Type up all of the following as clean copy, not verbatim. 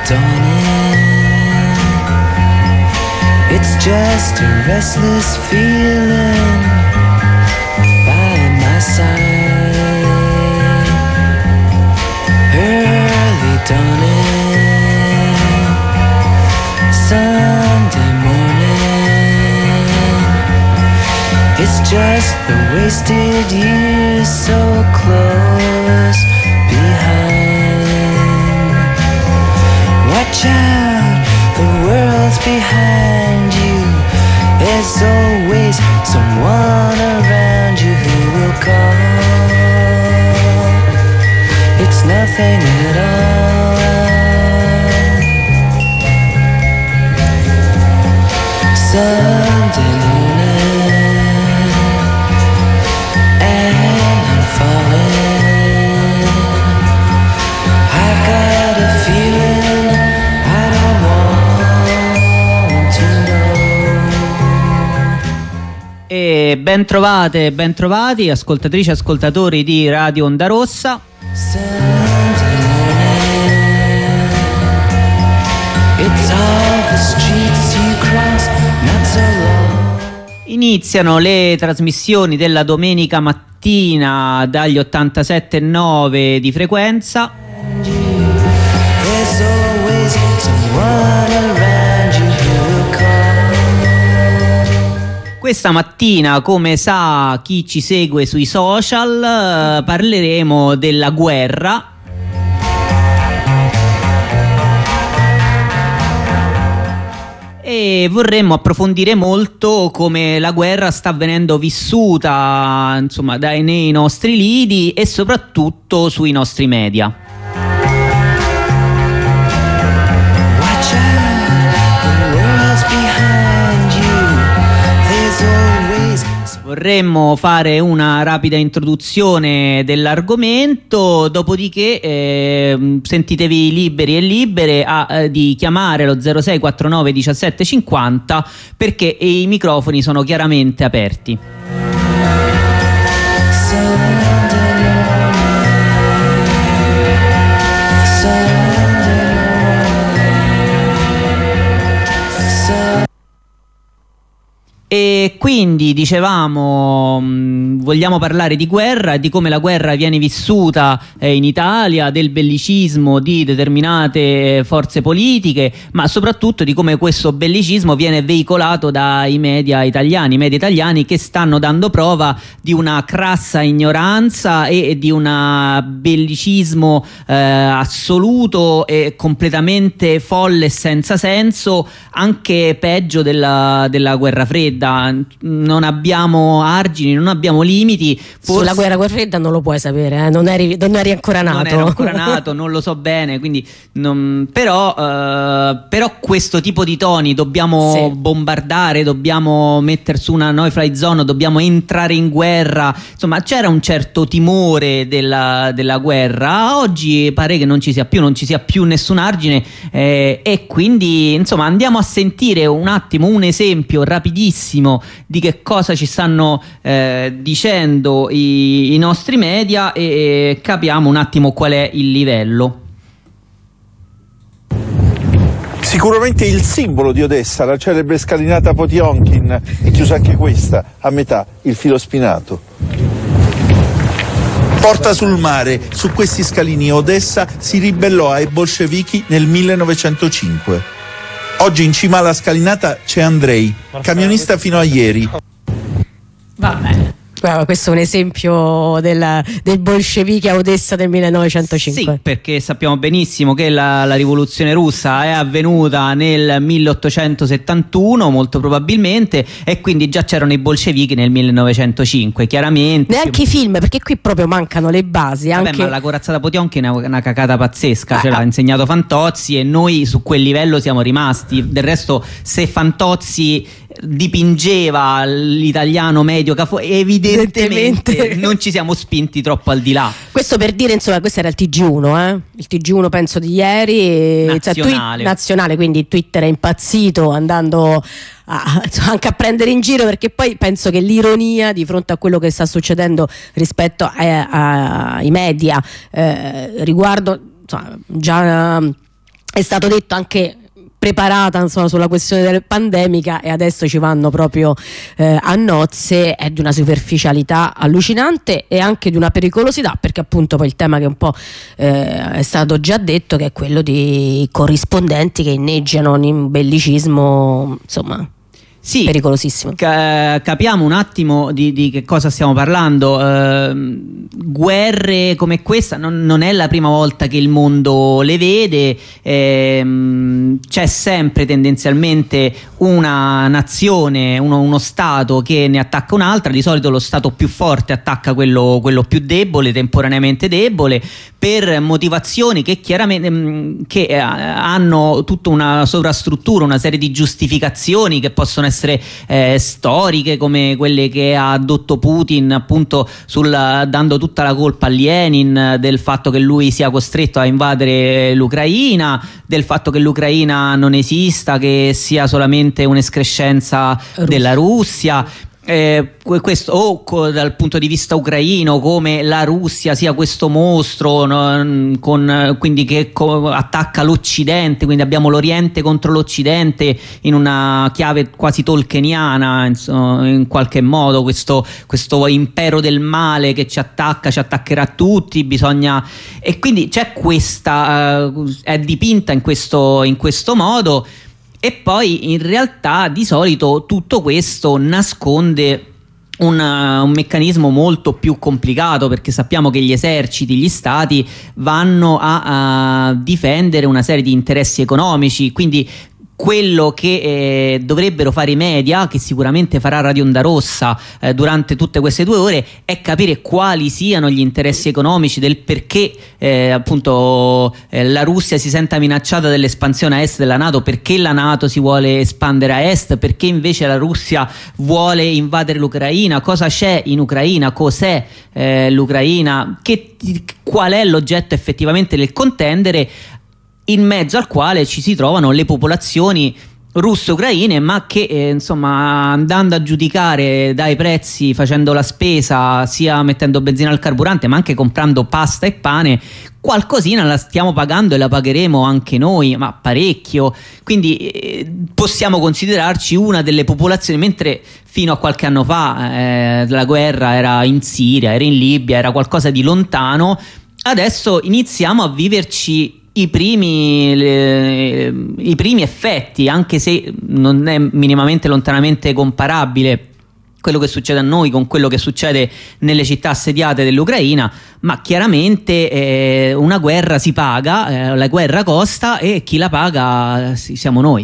dawning. It's just a restless feeling by my side. Early dawning, Sunday morning. It's just the wasted years so close behind. Watch out, the world's behind you. There's always someone around you who will call. It's nothing at all. Sunday morning, and I'm falling. I've got a feeling I don't want to know. E ben trovati ascoltatrici e ascoltatori di Radio Onda Rossa. Sunday morning, it's all the streets you cross, not so long. Iniziano le trasmissioni della domenica mattina dagli 87,9 di frequenza. There's always someone around you who will call. Questa mattina, come sa chi ci segue sui social, parleremo della guerra. E vorremmo approfondire molto come la guerra sta venendo vissuta, insomma, nei nostri lidi e soprattutto sui nostri media. Watch out, the world's behind you. There's always Vorremmo fare una rapida introduzione dell'argomento, dopodiché sentitevi liberi e libere di chiamare lo 0649 17 50 perché i microfoni sono chiaramente aperti. E quindi dicevamo, vogliamo parlare di guerra e di come la guerra viene vissuta in Italia, del bellicismo di determinate forze politiche, ma soprattutto di come questo bellicismo viene veicolato dai media italiani che stanno dando prova di una crassa ignoranza e di un bellicismo assoluto e completamente folle e senza senso, anche peggio della guerra fredda. Non abbiamo argini, non abbiamo limiti. Sulla guerra fredda non lo puoi sapere, non eri ancora nato. Non ero ancora nato, non lo so bene, quindi però questo tipo di toni dobbiamo bombardare, dobbiamo mettere su una no-fly zone, dobbiamo entrare in guerra, insomma c'era un certo timore della guerra. Oggi pare che non ci sia più nessun argine, e quindi insomma andiamo a sentire un attimo un esempio rapidissimo di che cosa ci stanno dicendo i nostri media e capiamo un attimo qual è il livello. Sicuramente il simbolo di Odessa, la celebre scalinata Potionkin, è chiusa anche questa a metà, il filo spinato. Porta sul mare, su questi scalini Odessa si ribellò ai bolscevichi nel 1905. Oggi in cima alla scalinata c'è Andrei, camionista fino a ieri. Va bene. Questo è un esempio del bolscevichi a Odessa del 1905. Sì, perché sappiamo benissimo che la rivoluzione russa è avvenuta nel 1871 molto probabilmente, e quindi già c'erano i bolscevichi nel 1905, chiaramente. Neanche i film, perché qui proprio mancano le basi. Vabbè, ma la corazzata Potionkin è una cacata pazzesca, ce l'ha insegnato Fantozzi e noi su quel livello siamo rimasti. Del resto, se Fantozzi dipingeva l'italiano medio evidentemente non ci siamo spinti troppo al di là. Questo per dire, insomma, questo era il TG1, il TG1 penso di ieri, nazionale, quindi Twitter è impazzito, andando anche a prendere in giro, perché poi penso che l'ironia di fronte a quello che sta succedendo rispetto ai media riguardo, insomma, già è stato detto anche preparata, insomma, sulla questione pandemica, e adesso ci vanno proprio a nozze. È di una superficialità allucinante e anche di una pericolosità, perché appunto poi il tema che un po' è stato già detto, che è quello di corrispondenti che inneggiano un bellicismo, insomma, sì, pericolosissimo. Capiamo un attimo di che cosa stiamo parlando. Guerre come questa non è la prima volta che il mondo le vede. C'è sempre tendenzialmente una nazione, uno stato che ne attacca un'altra. Di solito lo stato più forte attacca quello più debole, temporaneamente debole, per motivazioni che chiaramente hanno tutta una sovrastruttura, una serie di giustificazioni che possono essere storiche, come quelle che ha addotto Putin, appunto dando tutta la colpa a Lenin del fatto che lui sia costretto a invadere l'Ucraina, del fatto che l'Ucraina non esista, che sia solamente un'escrescenza della Russia. Questo dal punto di vista ucraino, come la Russia sia questo mostro, quindi che attacca l'Occidente, quindi abbiamo l'Oriente contro l'Occidente in una chiave quasi tolkieniana, in qualche modo, questo impero del male che ci attaccherà tutti, e quindi c'è questa è dipinta in questo modo. E poi in realtà di solito tutto questo nasconde un meccanismo molto più complicato, perché sappiamo che gli eserciti, gli stati vanno a difendere una serie di interessi economici, quindi quello che dovrebbero fare i media, che sicuramente farà Radio Onda Rossa durante tutte queste 2 ore, è capire quali siano gli interessi economici, del perché appunto la Russia si senta minacciata dell'espansione a est della NATO, perché la NATO si vuole espandere a est, perché invece la Russia vuole invadere l'Ucraina, cosa c'è in Ucraina, cos'è l'Ucraina, qual è l'oggetto effettivamente del contendere, in mezzo al quale ci si trovano le popolazioni russo-ucraine, ma che insomma, andando a giudicare dai prezzi, facendo la spesa, sia mettendo benzina al carburante, ma anche comprando pasta e pane, qualcosina la stiamo pagando e la pagheremo anche noi, ma parecchio. Quindi possiamo considerarci una delle popolazioni, mentre fino a qualche anno fa la guerra era in Siria, era in Libia, era qualcosa di lontano. Adesso iniziamo a viverci i primi effetti, anche se non è minimamente lontanamente comparabile quello che succede a noi con quello che succede nelle città assediate dell'Ucraina, ma chiaramente una guerra si paga, la guerra costa, e chi la paga siamo noi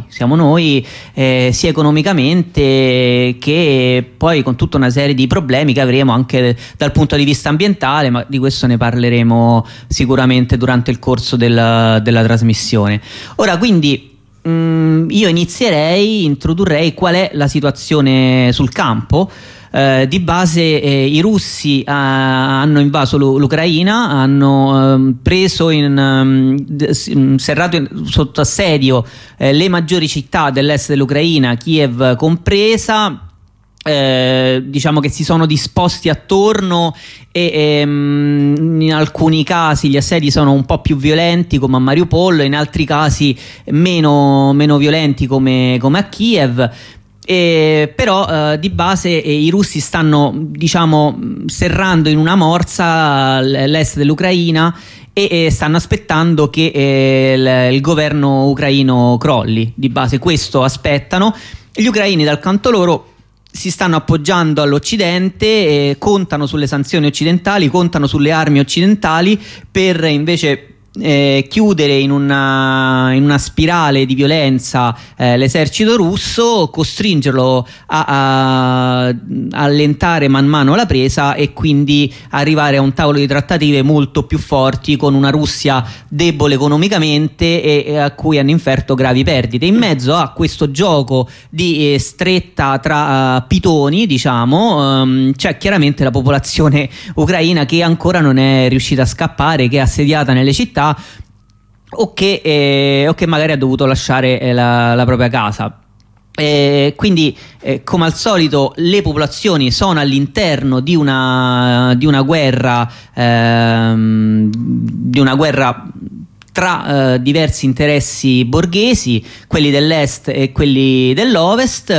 sia economicamente che poi con tutta una serie di problemi che avremo anche dal punto di vista ambientale, ma di questo ne parleremo sicuramente durante il corso della trasmissione. Ora, quindi io introdurrei qual è la situazione sul campo. Di base i russi hanno invaso l'Ucraina, hanno preso serrato sotto assedio le maggiori città dell'est dell'Ucraina, Kiev compresa. Diciamo che si sono disposti attorno e in alcuni casi gli assedi sono un po' più violenti, come a Mariupol, in altri casi meno violenti come a Kiev. Però di base i russi stanno, diciamo, serrando in una morsa l'est dell'Ucraina e stanno aspettando che il governo ucraino crolli. Di base questo aspettano. Gli ucraini dal canto loro si stanno appoggiando all'Occidente, contano sulle sanzioni occidentali, contano sulle armi occidentali per invece chiudere in una spirale di violenza l'esercito russo, costringerlo a allentare man mano la presa e quindi arrivare a un tavolo di trattative molto più forti, con una Russia debole economicamente e a cui hanno inferto gravi perdite. In mezzo a questo gioco di stretta tra pitoni, diciamo, c'è chiaramente la popolazione ucraina che ancora non è riuscita a scappare, che è assediata nelle città o che magari ha dovuto lasciare la propria casa. Quindi come al solito le popolazioni sono all'interno di una guerra tra diversi interessi borghesi, quelli dell'est e quelli dell'ovest,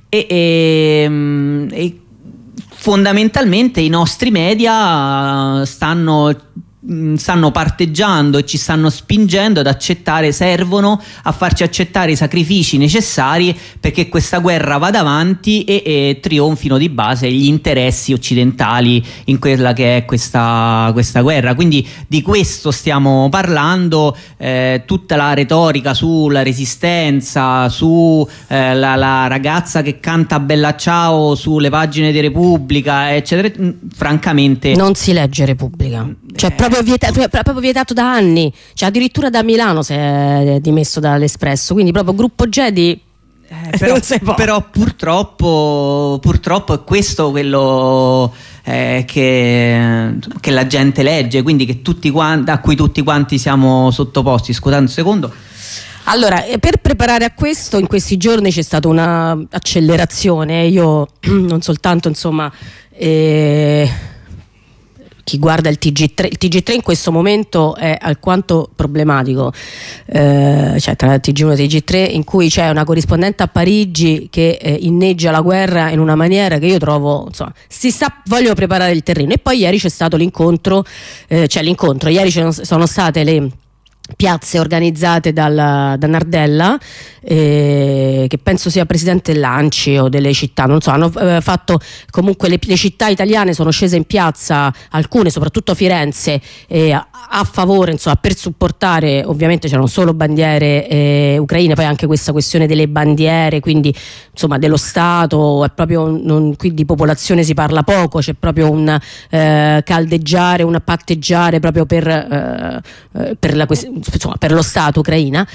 e fondamentalmente i nostri media stanno parteggiando e ci stanno spingendo ad accettare, servono a farci accettare i sacrifici necessari perché questa guerra vada avanti e trionfino di base gli interessi occidentali in quella che è questa guerra. Quindi di questo stiamo parlando, tutta la retorica sulla resistenza, su la ragazza che canta Bella Ciao sulle pagine di Repubblica, eccetera, francamente non si legge Repubblica, cioè proprio vietato da anni, cioè addirittura da Milano si è dimesso dall'Espresso, quindi proprio gruppo Gedi. Però purtroppo è questo quello che la gente legge, quindi a cui tutti quanti siamo sottoposti. Scusate un secondo. Allora, per preparare a questo, in questi giorni c'è stata una accelerazione. Io non soltanto, insomma, chi guarda il TG3 in questo momento è alquanto problematico, cioè tra il TG1 e il TG3, in cui c'è una corrispondente a Parigi che inneggia la guerra in una maniera che io trovo, insomma, voglio preparare il terreno. E poi ieri c'è stato l'incontro, ieri sono state le piazze organizzate da Nardella, che penso sia presidente dell'ANCI o delle città, non so, hanno fatto comunque le città italiane sono scese in piazza, alcune soprattutto Firenze, a favore, insomma, per supportare. Ovviamente c'erano solo bandiere ucraine, poi anche questa questione delle bandiere, quindi insomma dello Stato, è proprio qui di popolazione si parla poco, c'è proprio un caldeggiare, un patteggiare proprio per lo Stato ucraina.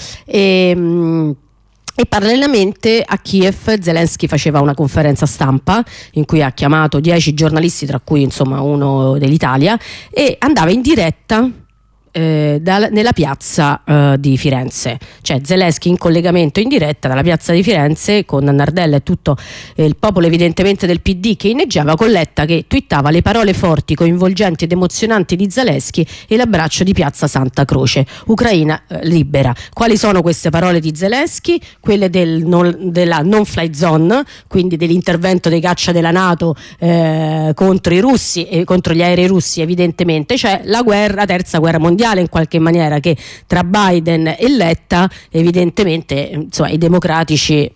E parallelamente a Kiev Zelensky faceva una conferenza stampa in cui ha chiamato 10 giornalisti, tra cui insomma uno dell'Italia, e andava in diretta nella piazza di Firenze, cioè Zelensky in collegamento in diretta dalla piazza di Firenze con Nardella e tutto il popolo evidentemente del PD che inneggiava, con Letta che twittava le parole forti, coinvolgenti ed emozionanti di Zelensky e l'abbraccio di piazza Santa Croce: Ucraina libera. Quali sono queste parole di Zelensky? Quelle della non-fly zone, quindi dell'intervento dei caccia della NATO contro i russi e contro gli aerei russi, evidentemente, cioè la terza guerra mondiale in qualche maniera, che tra Biden e Letta evidentemente, insomma, i democratici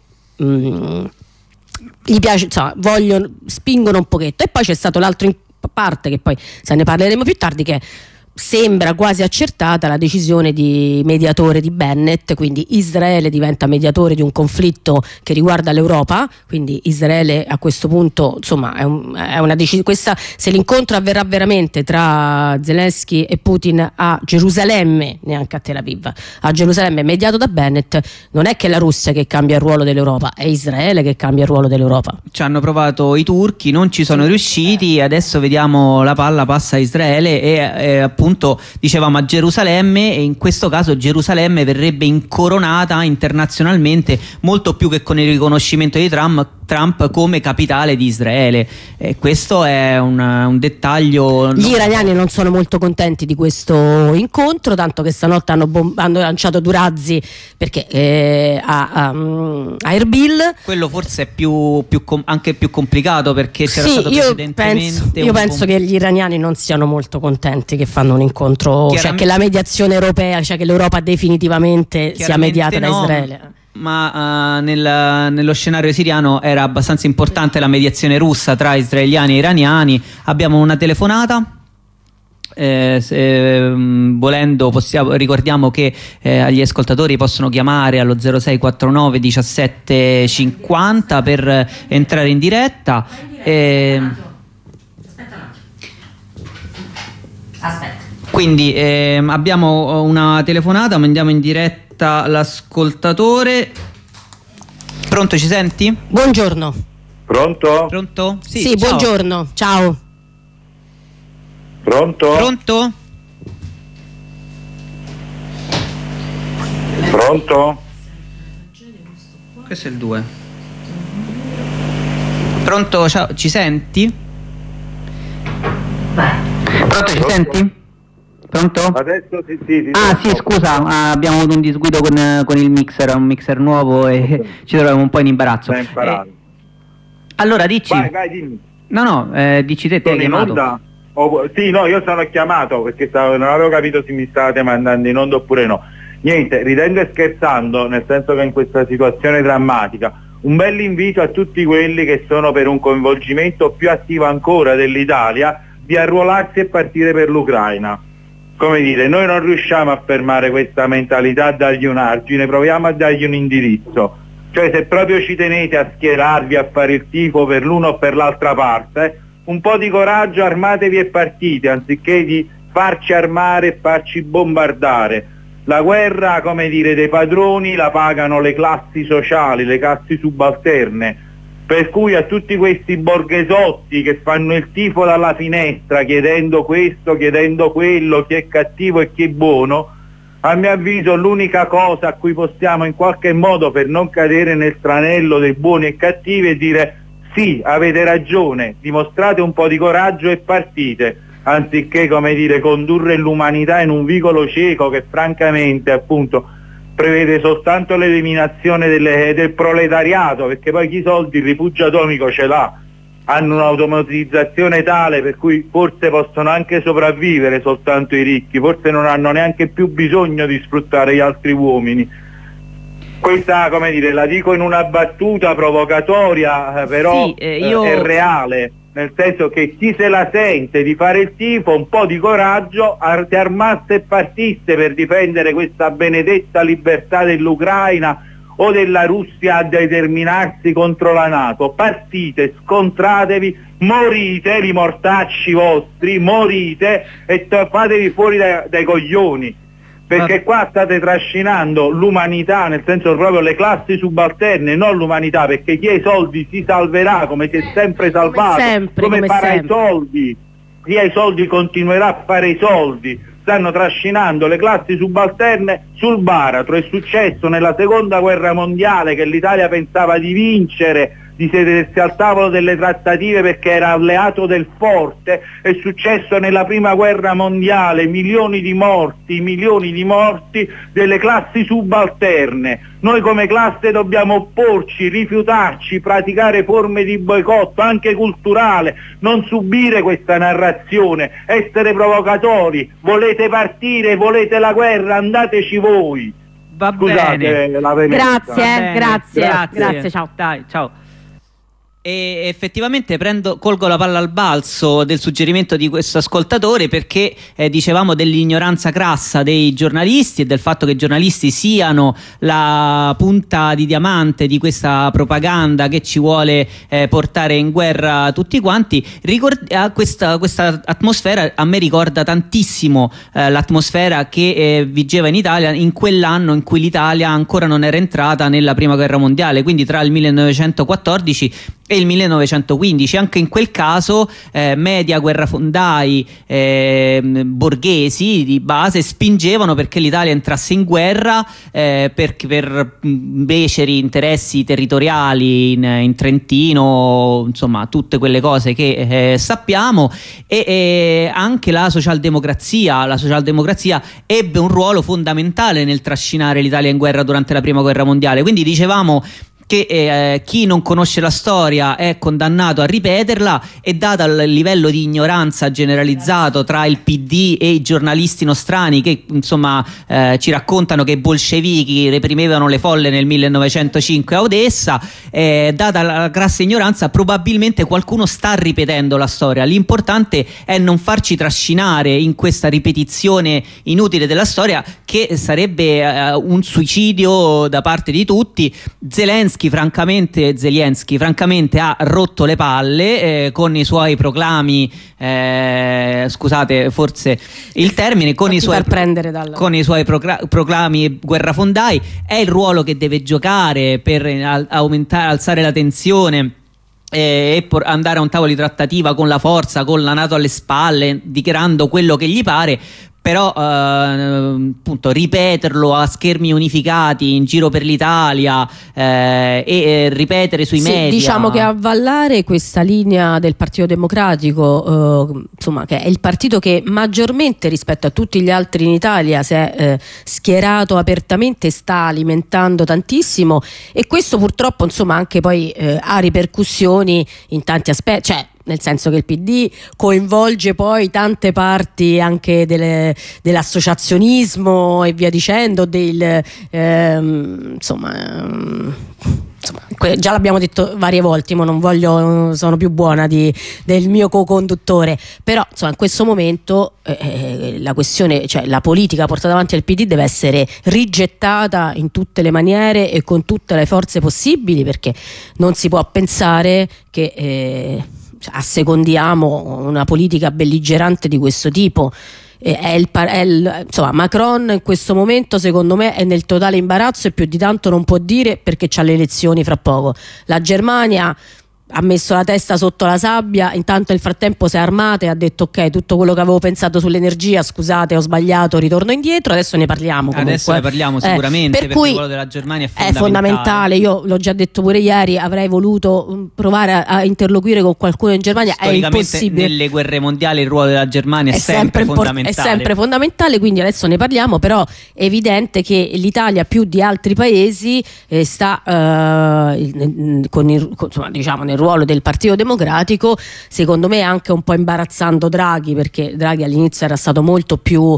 gli piace, insomma, spingono un pochetto. E poi c'è stato l'altro in parte, che poi se ne parleremo più tardi, che sembra quasi accertata la decisione di mediatore di Bennett, quindi Israele diventa mediatore di un conflitto che riguarda l'Europa, quindi Israele a questo punto, insomma, è una decisione. Questa, se l'incontro avverrà veramente tra Zelensky e Putin a Gerusalemme, neanche a Tel Aviv, a Gerusalemme, mediato da Bennett, non è che è la Russia che cambia il ruolo dell'Europa, è Israele che cambia il ruolo dell'Europa. Ci hanno provato i turchi, non ci sono riusciti, adesso vediamo la palla passa a Israele e appunto dicevamo a Gerusalemme, e in questo caso Gerusalemme verrebbe incoronata internazionalmente molto più che con il riconoscimento di Trump come capitale di Israele. Questo è un dettaglio. Gli iraniani non sono molto contenti di questo incontro, tanto che stanotte hanno lanciato due razzi perché a Erbil. Quello forse è anche più complicato, perché c'era stato precedentemente io penso che gli iraniani non siano molto contenti che fanno un incontro, cioè che la mediazione europea, cioè che l'Europa definitivamente sia mediata da Israele. Ma nello scenario siriano era abbastanza importante la mediazione russa tra israeliani e iraniani. Abbiamo una telefonata. Volendo ricordiamo che agli ascoltatori possono chiamare allo 0649 17 50 per entrare in diretta. Aspetta. Quindi abbiamo una telefonata, mandiamo in diretta l'ascoltatore. Pronto, ci senti? Buongiorno. Pronto? Pronto? Sì, ciao. Buongiorno, ciao. Pronto? Pronto? Pronto? Questo è il 2. Pronto, ciao, ci senti? Pronto, ci senti? Pronto? Adesso sì. Sì, scusa, abbiamo avuto un disguido con il mixer, un mixer nuovo e ci troviamo un po' in imbarazzo. Allora dici. Vai, dimmi. No, dici te hai chiamato. Sì, no, io sono chiamato perché non avevo capito se mi stavate mandando in onda oppure no. Niente, ridendo e scherzando, nel senso che in questa situazione drammatica, un bel invito a tutti quelli che sono per un coinvolgimento più attivo ancora dell'Italia di arruolarsi e partire per l'Ucraina. Come dire, noi non riusciamo a fermare questa mentalità, a dargli un argine, proviamo a dargli un indirizzo. Cioè, se proprio ci tenete a schierarvi, a fare il tifo per l'uno o per l'altra parte, un po' di coraggio, armatevi e partite, anziché di farci armare e farci bombardare. La guerra, come dire, dei padroni la pagano le classi sociali, le classi subalterne. Per cui a tutti questi borghesotti che fanno il tifo dalla finestra chiedendo questo, chiedendo quello, chi è cattivo e chi è buono, a mio avviso l'unica cosa a cui possiamo in qualche modo, per non cadere nel tranello dei buoni e cattivi, è dire sì, avete ragione, dimostrate un po' di coraggio e partite, anziché, come dire, condurre l'umanità in un vicolo cieco che francamente appunto prevede soltanto l'eliminazione del proletariato, perché poi chi soldi il rifugio atomico ce l'ha, hanno un'automatizzazione tale per cui forse possono anche sopravvivere soltanto i ricchi, forse non hanno neanche più bisogno di sfruttare gli altri uomini. Questa, come dire, la dico in una battuta provocatoria, però sì, è reale, nel senso che chi se la sente di fare il tifo, un po' di coraggio, si armasse e partisse per difendere questa benedetta libertà dell'Ucraina o della Russia a determinarsi contro la NATO. Partite, scontratevi, morite, li mortacci vostri, morite e fatevi fuori dai coglioni. Perché qua state trascinando l'umanità, nel senso proprio le classi subalterne, non l'umanità, perché chi ha i soldi si salverà come si è sempre salvato, come farà i soldi, chi ha i soldi continuerà a fare i soldi. Stanno trascinando le classi subalterne sul baratro. È successo nella seconda guerra mondiale che l'Italia pensava di vincere, di sedersi al tavolo delle trattative perché era alleato del forte. È successo nella prima guerra mondiale, milioni di morti delle classi subalterne. Noi come classe dobbiamo opporci, rifiutarci, praticare forme di boicotto anche culturale, non subire questa narrazione, essere provocatori. Volete partire, volete la guerra, andateci voi. Va Scusate bene. la veemenza. Grazie, ciao. Dai, ciao. E effettivamente colgo la palla al balzo del suggerimento di questo ascoltatore, perché dicevamo dell'ignoranza crassa dei giornalisti e del fatto che i giornalisti siano la punta di diamante di questa propaganda che ci vuole portare in guerra tutti quanti. Questa atmosfera a me ricorda tantissimo l'atmosfera che vigeva in Italia in quell'anno in cui l'Italia ancora non era entrata nella prima guerra mondiale, quindi tra il 1914 e il 1915. Anche in quel caso media, guerrafondai, borghesi di base spingevano perché l'Italia entrasse in guerra per beceri interessi territoriali in Trentino, insomma tutte quelle cose che sappiamo, e anche la socialdemocrazia ebbe un ruolo fondamentale nel trascinare l'Italia in guerra durante la prima guerra mondiale. Quindi dicevamo che chi non conosce la storia è condannato a ripeterla, e data il livello di ignoranza generalizzato tra il PD e i giornalisti nostrani che insomma ci raccontano che i bolscevichi reprimevano le folle nel 1905 a Odessa, data la grassa ignoranza probabilmente qualcuno sta ripetendo la storia. L'importante è non farci trascinare in questa ripetizione inutile della storia, che sarebbe un suicidio da parte di tutti. Zelensky francamente ha rotto le palle con i suoi proclami, scusate forse il termine, con i suoi proclami guerrafondai. È il ruolo che deve giocare per alzare la tensione e andare a un tavolo di trattativa con la forza, con la NATO alle spalle, dichiarando quello che gli pare. però appunto ripeterlo a schermi unificati in giro per l'Italia e ripetere sui media. Diciamo che avvallare questa linea del Partito Democratico, insomma, che è il partito che maggiormente rispetto a tutti gli altri in Italia si è schierato apertamente, sta alimentando tantissimo, e questo purtroppo insomma anche poi ha ripercussioni in tanti aspetti, cioè nel senso che il PD coinvolge poi tante parti anche dell'associazionismo e via dicendo, già l'abbiamo detto varie volte, ma non voglio, sono più buona del mio co-conduttore, però insomma in questo momento la questione, cioè la politica portata avanti al PD deve essere rigettata in tutte le maniere e con tutte le forze possibili, perché non si può pensare che assecondiamo una politica belligerante di questo tipo. Insomma, Macron in questo momento secondo me è nel totale imbarazzo e più di tanto non può dire, perché c'ha le elezioni fra poco. La Germania ha messo la testa sotto la sabbia, intanto nel frattempo si è armata e ha detto ok, tutto quello che avevo pensato sull'energia, scusate, ho sbagliato, ritorno indietro, adesso ne parliamo comunque. Adesso ne parliamo sicuramente, per cui il ruolo della Germania è fondamentale. Io l'ho già detto pure ieri, avrei voluto provare a interloquire con qualcuno in Germania, è impossibile. Nelle guerre mondiali il ruolo della Germania è sempre fondamentale. È sempre fondamentale, quindi adesso ne parliamo, però è evidente che l'Italia più di altri paesi sta diciamo nel ruolo del Partito Democratico, secondo me anche un po' imbarazzando Draghi, perché Draghi all'inizio era stato molto più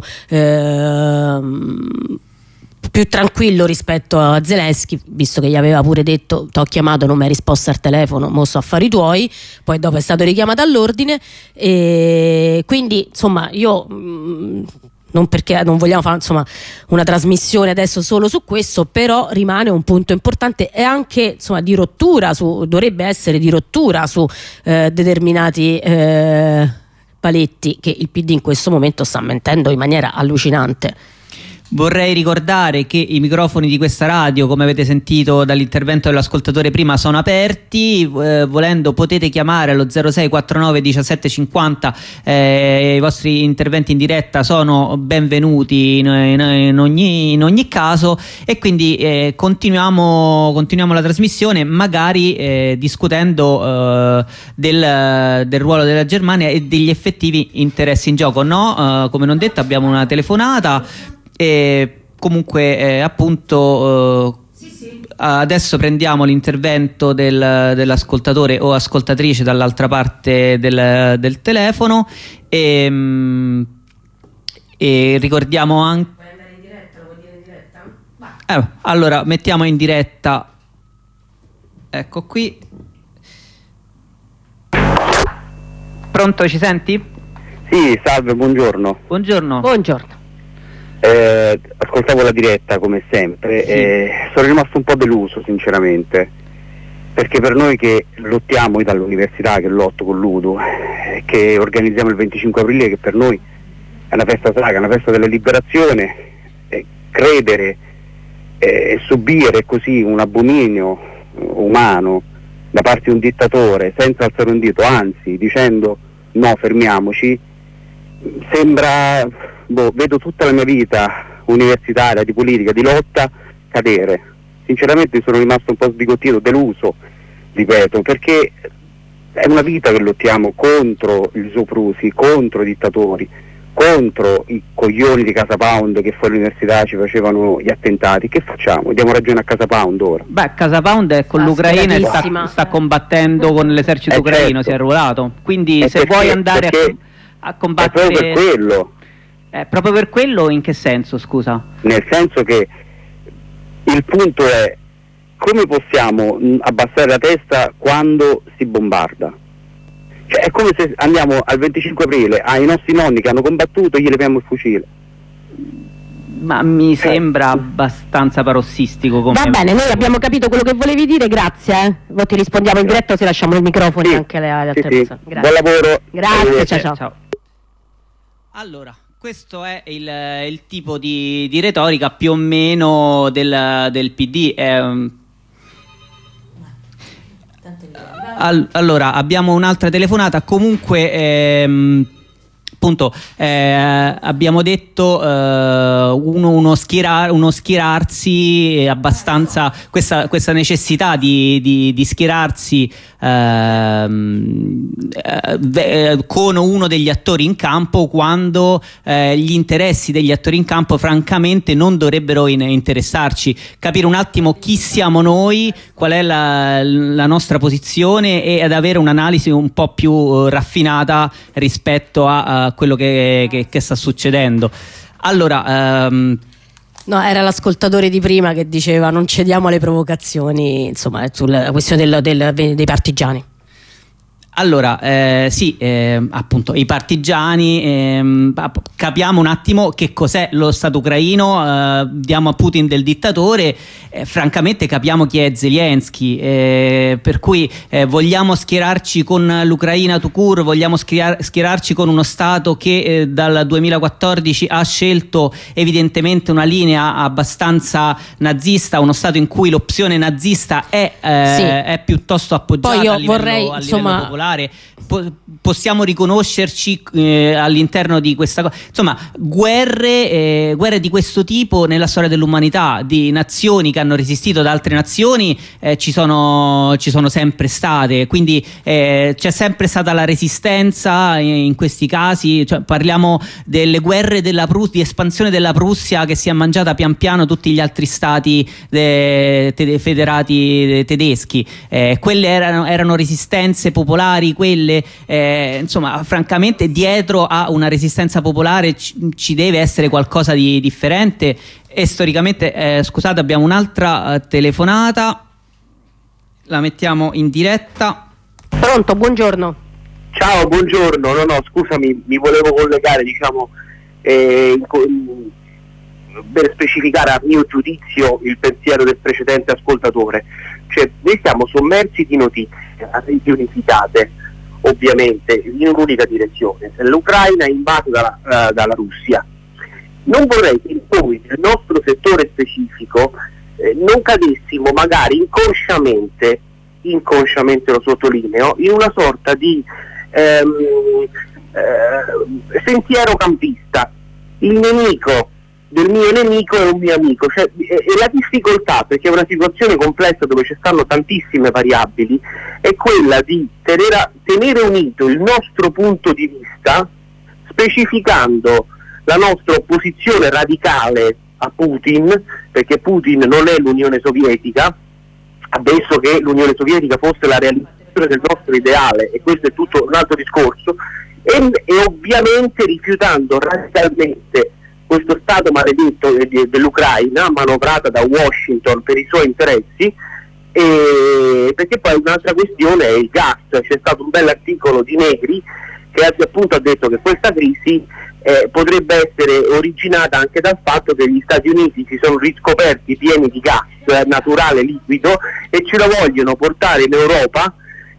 tranquillo rispetto a Zelensky, visto che gli aveva pure detto t'ho chiamato, non mi hai risposto al telefono, mo so affari tuoi, poi dopo è stato richiamato all'ordine, e quindi insomma io non perché non vogliamo fare insomma una trasmissione adesso solo su questo, però rimane un punto importante e anche insomma di rottura, dovrebbe essere di rottura su determinati paletti che il PD in questo momento sta mentendo in maniera allucinante. Vorrei ricordare che i microfoni di questa radio, come avete sentito dall'intervento dell'ascoltatore prima, sono aperti. Volendo potete chiamare allo 0649 1750, i vostri interventi in diretta sono benvenuti in ogni caso, e quindi continuiamo la trasmissione, magari discutendo del ruolo della Germania e degli effettivi interessi in gioco. Come non detto, abbiamo una telefonata. E comunque appunto adesso prendiamo l'intervento dell'ascoltatore o ascoltatrice dall'altra parte del telefono e ricordiamo anche. Vuoi andare in diretta? Lo vuoi dire in diretta? Allora mettiamo in diretta, ecco qui. Pronto, ci senti? Sì, salve, buongiorno. Buongiorno. Ascoltavo la diretta come sempre, sì. Sono rimasto un po' deluso sinceramente, perché per noi che lottiamo, io dall'università che lotto con l'Udu, che organizziamo il 25 aprile, che per noi è una festa sacra, una festa della liberazione, credere e subire così un abominio umano da parte di un dittatore senza alzare un dito, anzi dicendo no, fermiamoci, sembra... vedo tutta la mia vita universitaria, di politica, di lotta cadere. Sinceramente sono rimasto un po' sbigottito, deluso, ripeto, perché è una vita che lottiamo contro i soprusi, contro i dittatori, contro i coglioni di Casa Pound che fuori all'università ci facevano gli attentati. Che facciamo? Diamo ragione a Casa Pound ora? Beh, Casa Pound è con l'Ucraina e sta combattendo con l'esercito ucraino, certo. Si è arruolato, quindi se vuoi andare a combattere... È proprio per quello. Proprio per quello, in che senso, scusa? Nel senso che il punto è come possiamo abbassare la testa quando si bombarda? Cioè è come se andiamo al 25 aprile ai nostri nonni che hanno combattuto e gli leviamo il fucile. Ma mi sembra abbastanza parossistico come... Va bene, noi abbiamo capito quello che volevi dire, grazie. Ti rispondiamo in diretta, se lasciamo i microfoni anche alle altre persone. Buon lavoro. Grazie, ciao. Allora, questo è il tipo di retorica più o meno del PD. Allora, abbiamo un'altra telefonata. Comunque appunto abbiamo detto uno schierarsi abbastanza, questa necessità di schierarsi con uno degli attori in campo, quando gli interessi degli attori in campo francamente non dovrebbero interessarci. Capire un attimo chi siamo noi, qual è la nostra posizione, e ad avere un'analisi un po' più raffinata rispetto a quello che sta succedendo. Allora, no, era l'ascoltatore di prima che diceva non cediamo alle provocazioni, insomma, sulla questione dei partigiani. Allora, sì, appunto, i partigiani, capiamo un attimo che cos'è lo Stato ucraino, diamo a Putin del dittatore, francamente capiamo chi è Zelensky, per cui vogliamo schierarci con l'Ucraina tout court, vogliamo schierarci con uno Stato che dal 2014 ha scelto evidentemente una linea abbastanza nazista, uno Stato in cui l'opzione nazista è piuttosto appoggiata. Poi io a livello popolare. Possiamo riconoscerci all'interno di questa cosa, insomma, guerre di questo tipo nella storia dell'umanità, di nazioni che hanno resistito ad altre nazioni, ci sono sempre state, quindi c'è sempre stata la resistenza in questi casi, cioè, parliamo delle guerre di espansione della Prussia, che si è mangiata pian piano tutti gli altri stati federati tedeschi, quelle erano resistenze popolari, quelle insomma, francamente dietro a una resistenza popolare ci deve essere qualcosa di differente. E storicamente scusate, abbiamo un'altra telefonata, la mettiamo in diretta. Pronto, buongiorno. Ciao, buongiorno. No, scusami, mi volevo collegare, diciamo, per specificare a mio giudizio il pensiero del precedente ascoltatore. Cioè, noi siamo sommersi di notizie a reti unificate, ovviamente, in un'unica direzione. L'Ucraina è invasa dalla Russia. Non vorrei che noi, nel nostro settore specifico, non cadessimo magari inconsciamente lo sottolineo, in una sorta di sentiero campista. Il nemico del mio nemico è un mio amico, cioè, e la difficoltà, perché è una situazione complessa dove ci stanno tantissime variabili, è quella di tenere unito il nostro punto di vista, specificando la nostra opposizione radicale a Putin, perché Putin non è l'Unione Sovietica, adesso che l'Unione Sovietica fosse la realizzazione del nostro ideale, e questo è tutto un altro discorso, e ovviamente rifiutando radicalmente questo Stato maledetto dell'Ucraina, manovrata da Washington per i suoi interessi, perché poi un'altra questione è il gas. C'è stato un bell'articolo di Negri che appunto ha detto che questa crisi potrebbe essere originata anche dal fatto che gli Stati Uniti si sono riscoperti pieni di gas naturale liquido e ce lo vogliono portare in Europa,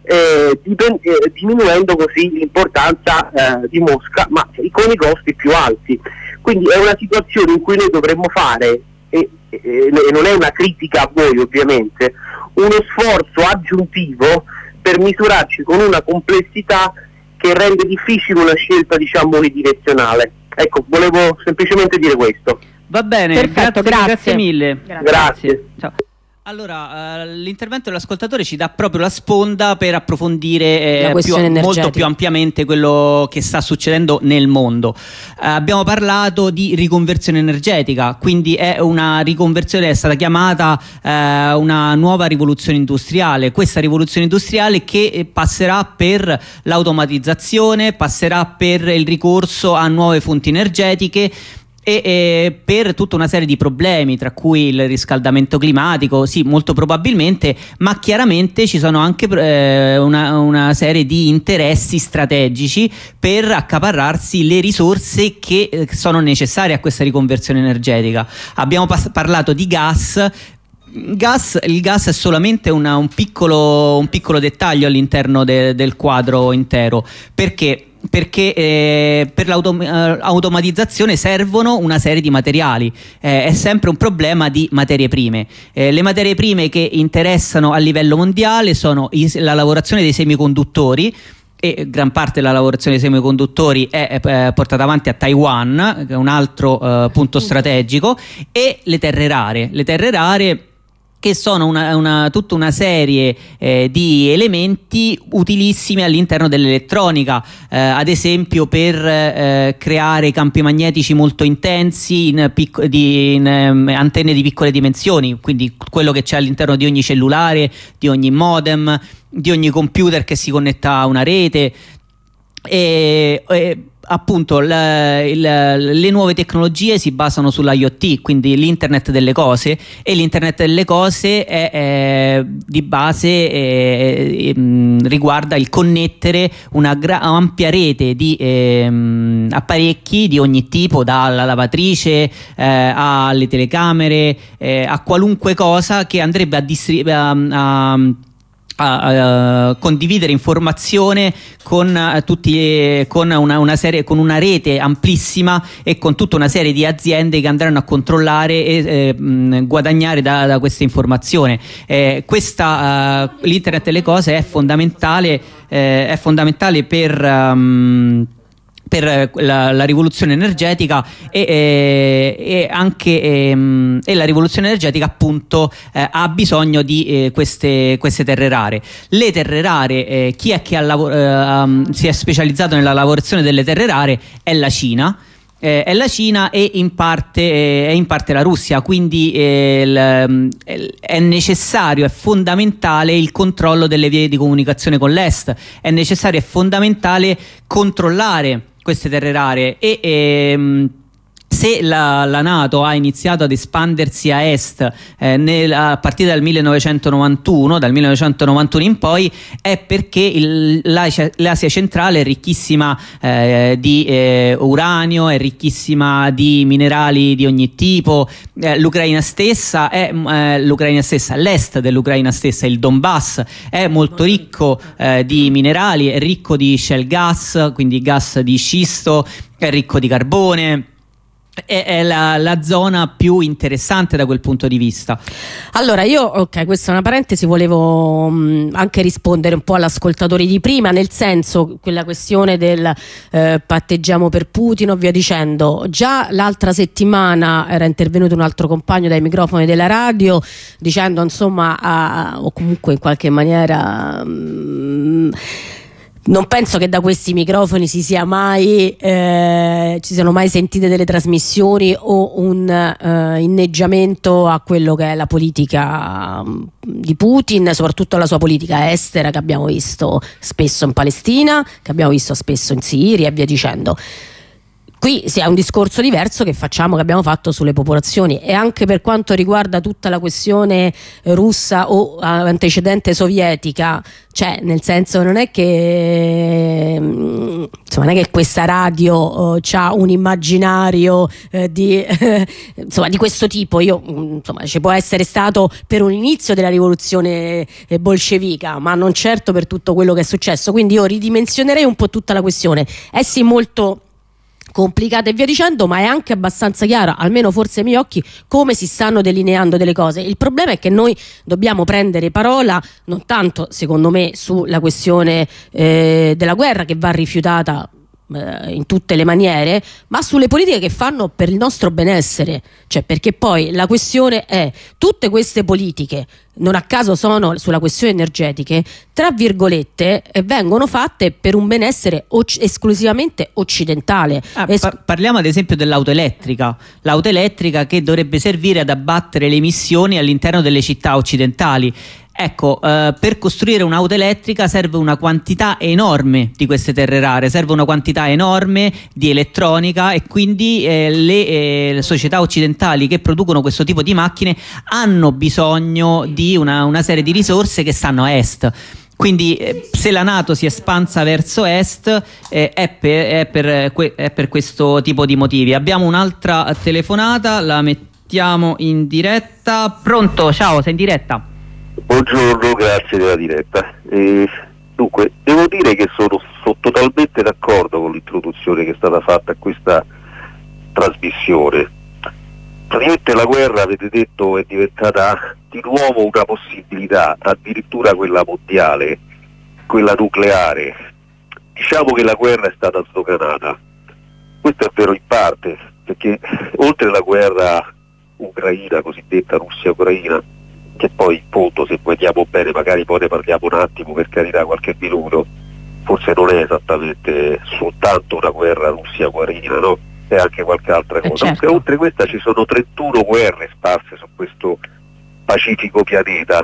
diminuendo così l'importanza di Mosca, ma con i costi più alti. Quindi è una situazione in cui noi dovremmo fare, e non è una critica a voi ovviamente, uno sforzo aggiuntivo per misurarci con una complessità che rende difficile una scelta, diciamo, unidirezionale. Ecco, volevo semplicemente dire questo. Va bene, perfetto, grazie mille. Grazie. Ciao. Allora, l'intervento dell'ascoltatore ci dà proprio la sponda per approfondire molto più ampiamente quello che sta succedendo nel mondo. Abbiamo parlato di riconversione energetica, quindi è una riconversione, è stata chiamata una nuova rivoluzione industriale. Questa rivoluzione industriale che passerà per l'automatizzazione, passerà per il ricorso a nuove fonti energetiche, e per tutta una serie di problemi, tra cui il riscaldamento climatico, sì, molto probabilmente, ma chiaramente ci sono anche una serie di interessi strategici per accaparrarsi le risorse che sono necessarie a questa riconversione energetica. Abbiamo parlato di gas. Il gas è solamente un piccolo dettaglio all'interno del quadro intero. Perché per l'automatizzazione servono una serie di materiali, è sempre un problema di materie prime. Le materie prime che interessano a livello mondiale sono la lavorazione dei semiconduttori, e gran parte della lavorazione dei semiconduttori è portata avanti a Taiwan, che è un altro punto strategico, e le terre rare che sono tutta una serie di elementi utilissimi all'interno dell'elettronica, ad esempio per creare campi magnetici molto intensi in antenne di piccole dimensioni, quindi quello che c'è all'interno di ogni cellulare, di ogni modem, di ogni computer che si connetta a una rete. E appunto le nuove tecnologie si basano sulla IoT, quindi l'internet delle cose, e l'internet delle cose è di base riguarda il connettere una ampia rete di apparecchi di ogni tipo, dalla lavatrice alle telecamere, a qualunque cosa che andrebbe a condividere informazione con con una rete amplissima e con tutta una serie di aziende che andranno a controllare e guadagnare da questa informazione. L'internet delle cose è fondamentale per la rivoluzione energetica e la rivoluzione energetica appunto ha bisogno di queste terre rare. Le terre rare, chi è che si è specializzato nella lavorazione delle terre rare è la Cina. È la Cina e in parte la Russia, quindi è necessario, è fondamentale il controllo delle vie di comunicazione con l'Est, è necessario, è fondamentale controllare queste terre rare se la NATO ha iniziato ad espandersi a est a partire dal 1991 in poi, è perché l'Asia centrale è ricchissima di uranio, è ricchissima di minerali di ogni tipo. L'Ucraina stessa, l'est dell'Ucraina stessa, il Donbass, è molto ricco di minerali, è ricco di shale gas, quindi gas di scisto, è ricco di carbone. È la zona più interessante da quel punto di vista. Allora questa è una parentesi, volevo anche rispondere un po' all'ascoltatore di prima, nel senso, quella questione del patteggiamo per Putin o via dicendo. Già l'altra settimana era intervenuto un altro compagno dai microfoni della radio dicendo, insomma, o comunque in qualche maniera non penso che da questi microfoni ci siano mai sentite delle trasmissioni o un inneggiamento a quello che è la politica di Putin, soprattutto la sua politica estera, che abbiamo visto spesso in Palestina, che abbiamo visto spesso in Siria e via dicendo. Qui è un discorso diverso che abbiamo fatto sulle popolazioni, e anche per quanto riguarda tutta la questione russa o antecedente sovietica, cioè nel senso non è che questa radio c'ha un immaginario di questo tipo. Ci può essere stato per un inizio della rivoluzione bolscevica, ma non certo per tutto quello che è successo, quindi io ridimensionerei un po' tutta la questione. È sì molto complicata e via dicendo, ma è anche abbastanza chiara, almeno forse ai miei occhi, come si stanno delineando delle cose. Il problema è che noi dobbiamo prendere parola non tanto, secondo me, sulla questione della guerra, che va rifiutata in tutte le maniere, ma sulle politiche che fanno per il nostro benessere. Cioè, perché poi la questione è, tutte queste politiche, non a caso sono sulla questione energetiche, tra virgolette, vengono fatte per un benessere esclusivamente occidentale. Parliamo ad esempio dell'auto elettrica, che dovrebbe servire ad abbattere le emissioni all'interno delle città occidentali. Ecco, per costruire un'auto elettrica serve una quantità enorme di queste terre rare, serve una quantità enorme di elettronica, e quindi le società occidentali che producono questo tipo di macchine hanno bisogno di una serie di risorse che stanno a est. Quindi se la NATO si è espansa verso est è per questo tipo di motivi. Abbiamo un'altra telefonata, la mettiamo in diretta. Pronto? Ciao, sei in diretta. Buongiorno, grazie della diretta. Dunque, devo dire che sono totalmente d'accordo con l'introduzione che è stata fatta a questa trasmissione. Praticamente la guerra, avete detto, è diventata di nuovo una possibilità, addirittura quella mondiale, quella nucleare. diciamo che la guerra è stata sdoganata. Questo è vero in parte, perché oltre alla guerra ucraina, cosiddetta Russia-Ucraina, che poi appunto, se vogliamo bene, magari poi ne parliamo un attimo, per carità, qualche minuto, forse non è esattamente soltanto una guerra Russia-Ucraina, no? È anche qualche altra cosa. Certo. Oltre questa ci sono 31 guerre sparse su questo pacifico pianeta,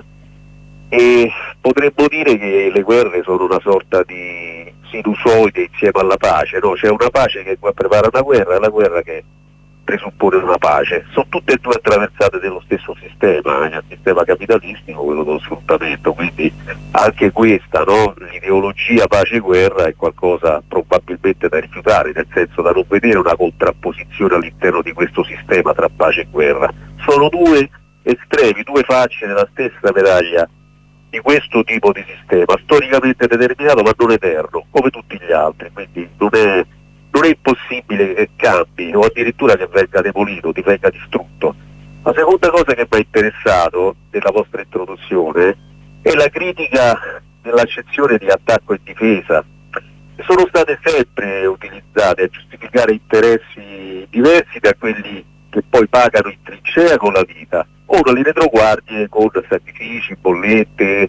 e potremmo dire che le guerre sono una sorta di sinusoide insieme alla pace, no? C'è una pace che prepara una guerra e la guerra che presuppone una pace. Sono tutte e due attraversate dello stesso sistema, il sistema capitalistico, quello dello sfruttamento, quindi anche questa, no? L'ideologia pace-guerra è qualcosa probabilmente da rifiutare, nel senso da non vedere una contrapposizione all'interno di questo sistema tra pace e guerra. Sono due estremi, due facce della stessa medaglia di questo tipo di sistema, storicamente determinato ma non eterno, come tutti gli altri, quindi non è impossibile che cambi o addirittura che venga demolito, che venga distrutto. La seconda cosa che mi ha interessato nella vostra introduzione è la critica dell'accezione di attacco e difesa, che sono state sempre utilizzate a giustificare interessi diversi da quelli che poi pagano in trincea con la vita, o dalle retroguardie con sacrifici, bollette,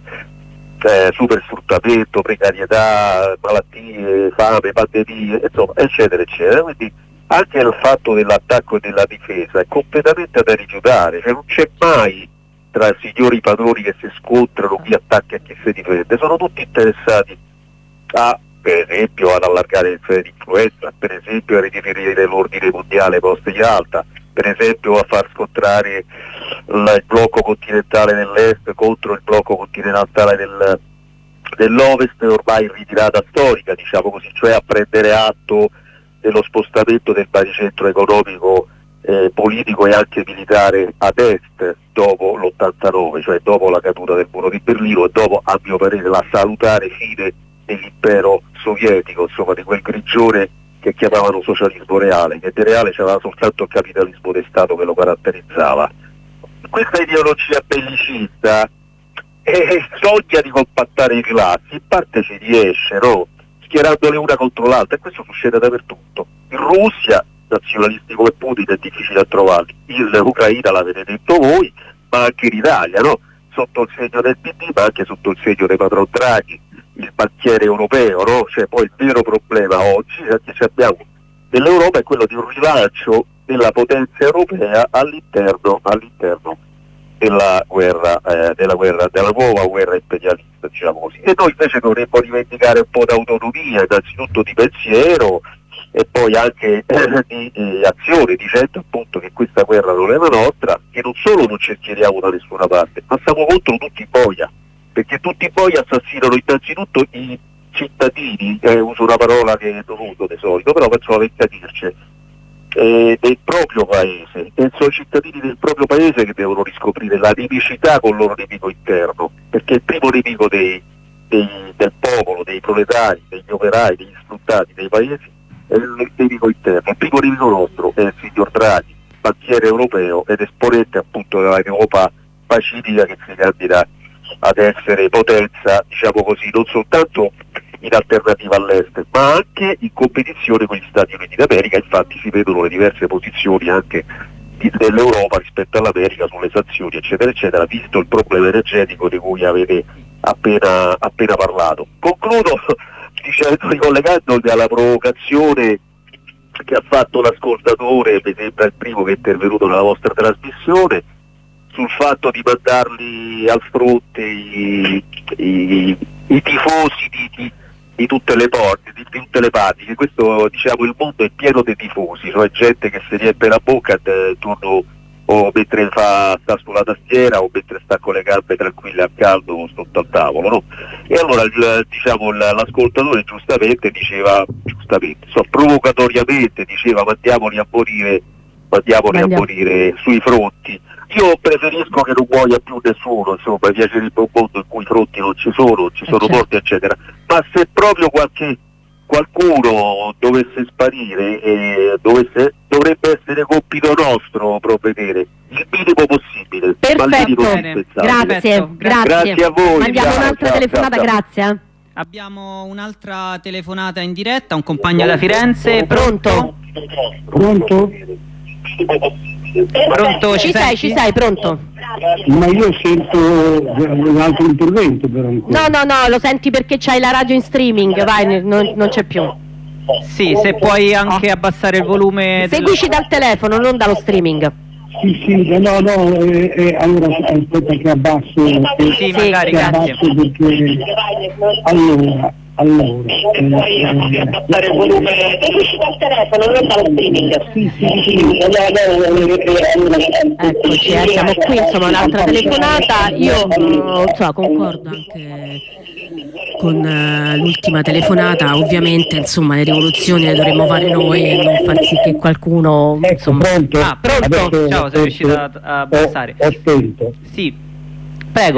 super sfruttamento, precarietà, malattie, fame, pandemie, insomma, eccetera, eccetera. Quindi anche il fatto dell'attacco e della difesa è completamente da rifiutare, cioè non c'è mai tra signori padroni che si scontrano chi attacca e chi si difende, sono tutti interessati a, per esempio, ad allargare le sfere di influenza, per esempio a ridefinire l'ordine mondiale post-Yalta, per esempio a far scontrare il blocco continentale dell'est contro il blocco continentale dell'ovest, ormai in ritirata storica, diciamo così, cioè a prendere atto dello spostamento del baricentro economico, politico e anche militare ad est dopo l'89, cioè dopo la caduta del muro di Berlino e dopo, a mio parere, la salutare fine dell'impero sovietico, insomma di quel grigiore che chiamavano socialismo reale, che di reale c'era soltanto il capitalismo di Stato che lo caratterizzava. Questa ideologia bellicista sogna di compattare i classi, in parte ci riesce, no? Schierandole una contro l'altra, e questo succede dappertutto. In Russia, nazionalisti come Putin è difficile a trovarli, in Ucraina l'avete detto voi, ma anche in Italia, no? Sotto il segno del PD, ma anche sotto il segno dei padron Draghi, il banchiere europeo, no? Cioè poi il vero problema oggi che abbiamo nell'Europa è quello di un rilancio della potenza europea all'interno della nuova guerra imperialista, diciamo così. E noi invece dovremmo rivendicare un po' d'autonomia, innanzitutto di pensiero e poi anche di azione, dicendo appunto che questa guerra non è la nostra, che non solo non ci schieriamo da nessuna parte, ma siamo contro tutti i boia, perché tutti i boia assassinano innanzitutto i cittadini, uso una parola che non uso di solito, però penso la vecchia dirce, del proprio paese, e sono i cittadini del proprio paese che devono riscoprire la nemicità con il loro nemico interno, perché il primo nemico del popolo, dei proletari, degli operai, degli sfruttati, dei paesi è il nemico interno. Il primo nemico nostro è il signor Draghi, banchiere europeo ed esponente appunto dell'Europa pacifica che si candida ad essere potenza, diciamo così, non soltanto in alternativa all'est, ma anche in competizione con gli Stati Uniti d'America. Infatti si vedono le diverse posizioni anche dell'Europa rispetto all'America sulle sanzioni, eccetera, eccetera, visto il problema energetico di cui avete appena parlato. Concludo ricollegandomi alla provocazione che ha fatto l'ascoltatore, mi sembra il primo che è intervenuto nella vostra trasmissione, sul fatto di mandarli al fronte i tifosi di tutte le parti, che questo, diciamo, il mondo è pieno di tifosi, cioè gente che si riempie la bocca intorno, o mentre sta sulla tastiera o mentre sta con le gambe tranquille a caldo sotto al tavolo, no? E allora l'ascoltatore giustamente, provocatoriamente diceva mandiamoli a morire sui fronti. Io preferisco che non muoia più nessuno, insomma, mi piacerebbe un mondo in cui i fronti non ci sono morti, eccetera. Ma se proprio qualcuno dovesse sparire, dovrebbe essere compito nostro provvedere il minimo possibile. Perfetto, grazie a voi. Mandiamo un'altra telefonata, grazie. Abbiamo un'altra telefonata in diretta, un compagno da Firenze. Pronto? Pronto? Pronto? Ci sei, pronto? Ma io sento un altro intervento però. No, lo senti perché c'hai la radio in streaming, vai, non c'è più. Sì, se puoi anche abbassare il volume. Seguici dal telefono, non dallo streaming. Sì, allora aspetta che abbasso. Sì, magari, grazie. Abbasso perché allora abbassare il volume dal telefono, non dallo streaming. Eccoci, siamo qui, insomma, un'altra telefonata. Io concordo anche con l'ultima telefonata. Ovviamente, insomma, le rivoluzioni le dovremmo fare noi e non far sì che qualcuno, insomma... Pronto? Pronto? Adesso, ciao, sei riuscito a abbassare? Ho spento. Sì, prego.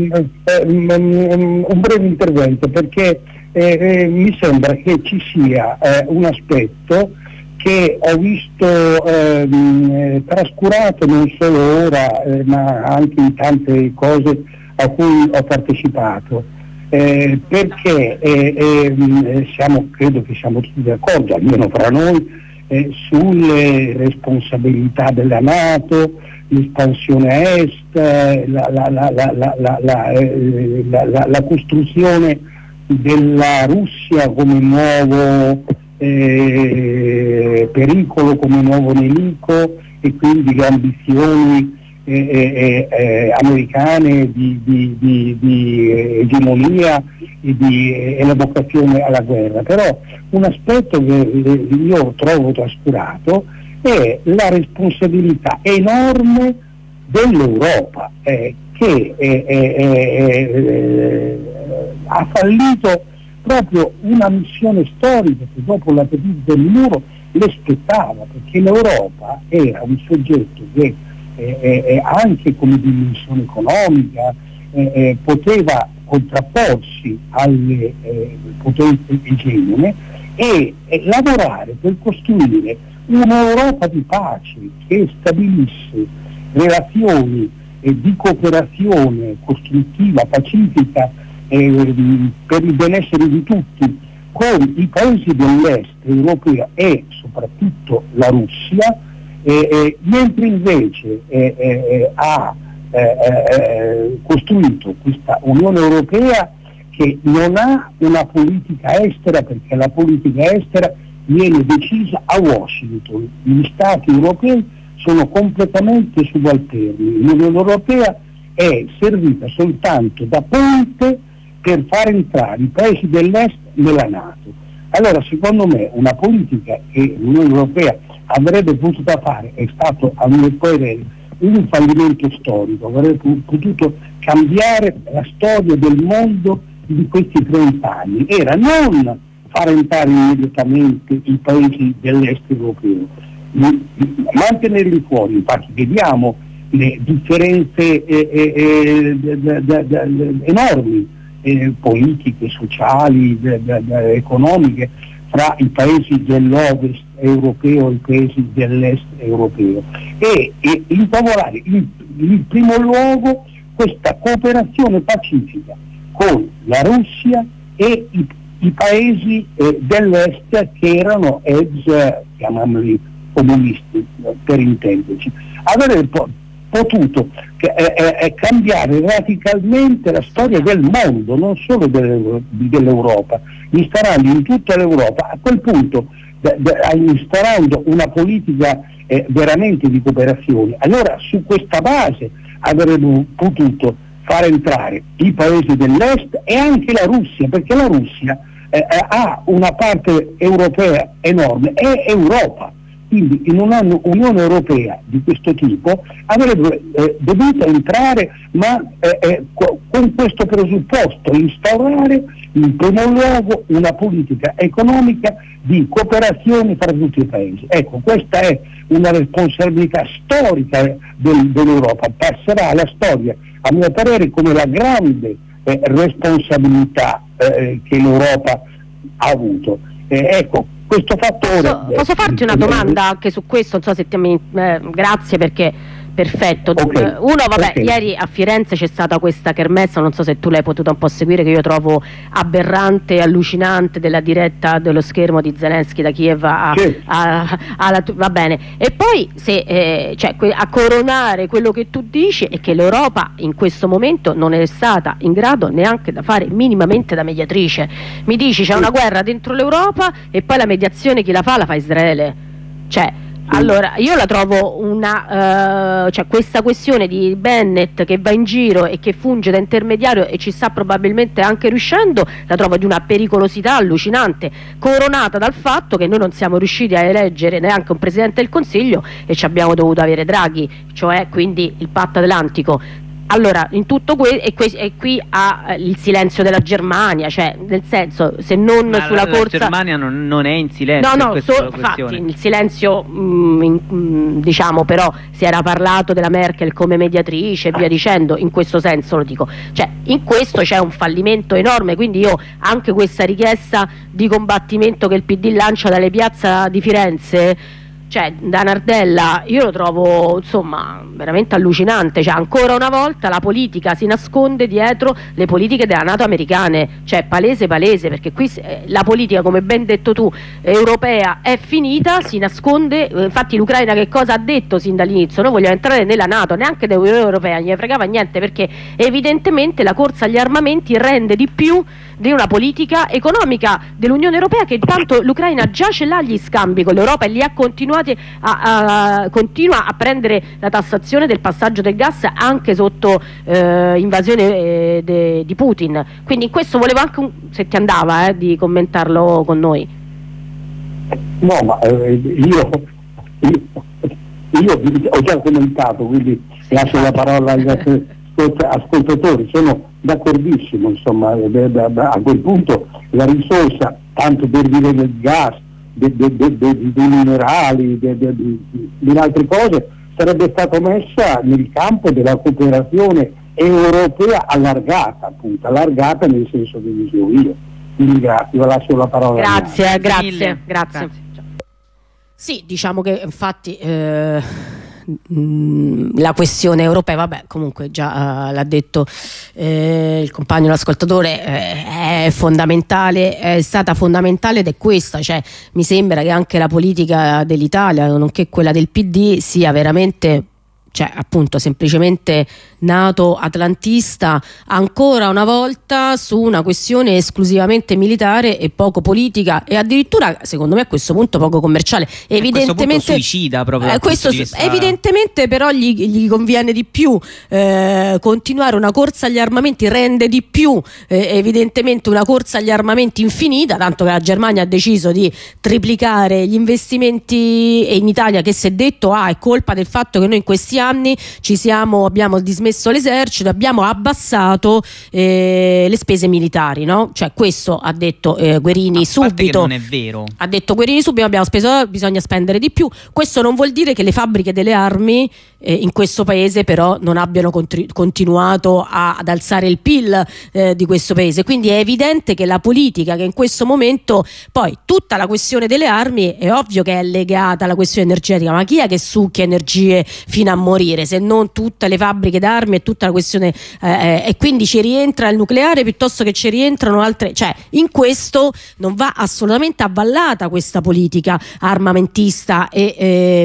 Un breve intervento, perché mi sembra che ci sia un aspetto che ho visto trascurato non solo ora, ma anche in tante cose a cui ho partecipato, perché credo che siamo tutti d'accordo, almeno fra noi, sulle responsabilità della NATO, l'espansione a est, la costruzione della Russia come nuovo pericolo, come nuovo nemico, e quindi le ambizioni americane di egemonia e la vocazione alla guerra. Però un aspetto che io trovo trascurato è la responsabilità enorme dell'Europa, che ha fallito proprio una missione storica che dopo la caduta del muro l'aspettava, perché l'Europa era un soggetto che anche come dimensione economica poteva contrapporsi alle potenze egemone e lavorare per costruire un'Europa di pace che stabilisse relazioni di cooperazione costruttiva, pacifica, per il benessere di tutti con i paesi dell'est europeo e soprattutto la Russia, mentre invece ha costruito questa Unione Europea che non ha una politica estera, perché la politica estera viene decisa a Washington. Gli Stati europei sono completamente subalterni. L'Unione Europea è servita soltanto da ponte per far entrare i paesi dell'est nella NATO. Allora, secondo me, una politica che l'Unione Europea avrebbe potuto fare è stato, a mio parere, un fallimento storico. Avrebbe potuto cambiare la storia del mondo di questi 30 anni. Era non far entrare immediatamente i paesi dell'est europeo, mantenerli fuori. Infatti vediamo le differenze enormi politiche, sociali, economiche fra i paesi dell'ovest europeo e i paesi dell'est europeo, e intavolare in primo luogo questa cooperazione pacifica con la Russia e i paesi dell'est che erano chiamiamoli comunisti, per intenderci. Avere potuto cambiare radicalmente la storia del mondo, non solo dell'Europa, instaurando in tutta l'Europa, a quel punto instaurando una politica veramente di cooperazione. Allora su questa base avremmo potuto far entrare i paesi dell'est e anche la Russia, perché la Russia ha una parte europea enorme, è Europa. Quindi in un'Unione Europea di questo tipo avrebbe dovuto entrare, ma con questo presupposto, instaurare in primo luogo una politica economica di cooperazione tra tutti i paesi. Ecco, questa è una responsabilità storica dell'Europa, passerà alla storia, a mio parere, come la grande responsabilità che l'Europa ha avuto. Ecco, questo fattore... Posso farti una domanda anche su questo? Non so se grazie, perché Perfetto. Okay. Okay. Ieri a Firenze c'è stata questa kermesse, non so se tu l'hai potuta un po' seguire, che io trovo aberrante e allucinante, della diretta dello schermo di Zelensky da Kiev va bene. E poi a coronare quello che tu dici è che l'Europa in questo momento non è stata in grado neanche da fare minimamente da mediatrice. Mi dici c'è una guerra dentro l'Europa e poi la mediazione chi la fa Israele. Allora, io la trovo questa questione di Bennett che va in giro e che funge da intermediario e ci sta probabilmente anche riuscendo, la trovo di una pericolosità allucinante, coronata dal fatto che noi non siamo riusciti a eleggere neanche un Presidente del Consiglio e ci abbiamo dovuto avere Draghi, cioè quindi il patto atlantico. Allora, in tutto e qui ha il silenzio della Germania, cioè nel senso, se non sulla corsa... La Germania non è in silenzio. Infatti il silenzio, diciamo, però si era parlato della Merkel come mediatrice e via dicendo, in questo senso lo dico. Cioè, in questo c'è un fallimento enorme, quindi io anche questa richiesta di combattimento che il PD lancia dalle piazze di Firenze, cioè da Nardella, io lo trovo insomma veramente allucinante. Cioè, ancora una volta la politica si nasconde dietro le politiche della NATO americane, cioè palese, perché qui la politica, come ben detto tu, europea è finita, si nasconde. Infatti l'Ucraina che cosa ha detto sin dall'inizio? Noi vogliamo entrare nella NATO, neanche dell'Unione Europea, non gli fregava niente, perché evidentemente la corsa agli armamenti rende di più di una politica economica dell'Unione Europea, che intanto l'Ucraina già ce l'ha gli scambi con l'Europa e li ha continua a prendere la tassazione del passaggio del gas anche sotto invasione di Putin. Quindi in questo volevo anche, se ti andava, di commentarlo con noi. No, ma io ho già commentato, quindi lascio la parola agli ascoltatori. Sono d'accordissimo, insomma, a quel punto la risorsa, tanto per dire del gas, dei minerali, di altre cose, sarebbe stata messa nel campo della cooperazione europea allargata, appunto, allargata nel senso che dicevo io. Quindi grazie, lascio la parola. Grazie. Sì, diciamo che infatti la questione europea, vabbè, comunque già l'ha detto il compagno, l'ascoltatore, è fondamentale, è stata fondamentale, ed è questa, cioè mi sembra che anche la politica dell'Italia, nonché quella del PD, sia veramente, cioè appunto semplicemente NATO atlantista, ancora una volta su una questione esclusivamente militare e poco politica, e addirittura secondo me a questo punto poco commerciale. Evidentemente suicida proprio evidentemente però gli conviene di più continuare una corsa agli armamenti, rende di più evidentemente una corsa agli armamenti infinita, tanto che la Germania ha deciso di triplicare gli investimenti, e in Italia, che si è detto è colpa del fatto che noi in questi anni abbiamo dismesso l'esercito, abbiamo abbassato le spese militari, no? Cioè questo ha detto Guerini subito. Non è vero. Ha detto Guerini subito: abbiamo speso, bisogna spendere di più. Questo non vuol dire che le fabbriche delle armi in questo paese però non abbiano continuato ad alzare il PIL di questo paese. Quindi è evidente che la politica, che in questo momento, poi tutta la questione delle armi è ovvio che è legata alla questione energetica, ma chi è che succhia energie fino a morire se non tutte le fabbriche d'armi e tutta la questione e quindi ci rientra il nucleare piuttosto che ci rientrano altre, cioè in questo non va assolutamente avvallata questa politica armamentista che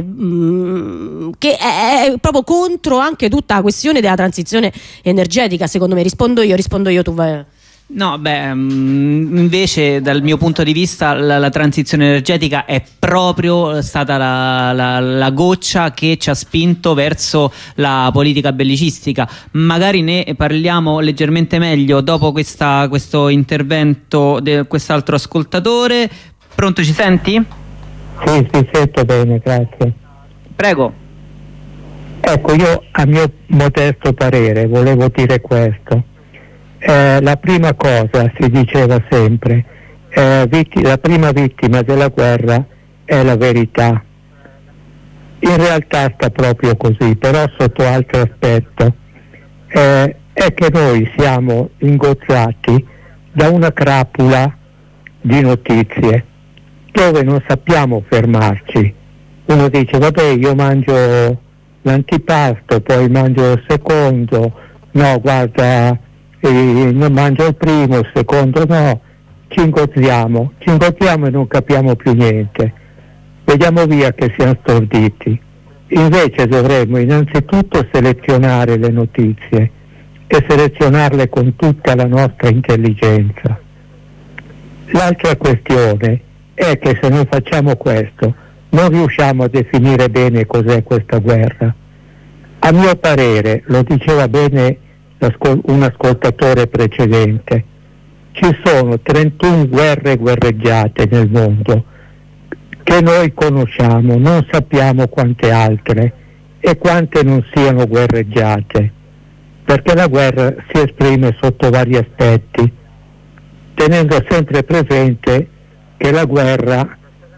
è proprio contro anche tutta la questione della transizione energetica, secondo me. Rispondo io, tu vai. No, invece dal mio punto di vista la transizione energetica è proprio stata la goccia che ci ha spinto verso la politica bellicistica. Magari ne parliamo leggermente meglio dopo questo intervento di quest'altro ascoltatore. Pronto, ci senti? Sì, sento bene, grazie. Prego. Ecco, io a mio modesto parere volevo dire questo. La prima cosa, si diceva sempre, la prima vittima della guerra è la verità. In realtà sta proprio così, però sotto altro aspetto. È che noi siamo ingozzati da una crapula di notizie dove non sappiamo fermarci. Uno dice: vabbè, io mangio l'antipasto, poi mangio il secondo, no guarda, non mangio il primo, il secondo no, ci ingoziamo e non capiamo più niente, vediamo via che siamo storditi. Invece dovremmo innanzitutto selezionare le notizie e selezionarle con tutta la nostra intelligenza. L'altra questione è che se non facciamo questo non riusciamo a definire bene cos'è questa guerra. A mio parere, lo diceva bene un ascoltatore precedente, ci sono 31 guerreggiate nel mondo che noi conosciamo, non sappiamo quante altre e quante non siano guerreggiate, perché la guerra si esprime sotto vari aspetti, tenendo sempre presente che la guerra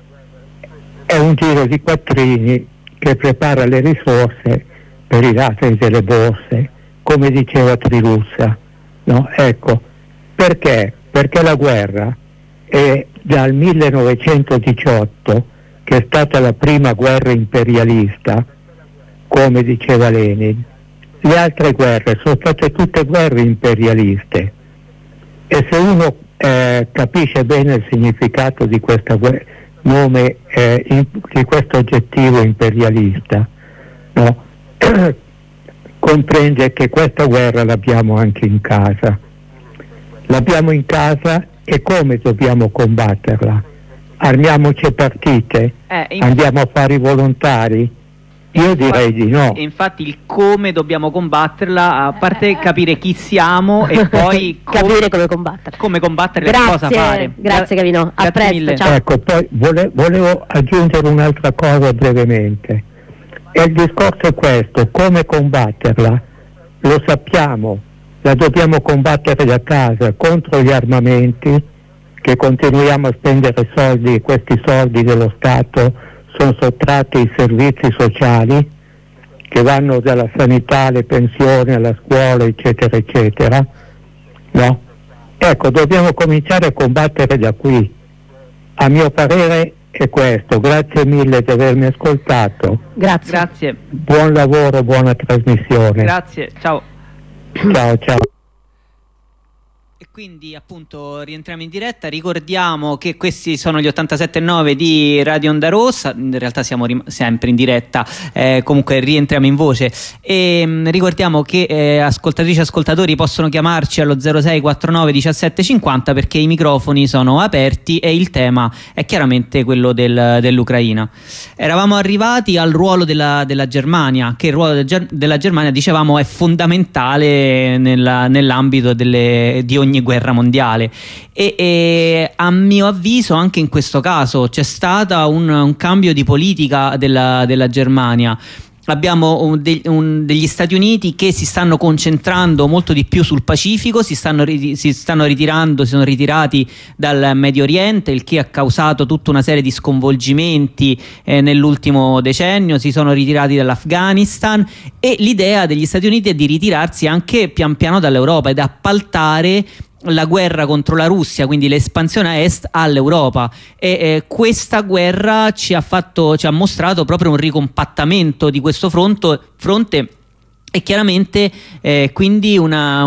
è un giro di quattrini che prepara le risorse per i ratei delle borse, come diceva Trilussa, no? Ecco, perché? Perché la guerra è dal 1918, che è stata la prima guerra imperialista, come diceva Lenin. Le altre guerre sono state tutte guerre imperialiste, e se uno capisce bene il significato di questa nome di questo aggettivo imperialista, no? Comprende che questa guerra l'abbiamo anche in casa. L'abbiamo in casa, e come dobbiamo combatterla? Armiamoci a partite? Andiamo a fare i volontari? Io direi di no. Infatti il come dobbiamo combatterla, a parte capire chi siamo e poi capire come combatterla. Come combatterla e cosa fare. Grazie Gavino, a presto, mille. ciao. Ecco, poi volevo aggiungere un'altra cosa brevemente. E il discorso è questo: come combatterla? Lo sappiamo, la dobbiamo combattere da casa, contro gli armamenti, che continuiamo a spendere soldi, e questi soldi dello Stato sono sottratti ai servizi sociali che vanno dalla sanità alle pensioni, alla scuola, eccetera eccetera, no? Ecco, dobbiamo cominciare a combattere da qui. A mio parere è questo. Grazie mille di avermi ascoltato. Grazie. Buon lavoro, buona trasmissione. Grazie, ciao. Ciao. E quindi appunto rientriamo in diretta. Ricordiamo che questi sono gli 87.9 di Radio Onda Rossa. In realtà siamo sempre in diretta, comunque rientriamo in voce. E ricordiamo che ascoltatrici e ascoltatori possono chiamarci allo 0649 17 50, perché i microfoni sono aperti e il tema è chiaramente quello dell'Ucraina. Eravamo arrivati al ruolo della Germania, che il ruolo della Germania, dicevamo, è fondamentale nell'ambito di ogni guerra mondiale, e a mio avviso anche in questo caso c'è stato un cambio di politica della Germania. Abbiamo degli Stati Uniti che si stanno concentrando molto di più sul Pacifico, si sono ritirati dal Medio Oriente, il che ha causato tutta una serie di sconvolgimenti nell'ultimo decennio. Si sono ritirati dall'Afghanistan, e l'idea degli Stati Uniti è di ritirarsi anche pian piano dall'Europa ed appaltare la guerra contro la Russia, quindi l'espansione a est, all'Europa. E questa guerra ci ha mostrato proprio un ricompattamento di questo fronte, e chiaramente quindi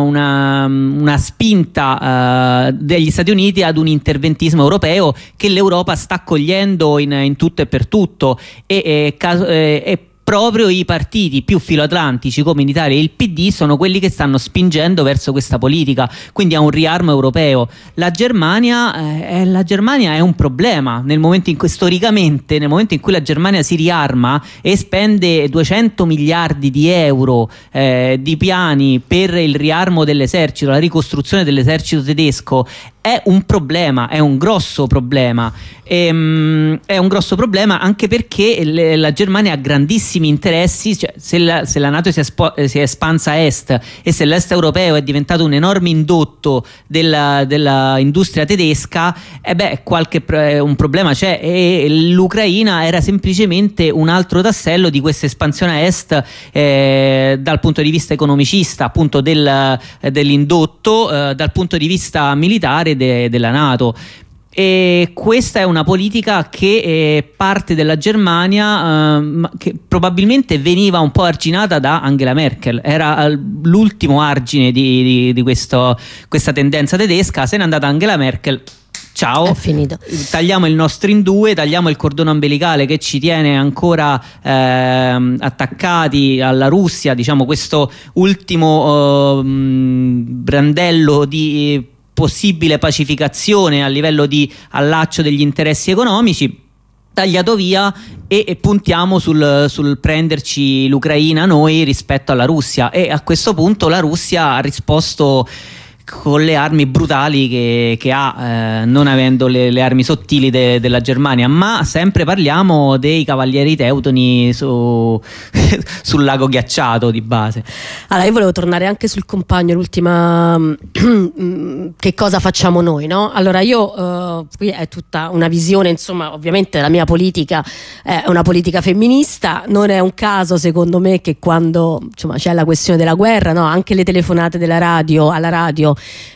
una spinta degli Stati Uniti ad un interventismo europeo che l'Europa sta accogliendo in tutto e per tutto, e proprio i partiti più filoatlantici come in Italia il PD sono quelli che stanno spingendo verso questa politica, quindi a un riarmo europeo. La Germania è un problema storicamente, nel momento in cui la Germania si riarma e spende 200 miliardi di euro di piani per il riarmo dell'esercito, la ricostruzione dell'esercito tedesco. È un problema, è un grosso problema, è un grosso problema anche perché la Germania ha grandissimi interessi, cioè se la NATO si è espansa a est, e se l'est europeo è diventato un enorme indotto della industria tedesca, un problema c'è, e l'Ucraina era semplicemente un altro tassello di questa espansione a est dal punto di vista economicista, appunto dell'indotto, dal punto di vista militare della NATO. E questa è una politica che parte della Germania, che probabilmente veniva un po' arginata da Angela Merkel. Era l'ultimo argine di questa tendenza tedesca. Se n'è andata Angela Merkel, ciao, è finito. Tagliamo il nostro in due, tagliamo il cordone ombelicale che ci tiene ancora attaccati alla Russia, diciamo questo ultimo brandello di possibile pacificazione a livello di allaccio degli interessi economici, tagliato via, e puntiamo sul prenderci l'Ucraina noi rispetto alla Russia. E a questo punto la Russia ha risposto con le armi brutali che ha, non avendo le armi sottili della Germania. Ma sempre parliamo dei cavalieri teutoni sul lago ghiacciato di base. Allora, io volevo tornare anche sul compagno, l'ultima che cosa facciamo noi, no? Allora io qui è tutta una visione, insomma, ovviamente la mia politica è una politica femminista. Non è un caso secondo me che quando, insomma, c'è la questione della guerra, no? Anche le telefonate alla radio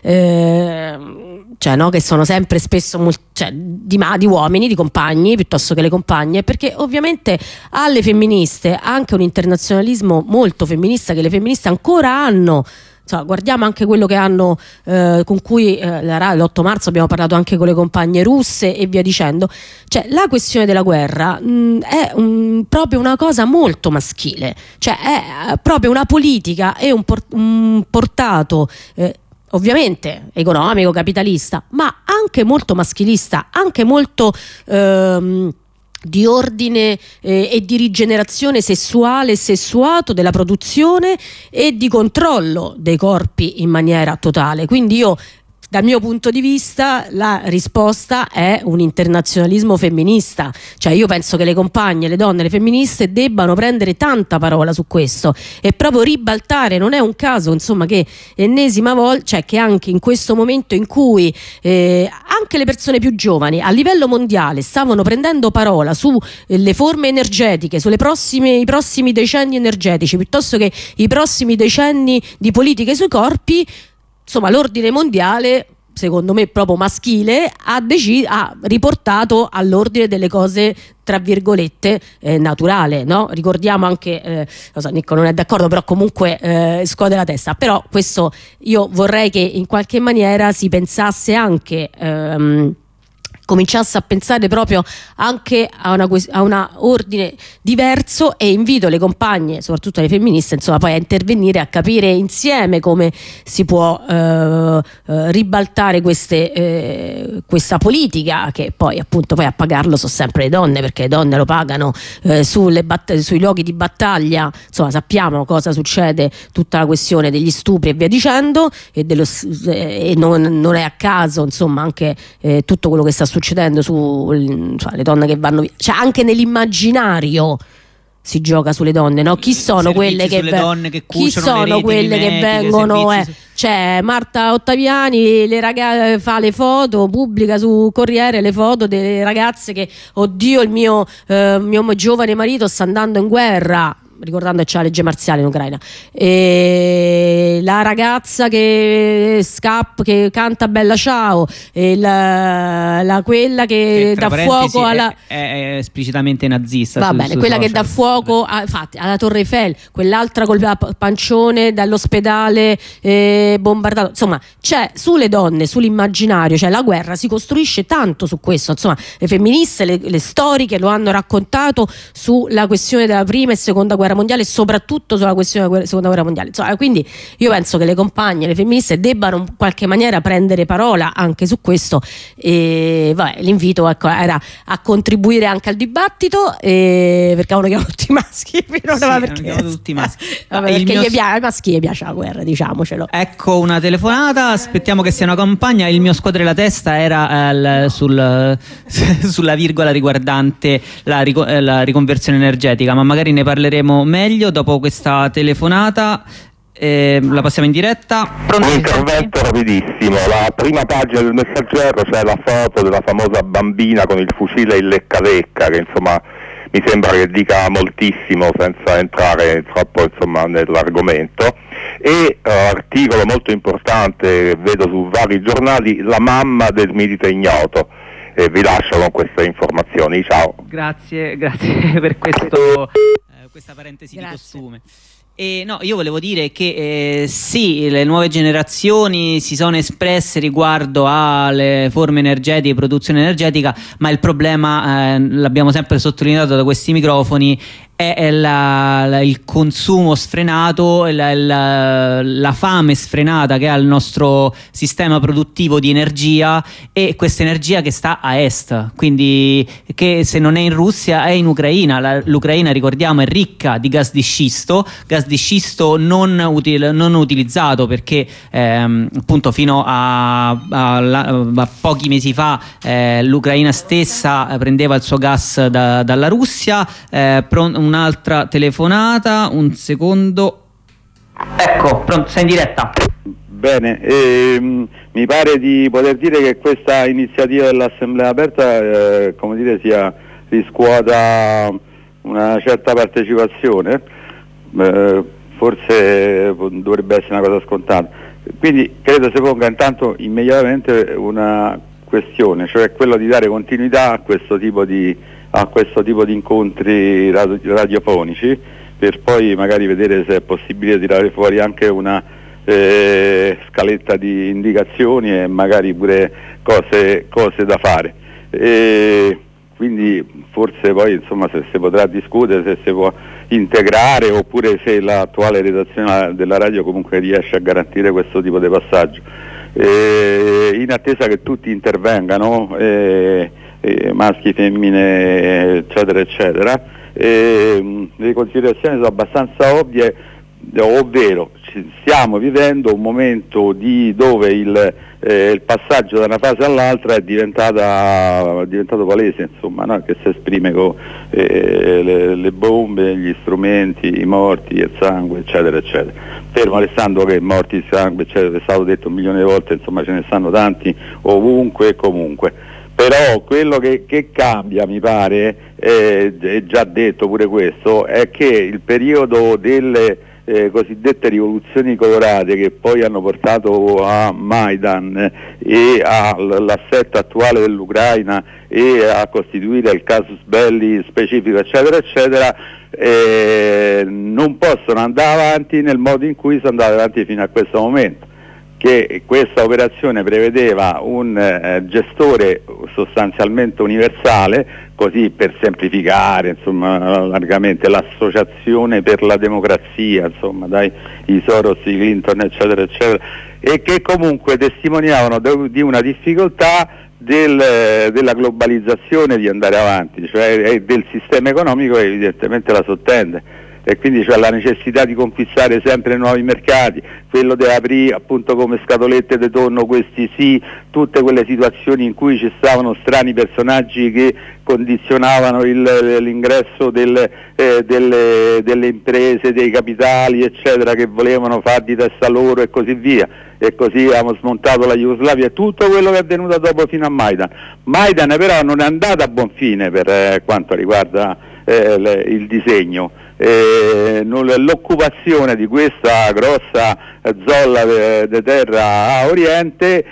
cioè, no, che sono sempre spesso di uomini, di compagni piuttosto che le compagne, perché ovviamente alle femministe anche un internazionalismo molto femminista che le femministe ancora hanno. Guardiamo anche quello che hanno con cui l'8 marzo abbiamo parlato anche con le compagne russe e via dicendo. Cioè, la questione della guerra è proprio una cosa molto maschile, cioè è proprio una politica e un portato ovviamente economico, capitalista, ma anche molto maschilista, anche molto di ordine e di rigenerazione sessuale e sessuato della produzione e di controllo dei corpi in maniera totale. Quindi io, dal mio punto di vista, la risposta è un internazionalismo femminista. Cioè, io penso che le compagne, le donne, le femministe debbano prendere tanta parola su questo e proprio ribaltare. Non è un caso, insomma, che ennesima volta, cioè che anche in questo momento in cui anche le persone più giovani a livello mondiale stavano prendendo parola sulle forme energetiche, i prossimi decenni energetici, piuttosto che i prossimi decenni di politiche sui corpi, insomma, l'ordine mondiale, secondo me proprio maschile, ha riportato all'ordine delle cose tra virgolette naturale, no? Ricordiamo anche, lo so, Nicco non è d'accordo, però comunque scuote la testa. Però questo, io vorrei che in qualche maniera si pensasse anche cominciasse a pensare proprio anche a un ordine diverso, e invito le compagne, soprattutto le femministe, insomma, poi a intervenire, a capire insieme come si può ribaltare questa politica, che poi appunto poi a pagarlo sono sempre le donne, perché le donne lo pagano sui luoghi di battaglia. Insomma, sappiamo cosa succede, tutta la questione degli stupri e via dicendo, e non è a caso, insomma, anche tutto quello che sta succedendo le donne che vanno via. Cioè, anche nell'immaginario si gioca sulle donne, no? Chi sono quelle che vengono? C'è Marta Ottaviani, fa le foto, pubblica su Corriere le foto delle ragazze che, oddio, il mio giovane marito sta andando in guerra, ricordando che c'è la legge marziale in Ucraina, e la ragazza che che canta Bella Ciao, e quella che dà fuoco è esplicitamente nazista. Va bene, quella social, che dà fuoco alla Torre Eiffel, quell'altra col pancione dall'ospedale bombardato. Insomma, c'è sulle donne, sull'immaginario, cioè la guerra si costruisce tanto su questo. Insomma, le femministe, le storiche lo hanno raccontato sulla questione della prima e seconda guerra mondiale, soprattutto sulla questione della seconda guerra mondiale. Insomma, quindi io penso che le compagne, le femministe debbano in qualche maniera prendere parola anche su questo, e l'invito, ecco, era a contribuire anche al dibattito, perché uno chiama tutti maschi, tutti maschi. Perché ai maschi gli piace la guerra, diciamocelo. Ecco una telefonata, aspettiamo che sia una compagna. Il mio scuotere la testa era sulla virgola riguardante la riconversione energetica, ma magari ne parleremo meglio dopo questa telefonata. La passiamo in diretta. Un intervento rapidissimo. La prima pagina del Messaggero c'è la foto della famosa bambina con il fucile in lecca-lecca, che insomma mi sembra che dica moltissimo senza entrare troppo, insomma, nell'argomento. E articolo molto importante, vedo su vari giornali, la mamma del milite ignoto, vi lascio con queste informazioni, ciao. Grazie per questa parentesi di costume. No, io volevo dire che sì, le nuove generazioni si sono espresse riguardo alle forme energetiche, produzione energetica, ma il problema, l'abbiamo sempre sottolineato da questi microfoni, è il consumo sfrenato, la fame sfrenata che ha il nostro sistema produttivo di energia, e questa energia che sta a est, quindi che se non è in Russia è in Ucraina. L'Ucraina, ricordiamo, è ricca di gas di scisto non utilizzato, perché appunto fino a pochi mesi fa l'Ucraina stessa prendeva il suo gas dalla Russia. Un'altra telefonata, un secondo. Ecco, pronto, sei in diretta. Bene, mi pare di poter dire che questa iniziativa dell'Assemblea aperta riscuota una certa partecipazione, forse dovrebbe essere una cosa scontata, quindi credo si ponga intanto immediatamente una questione, cioè quello di dare continuità a questo tipo di incontri radiofonici, per poi magari vedere se è possibile tirare fuori anche una scaletta di indicazioni e magari pure cose da fare. Quindi forse poi insomma se si potrà discutere, se si può integrare, oppure se l'attuale redazione della radio comunque riesce a garantire questo tipo di passaggio. In attesa che tutti intervengano, maschi, femmine, eccetera eccetera, le considerazioni sono abbastanza ovvie, ovvero stiamo vivendo un momento dove il passaggio da una fase all'altra è diventato palese, insomma, no? Che si esprime con le bombe, gli strumenti, i morti, il sangue, eccetera eccetera. Fermo restando che morti, il sangue, eccetera, è stato detto 1 milione di volte, insomma ce ne stanno tanti ovunque e comunque. Però quello che cambia, mi pare, è già detto pure questo, è che il periodo delle cosiddette rivoluzioni colorate, che poi hanno portato a Maidan e all'assetto attuale dell'Ucraina e a costituire il casus belli specifico, eccetera eccetera, non possono andare avanti nel modo in cui sono andati avanti fino a questo momento, che questa operazione prevedeva un gestore sostanzialmente universale, così per semplificare, insomma, largamente, l'associazione per la democrazia, insomma, dai, i Soros, i Clinton, eccetera eccetera, e che comunque testimoniavano di una difficoltà della globalizzazione di andare avanti, cioè del sistema economico che evidentemente la sottende. E quindi c'è la necessità di conquistare sempre nuovi mercati, quello di aprire appunto come scatolette di tonno, questi sì, tutte quelle situazioni in cui ci stavano strani personaggi che condizionavano l'ingresso delle imprese, dei capitali, eccetera, che volevano far di testa loro e così via. E così abbiamo smontato la Jugoslavia, e tutto quello che è avvenuto dopo fino a Maidan. Maidan però non è andata a buon fine per quanto riguarda il disegno. L'occupazione di questa grossa zolla di terra a oriente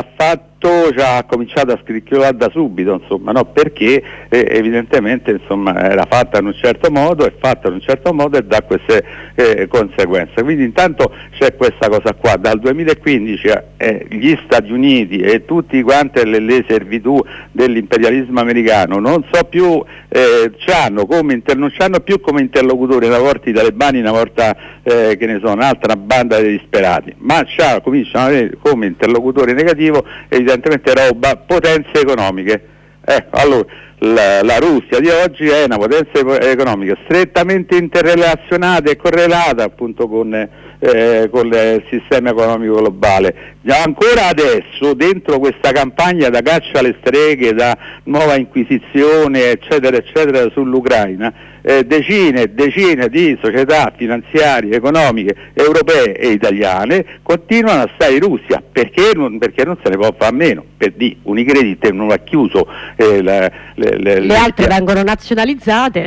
ha cominciato a scricchiolare da subito, insomma, no? Perché evidentemente, insomma, era fatta in un certo modo, è fatta in un certo modo e dà queste conseguenze. Quindi intanto c'è questa cosa qua, dal 2015 gli Stati Uniti e tutti quante le servitù dell'imperialismo americano non so più, non c'hanno più come interlocutori, una volta i talebani, una volta che ne so, un'altra banda di disperati, ma cominciano ad avere come interlocutore negativo evidentemente potenze economiche. Allora la Russia di oggi è una potenza economica strettamente interrelazionata e correlata appunto con il sistema economico globale. Ancora adesso, dentro questa campagna da caccia alle streghe, da nuova inquisizione, eccetera eccetera, sull'Ucraina, decine e decine di società finanziarie, economiche, europee e italiane continuano a stare in Russia perché non se ne può fare a meno. Per di Unicredit non ha chiuso, le altre vengono nazionalizzate.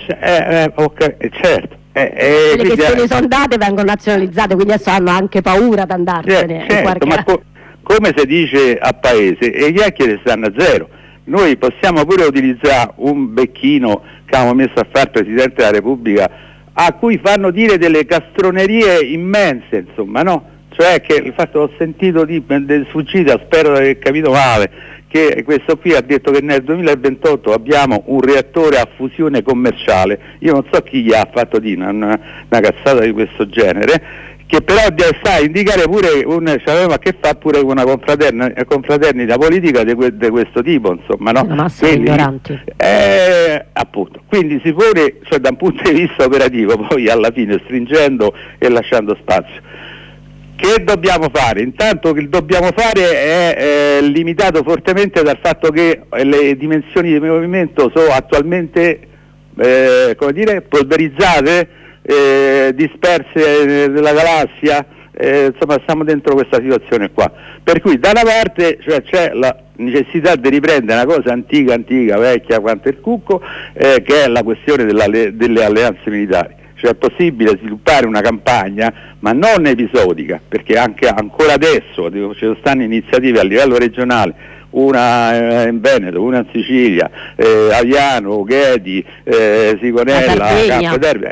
Certo. Quelle che se ne sono date vengono nazionalizzate, quindi adesso hanno anche paura di andarsene. Certo, ma come si dice a paese, e i chiacchiere stanno a zero, noi possiamo pure utilizzare un becchino che abbiamo messo a fare il Presidente della Repubblica, a cui fanno dire delle castronerie immense, insomma, no? Cioè che il fatto, ho sentito di sfuggita, spero di aver capito male, che questo qui ha detto che nel 2028 abbiamo un reattore a fusione commerciale. Io non so chi gli ha fatto dire una cazzata di questo genere, che però sta a indicare pure c'aveva a che fa pure con una confraternita politica di questo tipo, insomma, no? Massimo ignoranti. Appunto, quindi si pone, cioè da un punto di vista operativo, poi alla fine stringendo e lasciando spazio. Che dobbiamo fare? Intanto che dobbiamo fare è limitato fortemente dal fatto che le dimensioni di movimento sono attualmente polverizzate, disperse nella galassia, insomma stiamo dentro questa situazione qua. Per cui da una parte, cioè, c'è la necessità di riprendere una cosa antica, vecchia quanto il cucco, che è la questione delle alleanze militari. Cioè è possibile sviluppare una campagna, ma non episodica, perché anche ancora adesso ci stanno iniziative a livello regionale, una in Veneto, una in Sicilia, Aviano, Ghedi, Sigonella, Campotermine,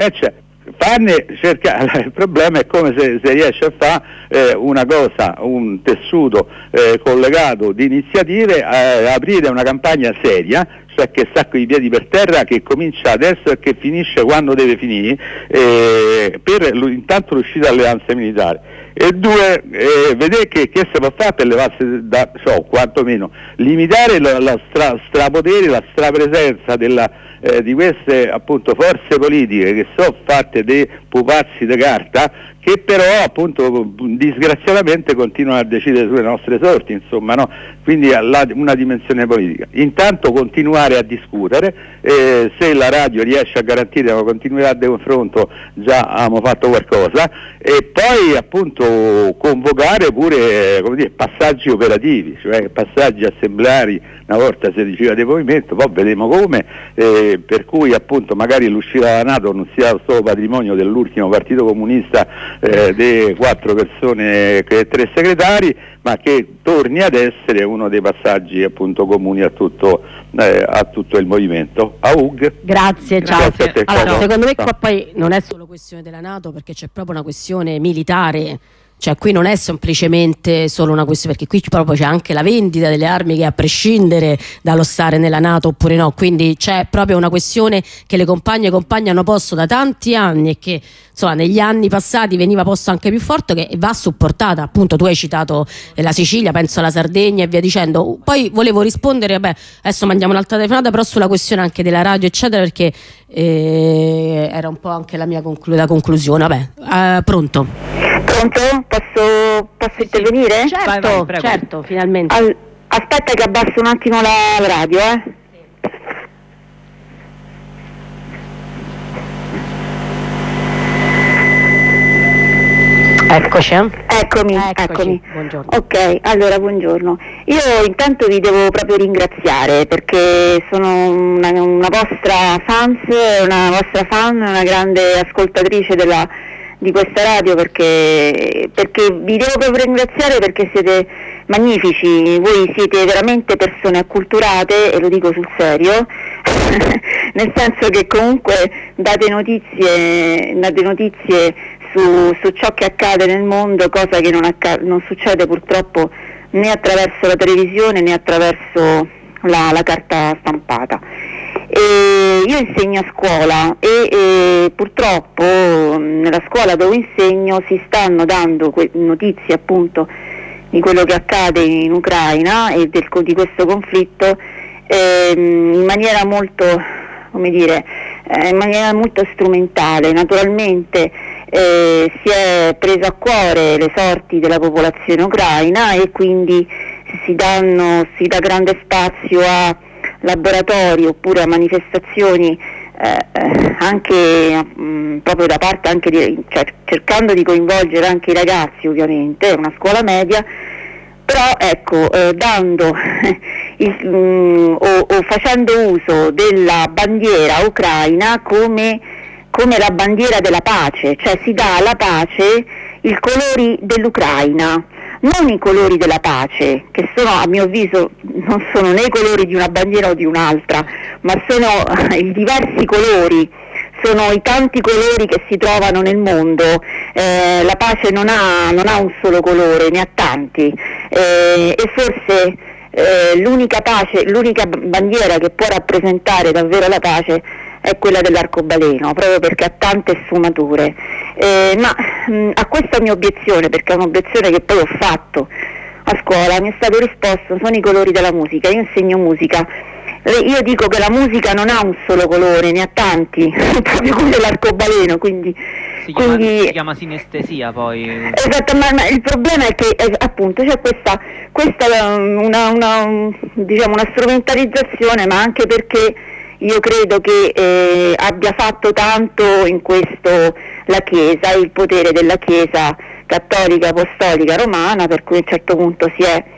il problema è come se riesce a fare una cosa, un tessuto collegato di iniziative, aprire una campagna seria, cioè che sta con i piedi per terra, che comincia adesso e che finisce quando deve finire, per intanto l'uscita dall'alleanza militare, e due, vedere che si può fare per levarsi da ciò, quantomeno limitare la strapoteri, la strapresenza di queste appunto forze politiche che sono fatte dei pupazzi di carta, che però appunto disgraziatamente continuano a decidere sulle nostre sorti, insomma, no? Quindi una dimensione politica. Intanto continuare a discutere, se la radio riesce a garantire una continuità di confronto già abbiamo fatto qualcosa, e poi appunto convocare pure, come dire, passaggi operativi, cioè passaggi assemblari, una volta si diceva di movimento, poi vedremo come, per cui appunto magari l'uscita dalla NATO non sia solo patrimonio dell'ultimo partito comunista di 4 persone e 3 segretari, ma che torni ad essere uno dei passaggi appunto comuni a tutto il movimento. Grazie, ciao. Grazie a te, allora, ciao. secondo me qua poi non è solo questione della NATO, perché c'è proprio una questione militare. Cioè qui non è semplicemente solo una questione, perché qui proprio c'è anche la vendita delle armi, che a prescindere dallo stare nella NATO oppure no, quindi c'è proprio una questione che le compagne e compagni hanno posto da tanti anni, e che insomma negli anni passati veniva posto anche più forte, che va supportata. Appunto tu hai citato la Sicilia, penso alla Sardegna e via dicendo. Poi volevo rispondere, adesso mandiamo un'altra telefonata, però sulla questione anche della radio eccetera, perché era un po' anche la mia conclusione. Pronto? Posso intervenire? Certo, vai, certo, finalmente. Aspetta che abbasso un attimo la radio, Eccoci. Eccomi. Buongiorno. Ok, allora buongiorno. Io intanto vi devo proprio ringraziare, perché sono una vostra fan, una grande ascoltatrice di questa radio, perché vi devo proprio ringraziare, perché siete magnifici, voi siete veramente persone acculturate, e lo dico sul serio, nel senso che comunque date notizie su ciò che accade nel mondo, cosa che non succede purtroppo né attraverso la televisione né attraverso la carta stampata. Io insegno a scuola e purtroppo nella scuola dove insegno si stanno dando notizie appunto di quello che accade in Ucraina e di questo conflitto in maniera molto, in maniera molto strumentale. Naturalmente si è preso a cuore le sorti della popolazione ucraina, e quindi si dà grande spazio a laboratori oppure a manifestazioni anche proprio da parte anche cercando di coinvolgere anche i ragazzi, ovviamente, è una scuola media, però ecco, dando o facendo uso della bandiera ucraina come la bandiera della pace, cioè si dà alla pace i colori dell'Ucraina. non i colori della pace, che sono, a mio avviso, non sono né i colori di una bandiera o di un'altra, ma sono i diversi colori, sono i tanti colori che si trovano nel mondo. La pace non ha un solo colore, ne ha tanti, e forse l'unica bandiera che può rappresentare davvero la pace è quella dell'arcobaleno, proprio perché ha tante sfumature. Ma a questa mia obiezione, perché è un'obiezione che poi ho fatto a scuola, mi è stato risposto: sono i colori della musica. Io insegno musica, io dico che la musica non ha un solo colore, ne ha tanti, proprio come l'arcobaleno, quindi si chiama sinestesia poi. Esatto, ma il problema è che appunto c'è questa una strumentalizzazione, ma anche perché io credo che abbia fatto tanto in questo la Chiesa, il potere della Chiesa cattolica apostolica romana, per cui a un certo punto si è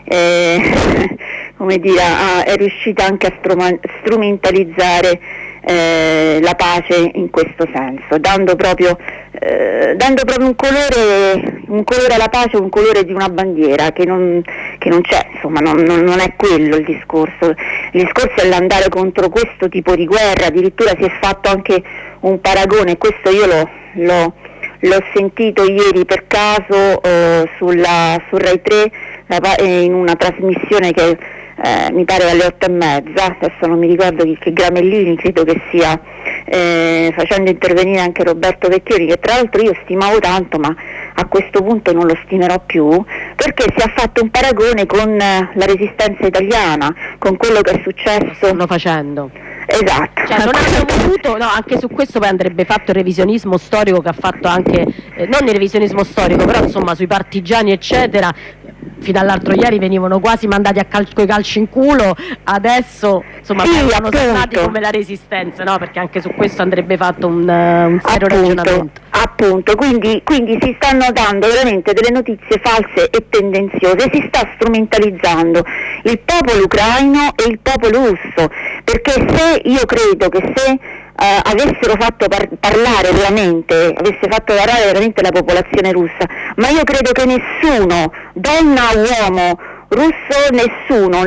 è riuscita anche a strumentalizzare la pace in questo senso, dando proprio un colore alla pace, un colore di una bandiera che non c'è, insomma, non è quello il discorso. Il discorso è l'andare contro questo tipo di guerra. Addirittura si è fatto anche un paragone, questo io l'ho sentito ieri per caso su Rai 3 in una trasmissione che mi pare alle 8:30, adesso non mi ricordo che Gramellini, credo che sia, facendo intervenire anche Roberto Vecchioni, che tra l'altro io stimavo tanto, ma a questo punto non lo stimerò più, perché si è fatto un paragone con la resistenza italiana, con quello che è successo. Stanno facendo. Esatto. Cioè, non hanno voluto, no, anche su questo poi andrebbe fatto il revisionismo storico che ha fatto anche, non il revisionismo storico, però insomma sui partigiani eccetera, fino all'altro ieri venivano quasi mandati coi calci in culo, adesso insomma vengono trattati come la resistenza, no? Perché anche su questo andrebbe fatto un serio ragionamento. Appunto, quindi si stanno dando veramente delle notizie false e tendenziose, si sta strumentalizzando il popolo ucraino e il popolo russo, perché io credo che se avessero fatto parlare veramente la popolazione russa, ma io credo che nessuno, donna o uomo, russo, nessuno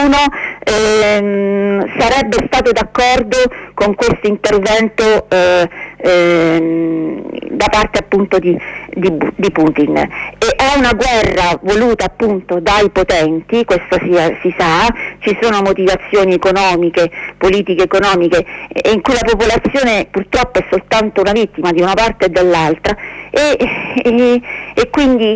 sarebbe stato d'accordo con questo intervento da parte appunto di Putin. E è una guerra voluta appunto dai potenti, questo si sa, ci sono motivazioni economiche, politiche economiche, e in cui la popolazione purtroppo è soltanto una vittima di una parte e dell'altra, e quindi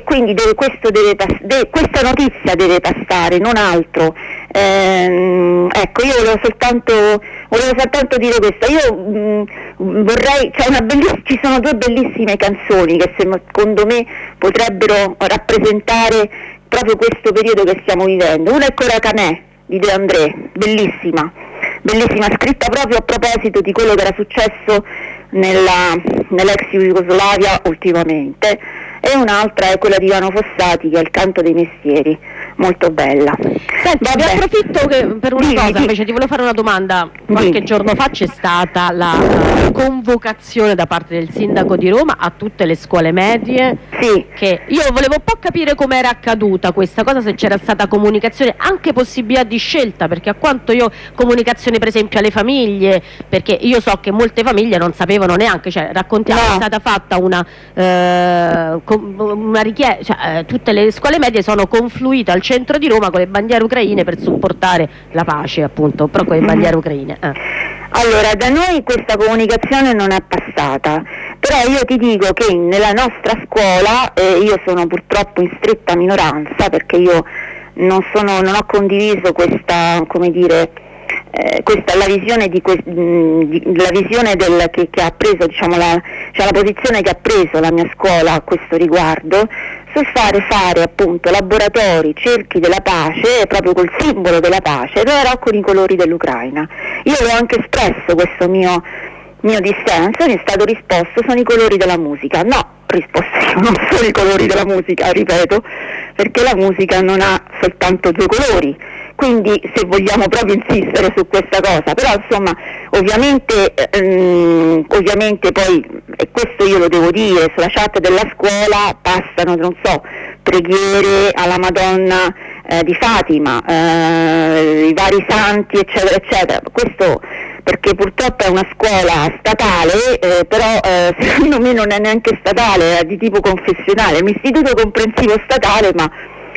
questa notizia deve passare, non altro. Ecco, io volevo soltanto dire questo. Io vorrei, ci sono due bellissime canzoni che secondo me potrebbero rappresentare proprio questo periodo che stiamo vivendo. Una è Coracanè di De André, bellissima, scritta proprio a proposito di quello che era successo nell'ex Jugoslavia ultimamente, e un'altra è quella di Ivano Fossati, che è Il canto dei mestieri, molto bella. Senti, vi approfitto per una cosa, invece ti volevo fare una domanda. Qualche giorno fa c'è stata la convocazione da parte del sindaco di Roma a tutte le scuole medie. Sì. Che io volevo un po' capire come era accaduta questa cosa, se c'era stata comunicazione, anche possibilità di scelta, perché a quanto io comunicazione per esempio alle famiglie, perché io so che molte famiglie non sapevano neanche, cioè raccontiamo che è stata fatta una richiesta, cioè tutte le scuole medie sono confluite al centro di Roma con le bandiere ucraine per supportare la pace, appunto, però con le bandiere ucraine. Allora, da noi questa comunicazione non è passata, però io ti dico che nella nostra scuola, io sono purtroppo in stretta minoranza, perché io non ho condiviso questa, come dire, la visione che ha preso, diciamo, la posizione che ha preso la mia scuola a questo riguardo, sul fare appunto laboratori, cerchi della pace, proprio col simbolo della pace, però con i colori dell'Ucraina. Io ho anche espresso questo mio dissenso, mi è stato risposto: sono i colori della musica. No, risposto io, non sono i colori della musica, ripeto, perché la musica non ha soltanto due colori. Quindi, se vogliamo proprio insistere su questa cosa, però insomma ovviamente poi, e questo io lo devo dire, sulla chat della scuola passano, non so, preghiere alla Madonna di Fatima, i vari santi eccetera eccetera. Questo perché purtroppo è una scuola statale, però secondo me non è neanche statale, è di tipo confessionale, è un istituto comprensivo statale, ma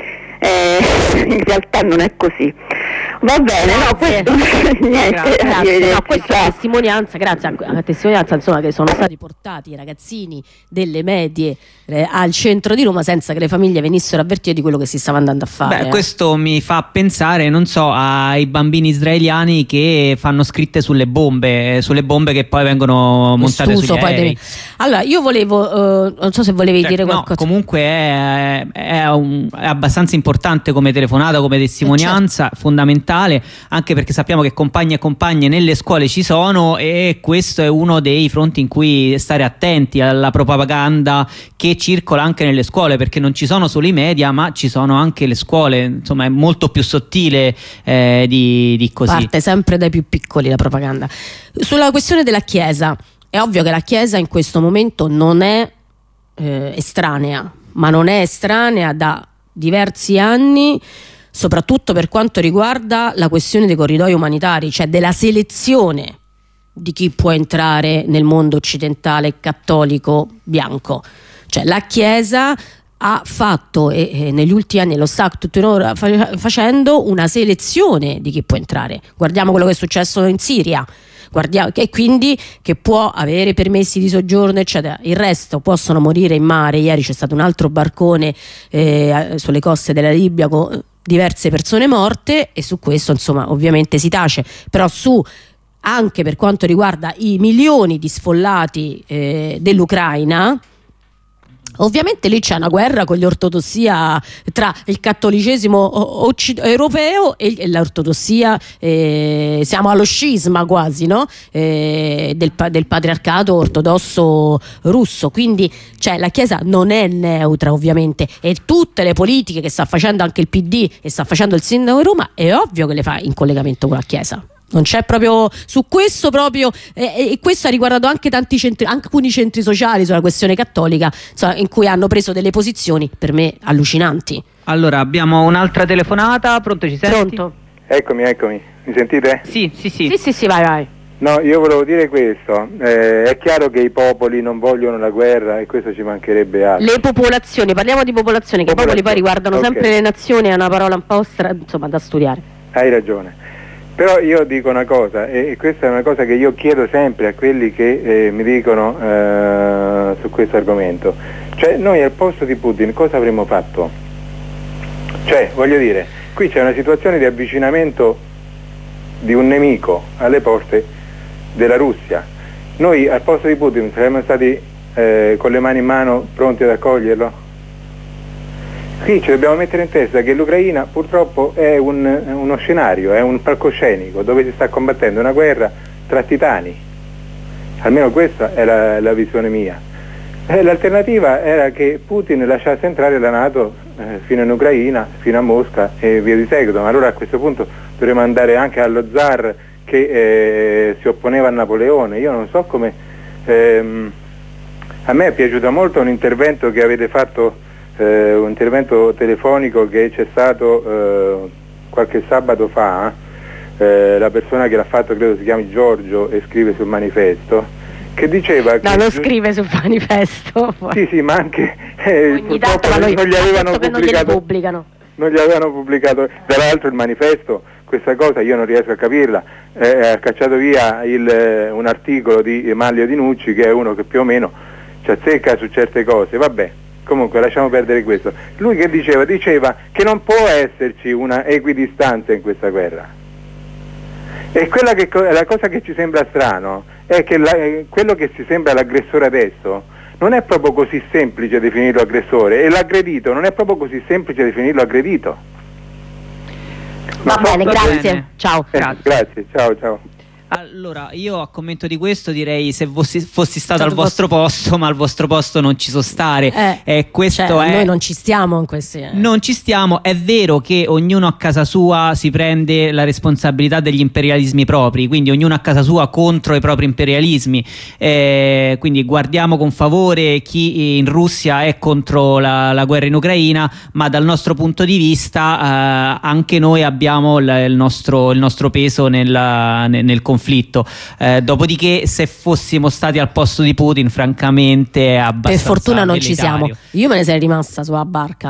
in realtà non è così. Va bene, no, questo niente, grazie. No, questa è testimonianza, grazie a testimonianza insomma, che sono stati portati i ragazzini delle medie al centro di Roma senza che le famiglie venissero avvertite di quello che si stava andando a fare. Beh, questo mi fa pensare, non so, ai bambini israeliani che fanno scritte sulle bombe che poi vengono montate sugli aerei. Allora, io volevo, non so se volevi dire qualcosa. No, comunque è abbastanza importante come telefonata, come testimonianza, certo. Fondamentale, anche perché sappiamo che compagni e compagne nelle scuole ci sono, e questo è uno dei fronti in cui stare attenti alla propaganda che circola anche nelle scuole, perché non ci sono solo i media ma ci sono anche le scuole, insomma è molto più sottile di così. Parte sempre dai più piccoli la propaganda. Sulla questione della Chiesa, è ovvio che la Chiesa in questo momento non è estranea, ma non è estranea da diversi anni, soprattutto per quanto riguarda la questione dei corridoi umanitari, cioè della selezione di chi può entrare nel mondo occidentale cattolico bianco. Cioè la Chiesa ha fatto e negli ultimi anni lo sta tuttora facendo una selezione di chi può entrare. Guardiamo quello che è successo in Siria, e quindi che può avere permessi di soggiorno eccetera, il resto possono morire in mare. Ieri c'è stato un altro barcone sulle coste della Libia con diverse persone morte, e su questo insomma ovviamente si tace, però anche per quanto riguarda i milioni di sfollati dell'Ucraina, ovviamente lì c'è una guerra con l'ortodossia, tra il cattolicesimo europeo e l'ortodossia, siamo allo scisma quasi, no? Del patriarcato ortodosso russo, quindi cioè, la Chiesa non è neutra ovviamente, e tutte le politiche che sta facendo anche il PD e sta facendo il sindaco di Roma è ovvio che le fa in collegamento con la Chiesa. Non c'è proprio su questo proprio, e questo ha riguardato anche tanti centri, anche alcuni centri sociali sulla questione cattolica, insomma, in cui hanno preso delle posizioni per me allucinanti. Allora abbiamo un'altra telefonata, pronto, ci senti? Pronto? Eccomi, mi sentite? Sì, vai. No, io volevo dire questo, è chiaro che i popoli non vogliono la guerra, e questo ci mancherebbe altro. Le popolazioni, parliamo di popolazioni, che i popoli poi riguardano sempre le nazioni, è una parola un po' insomma da studiare. Hai ragione. Però io dico una cosa, e questa è una cosa che io chiedo sempre a quelli che mi dicono su questo argomento, cioè noi al posto di Putin cosa avremmo fatto? Cioè, voglio dire, qui c'è una situazione di avvicinamento di un nemico alle porte della Russia. Noi al posto di Putin saremmo stati con le mani in mano pronti ad accoglierlo? Qui ci dobbiamo mettere in testa che l'Ucraina purtroppo è uno scenario, è un palcoscenico dove si sta combattendo una guerra tra titani. Almeno questa è la visione mia. L'alternativa era che Putin lasciasse entrare la NATO fino in Ucraina, fino a Mosca e via di seguito. Ma allora a questo punto dovremmo andare anche allo zar che si opponeva a Napoleone. Io non so come... a me è piaciuto molto un intervento che avete fatto, un intervento telefonico che c'è stato qualche sabato fa, la persona che l'ha fatto credo si chiami Giorgio e scrive sul Manifesto, che diceva che... No, lo scrive sul Manifesto. Sì, ma anche ogni tanto non gli avevano pubblicano. Non gli avevano pubblicato. Tra l'altro il Manifesto, questa cosa io non riesco a capirla, ha cacciato via un articolo di Manlio Di Nucci, che è uno che più o meno ci azzecca su certe cose. Vabbè, comunque lasciamo perdere questo. Lui che diceva che non può esserci una equidistanza in questa guerra. E la cosa che ci sembra strano è che quello che si sembra l'aggressore adesso non è proprio così semplice definirlo aggressore, e l'aggredito non è proprio così semplice definirlo aggredito. Va bene, grazie. Ciao. Grazie, ciao. Allora, io a commento di questo direi se fossi stato al vostro posto, ma al vostro posto non ci so stare. Noi non ci stiamo in questi. Non ci stiamo. È vero che ognuno a casa sua si prende la responsabilità degli imperialismi propri, quindi ognuno a casa sua contro i propri imperialismi. Quindi guardiamo con favore chi in Russia è contro la guerra in Ucraina, ma dal nostro punto di vista anche noi abbiamo il nostro peso nel conflitto. Dopodiché, se fossimo stati al posto di Putin, francamente è abbastanza per fortuna non ci velitario. siamo. Io me ne sarei rimasta sulla barca.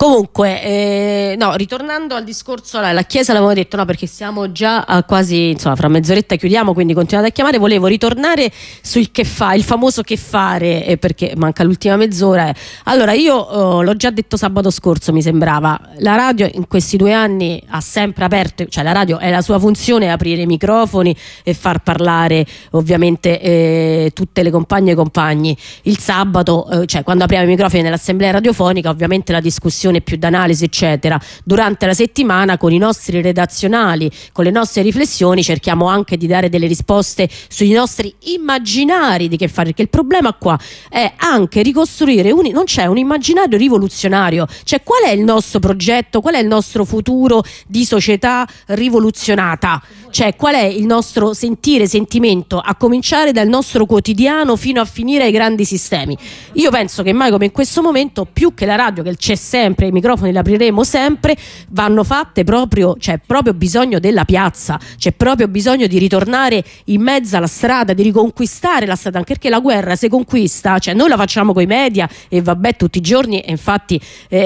Comunque no, ritornando al discorso, la Chiesa l'avevo detto, no, perché siamo già a quasi, insomma, fra mezz'oretta chiudiamo, quindi continuate a chiamare. Volevo ritornare sul che fa, il famoso che fare, perché manca l'ultima mezz'ora. Allora, io l'ho già detto sabato scorso, mi sembrava, la radio in questi 2 anni ha sempre aperto, cioè la radio è la sua funzione aprire i microfoni e far parlare ovviamente tutte le compagne e compagni. Il sabato, cioè quando apriamo i microfoni nell'assemblea radiofonica, ovviamente la discussione più d'analisi eccetera. Durante la settimana, con i nostri redazionali, con le nostre riflessioni, cerchiamo anche di dare delle risposte sui nostri immaginari di che fare, perché il problema qua è anche ricostruire non c'è un immaginario rivoluzionario, cioè qual è il nostro progetto, qual è il nostro futuro di società rivoluzionata, cioè qual è il nostro sentimento, a cominciare dal nostro quotidiano fino a finire ai grandi sistemi. Io penso che mai come in questo momento, più che la radio, che c'è sempre, i microfoni li apriremo sempre, vanno fatte proprio, c'è proprio bisogno della piazza, c'è proprio bisogno di ritornare in mezzo alla strada, di riconquistare la strada, anche perché la guerra si conquista, cioè noi la facciamo coi media e vabbè tutti i giorni, e infatti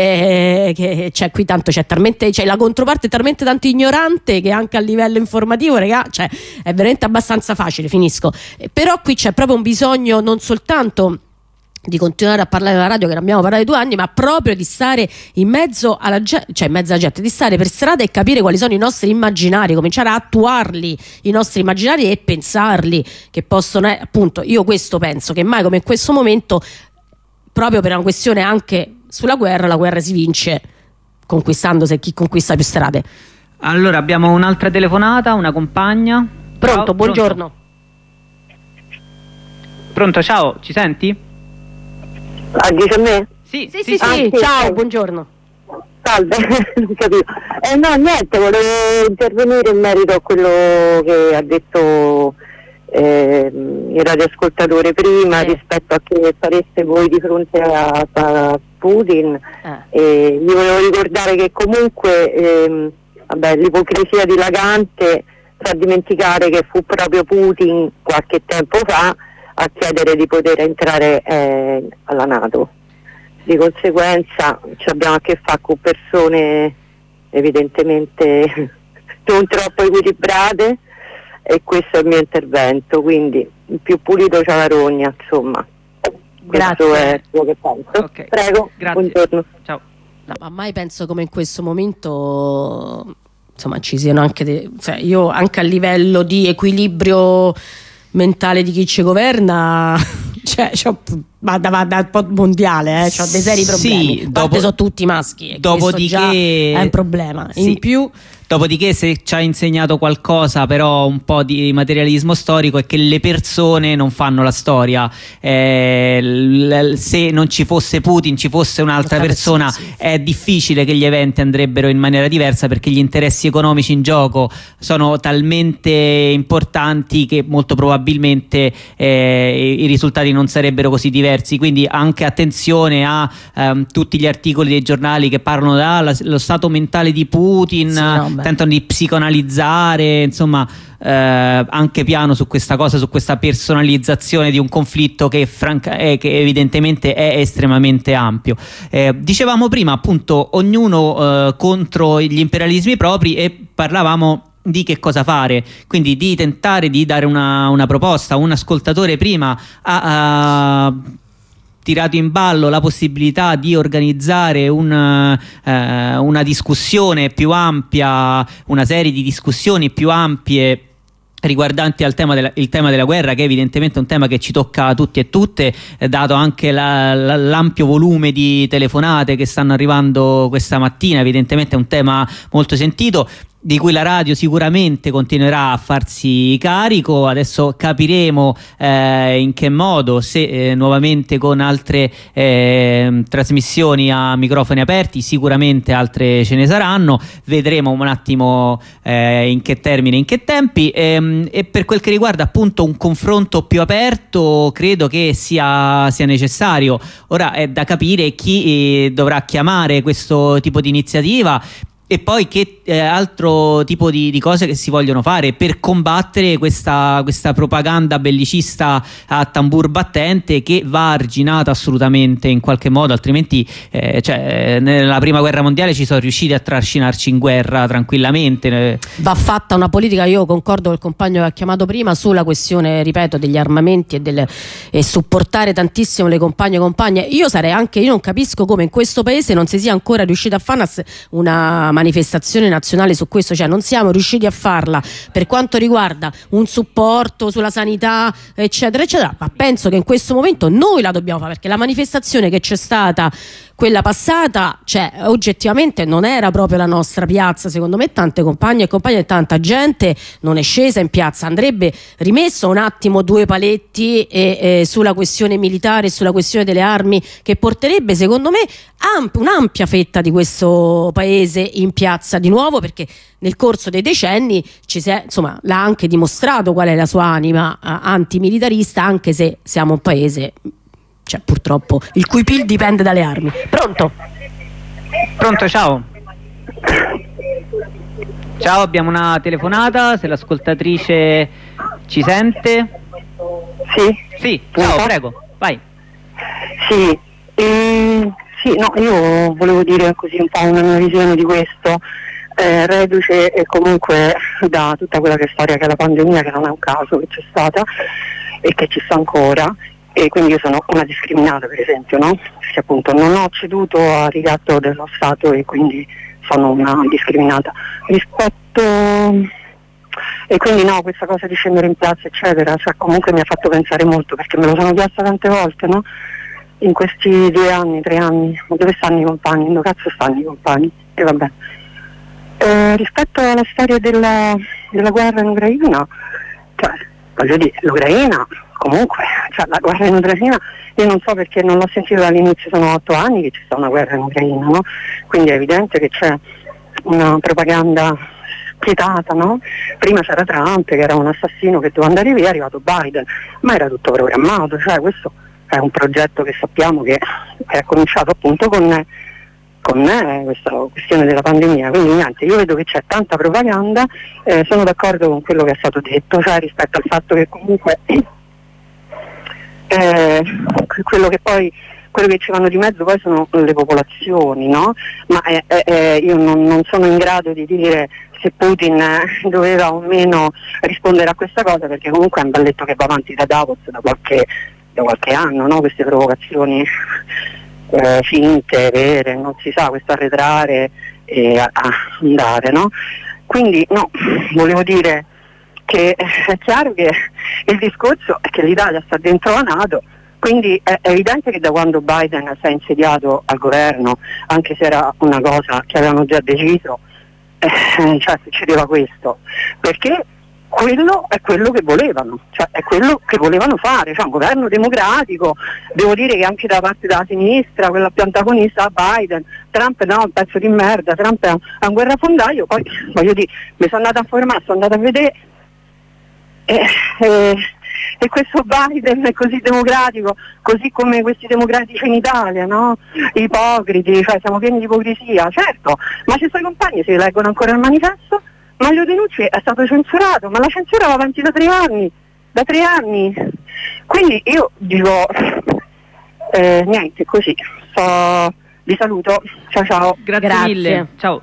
che c'è qui tanto, c'è la controparte è talmente tanto ignorante che anche a livello informativo, raga, cioè è veramente abbastanza facile, finisco. Però qui c'è proprio un bisogno non soltanto di continuare a parlare della radio, che ne abbiamo parlato 2 anni, ma proprio di stare in mezzo alla gente, cioè in mezzo alla gente, di stare per strada e capire quali sono i nostri immaginari, cominciare a attuarli, i nostri immaginari, e pensarli, che possono, appunto, io questo penso, che mai come in questo momento, proprio per una questione anche sulla guerra, la guerra si vince conquistando, se chi conquista più strade. Allora abbiamo un'altra telefonata, una compagna. Pronto, ciao, buongiorno. Pronto, ciao, ci senti? Dice a me? Sì, ciao, buongiorno. Salve, non capivo. No, niente, volevo intervenire in merito a quello che ha detto il radioascoltatore prima, rispetto a che fareste voi di fronte a Putin. Gli volevo ricordare che comunque l'ipocrisia dilagante fa dimenticare che fu proprio Putin qualche tempo fa a chiedere di poter entrare alla NATO. Di conseguenza abbiamo a che fare con persone evidentemente non troppo equilibrate, e questo è il mio intervento, quindi il più pulito c'ha la rogna, insomma. Grazie. Questo è quello che penso. Okay. Prego, grazie. buongiorno. Ciao. No, ma mai penso come in questo momento, insomma, ci siano anche cioè io anche a livello di equilibrio mentale di chi ci governa, cioè vada un po' mondiale, c'ho dei seri problemi. Sì, sono tutti maschi, e dopodiché già è un problema. Sì. In più, dopodiché, se ci ha insegnato qualcosa, però un po' di materialismo storico, è che le persone non fanno la storia. Se non ci fosse Putin, ci fosse un'altra persona, è difficile che gli eventi andrebbero in maniera diversa, perché gli interessi economici in gioco sono talmente importanti che molto probabilmente i risultati non sarebbero così diversi. Quindi anche attenzione a tutti gli articoli dei giornali che parlano dello stato mentale di Putin, tentano di psicoanalizzare, insomma, anche piano su questa cosa, su questa personalizzazione di un conflitto che evidentemente è estremamente ampio. Dicevamo prima, appunto, ognuno contro gli imperialismi propri, e parlavamo di che cosa fare, quindi di tentare di dare una proposta. Un ascoltatore prima ha tirato in ballo la possibilità di organizzare una discussione più ampia, una serie di discussioni più ampie riguardanti il tema della guerra, che è evidentemente un tema che ci tocca tutti e tutte, dato anche l'ampio volume di telefonate che stanno arrivando questa mattina. Evidentemente è un tema molto sentito. di cui la radio sicuramente continuerà a farsi carico. Adesso capiremo in che modo, se nuovamente con altre trasmissioni a microfoni aperti, sicuramente altre ce ne saranno, vedremo un attimo in che termini, in che tempi, e per quel che riguarda appunto un confronto più aperto credo che sia necessario. Ora è da capire chi dovrà chiamare questo tipo di iniziativa e poi che altro tipo di cose che si vogliono fare per combattere questa propaganda bellicista a tambur battente, che va arginata assolutamente in qualche modo, altrimenti nella prima guerra mondiale ci sono riusciti a trascinarci in guerra tranquillamente. Va fatta una politica, io concordo col compagno che ha chiamato prima, sulla questione, ripeto, degli armamenti e supportare tantissimo le compagne e compagne. Io non capisco come in questo paese non si sia ancora riusciti a fare una manifestazione nazionale su questo, cioè non siamo riusciti a farla per quanto riguarda un supporto sulla sanità eccetera eccetera, ma penso che in questo momento noi la dobbiamo fare, perché la manifestazione che c'è stata, quella passata, cioè oggettivamente non era proprio la nostra piazza, secondo me tante compagne e compagni e tanta gente non è scesa in piazza. Andrebbe rimesso un attimo due paletti sulla questione militare e sulla questione delle armi, che porterebbe secondo me un'ampia fetta di questo paese in piazza di nuovo, perché nel corso dei decenni l'ha anche dimostrato qual è la sua anima antimilitarista, anche se siamo un paese, purtroppo, il cui PIL dipende dalle armi. Pronto, ciao. Ciao, abbiamo una telefonata, se l'ascoltatrice ci sente. Sì, ciao, prego, vai. Io volevo dire così un po' una mia visione di questo, reduce e comunque da tutta quella che è storia che è la pandemia, che non è un caso che c'è stata e che ci sta ancora. E quindi io sono una discriminata, per esempio, no? Perché appunto non ho ceduto a ricatto dello Stato e quindi sono una discriminata e quindi no, questa cosa di scendere in piazza eccetera, comunque mi ha fatto pensare molto, perché me lo sono chiesta tante volte, no? In questi 2 anni, 3 anni, ma dove stanno i compagni? Dove cazzo stanno i compagni? E vabbè. Rispetto alla storia della guerra in Ucraina, voglio dire, l'Ucraina comunque, la guerra in Ucraina, io non so perché non l'ho sentito dall'inizio, sono 8 anni che c'è stata una guerra in Ucraina, no? Quindi è evidente che c'è una propaganda spietata, no? Prima c'era Trump che era un assassino che doveva andare via, è arrivato Biden, ma era tutto programmato, questo è un progetto che sappiamo che è cominciato appunto con questa questione della pandemia. Quindi niente, io vedo che c'è tanta propaganda, sono d'accordo con quello che è stato detto, rispetto al fatto che comunque quello che ci vanno di mezzo poi sono le popolazioni, no? Ma io non sono in grado di dire se Putin doveva o meno rispondere a questa cosa, perché comunque è un balletto che va avanti da Davos da qualche anno, no? Queste provocazioni finte, vere, non si sa, questo arretrare e andare, no? Quindi no, volevo dire che è chiaro che il discorso è che l'Italia sta dentro la NATO, quindi è evidente che da quando Biden si è insediato al governo, anche se era una cosa che avevano già deciso, succedeva questo, perché quello è quello che volevano, è quello che volevano fare, un governo democratico. Devo dire che anche da parte della sinistra, quella più antagonista a Biden, Trump no, un pezzo di merda, Trump è un guerrafondaio. Poi voglio dire, mi sono andata a formare, sono andata a vedere e questo Biden è così democratico, così come questi democratici in Italia, no? Ipocriti, siamo pieni di ipocrisia, certo, ma ci sono i compagni, si leggono ancora il manifesto. Maglio Denucci è stato censurato, ma la censura va avanti da 3 anni. Quindi io dico niente, così. Vi saluto. Ciao. Grazie mille. Ciao.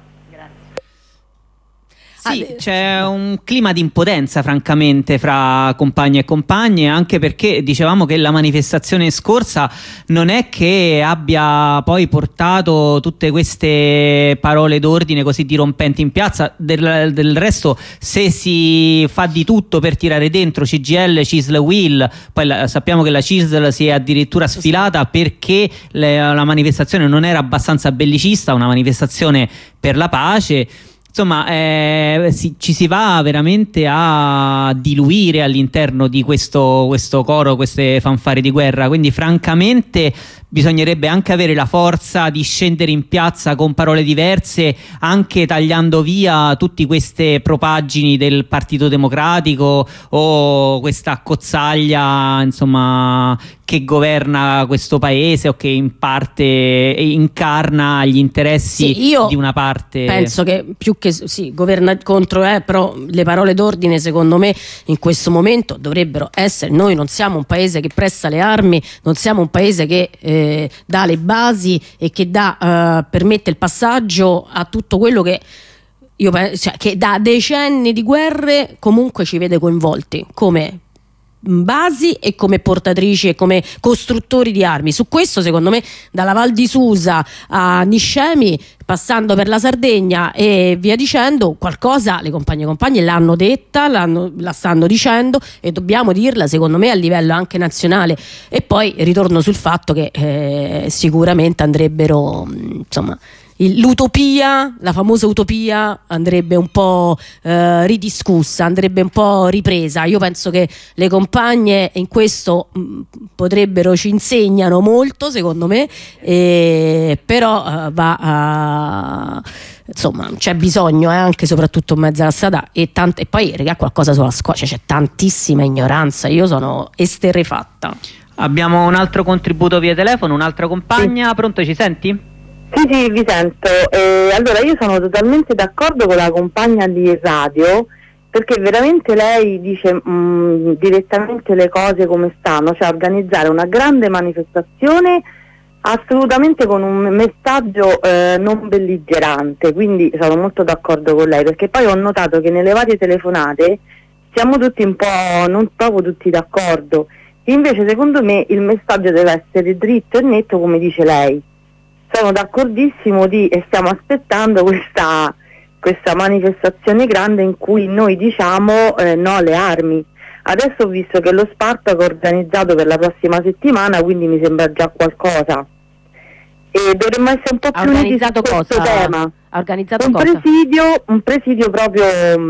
Sì, c'è un clima di impotenza francamente fra compagni e compagne, anche perché dicevamo che la manifestazione scorsa non è che abbia poi portato tutte queste parole d'ordine così dirompenti in piazza. Del resto, se si fa di tutto per tirare dentro CGIL, CISL, UIL, poi sappiamo che la CISL si è addirittura sfilata perché la manifestazione non era abbastanza bellicista, una manifestazione per la pace. insomma ci si va veramente a diluire all'interno di questo coro, queste fanfare di guerra, quindi francamente bisognerebbe anche avere la forza di scendere in piazza con parole diverse, anche tagliando via tutte queste propaggini del Partito Democratico o questa accozzaglia, insomma, che governa questo paese o che in parte incarna gli interessi di una parte. Penso che più che governa contro, però le parole d'ordine secondo me in questo momento dovrebbero essere: noi non siamo un paese che presta le armi, non siamo un paese che dà le basi e che permette il passaggio a tutto quello che che da decenni di guerre comunque ci vede coinvolti come basi e come portatrici e come costruttori di armi. Su questo secondo me, dalla Val di Susa a Niscemi, passando per la Sardegna e via dicendo, qualcosa le compagne e compagni l'hanno detta, la stanno dicendo, e dobbiamo dirla secondo me a livello anche nazionale. E poi ritorno sul fatto che sicuramente andrebbero, insomma, l'utopia, la famosa utopia andrebbe un po' ridiscussa, andrebbe un po' ripresa. Io penso che le compagne in questo ci insegnano molto, secondo me, però insomma, c'è bisogno anche soprattutto in mezzo alla strada e poi raga, qualcosa sulla scuola, c'è tantissima ignoranza, io sono esterrefatta. Abbiamo un altro contributo via telefono, un'altra compagna. Sì. Pronto, ci senti? Sì, vi sento. Allora, io sono totalmente d'accordo con la compagna di radio, perché veramente lei dice direttamente le cose come stanno, cioè organizzare una grande manifestazione assolutamente con un messaggio non belligerante, quindi sono molto d'accordo con lei, perché poi ho notato che nelle varie telefonate siamo tutti un po' non proprio tutti d'accordo, invece secondo me il messaggio deve essere dritto e netto come dice lei. Sono d'accordissimo e stiamo aspettando questa manifestazione grande in cui noi diciamo no alle armi. Adesso ho visto che lo Spartaco è organizzato per la prossima settimana, quindi mi sembra già qualcosa. E dovremmo essere un po' più uniti su questo tema. Ha organizzato un presidio proprio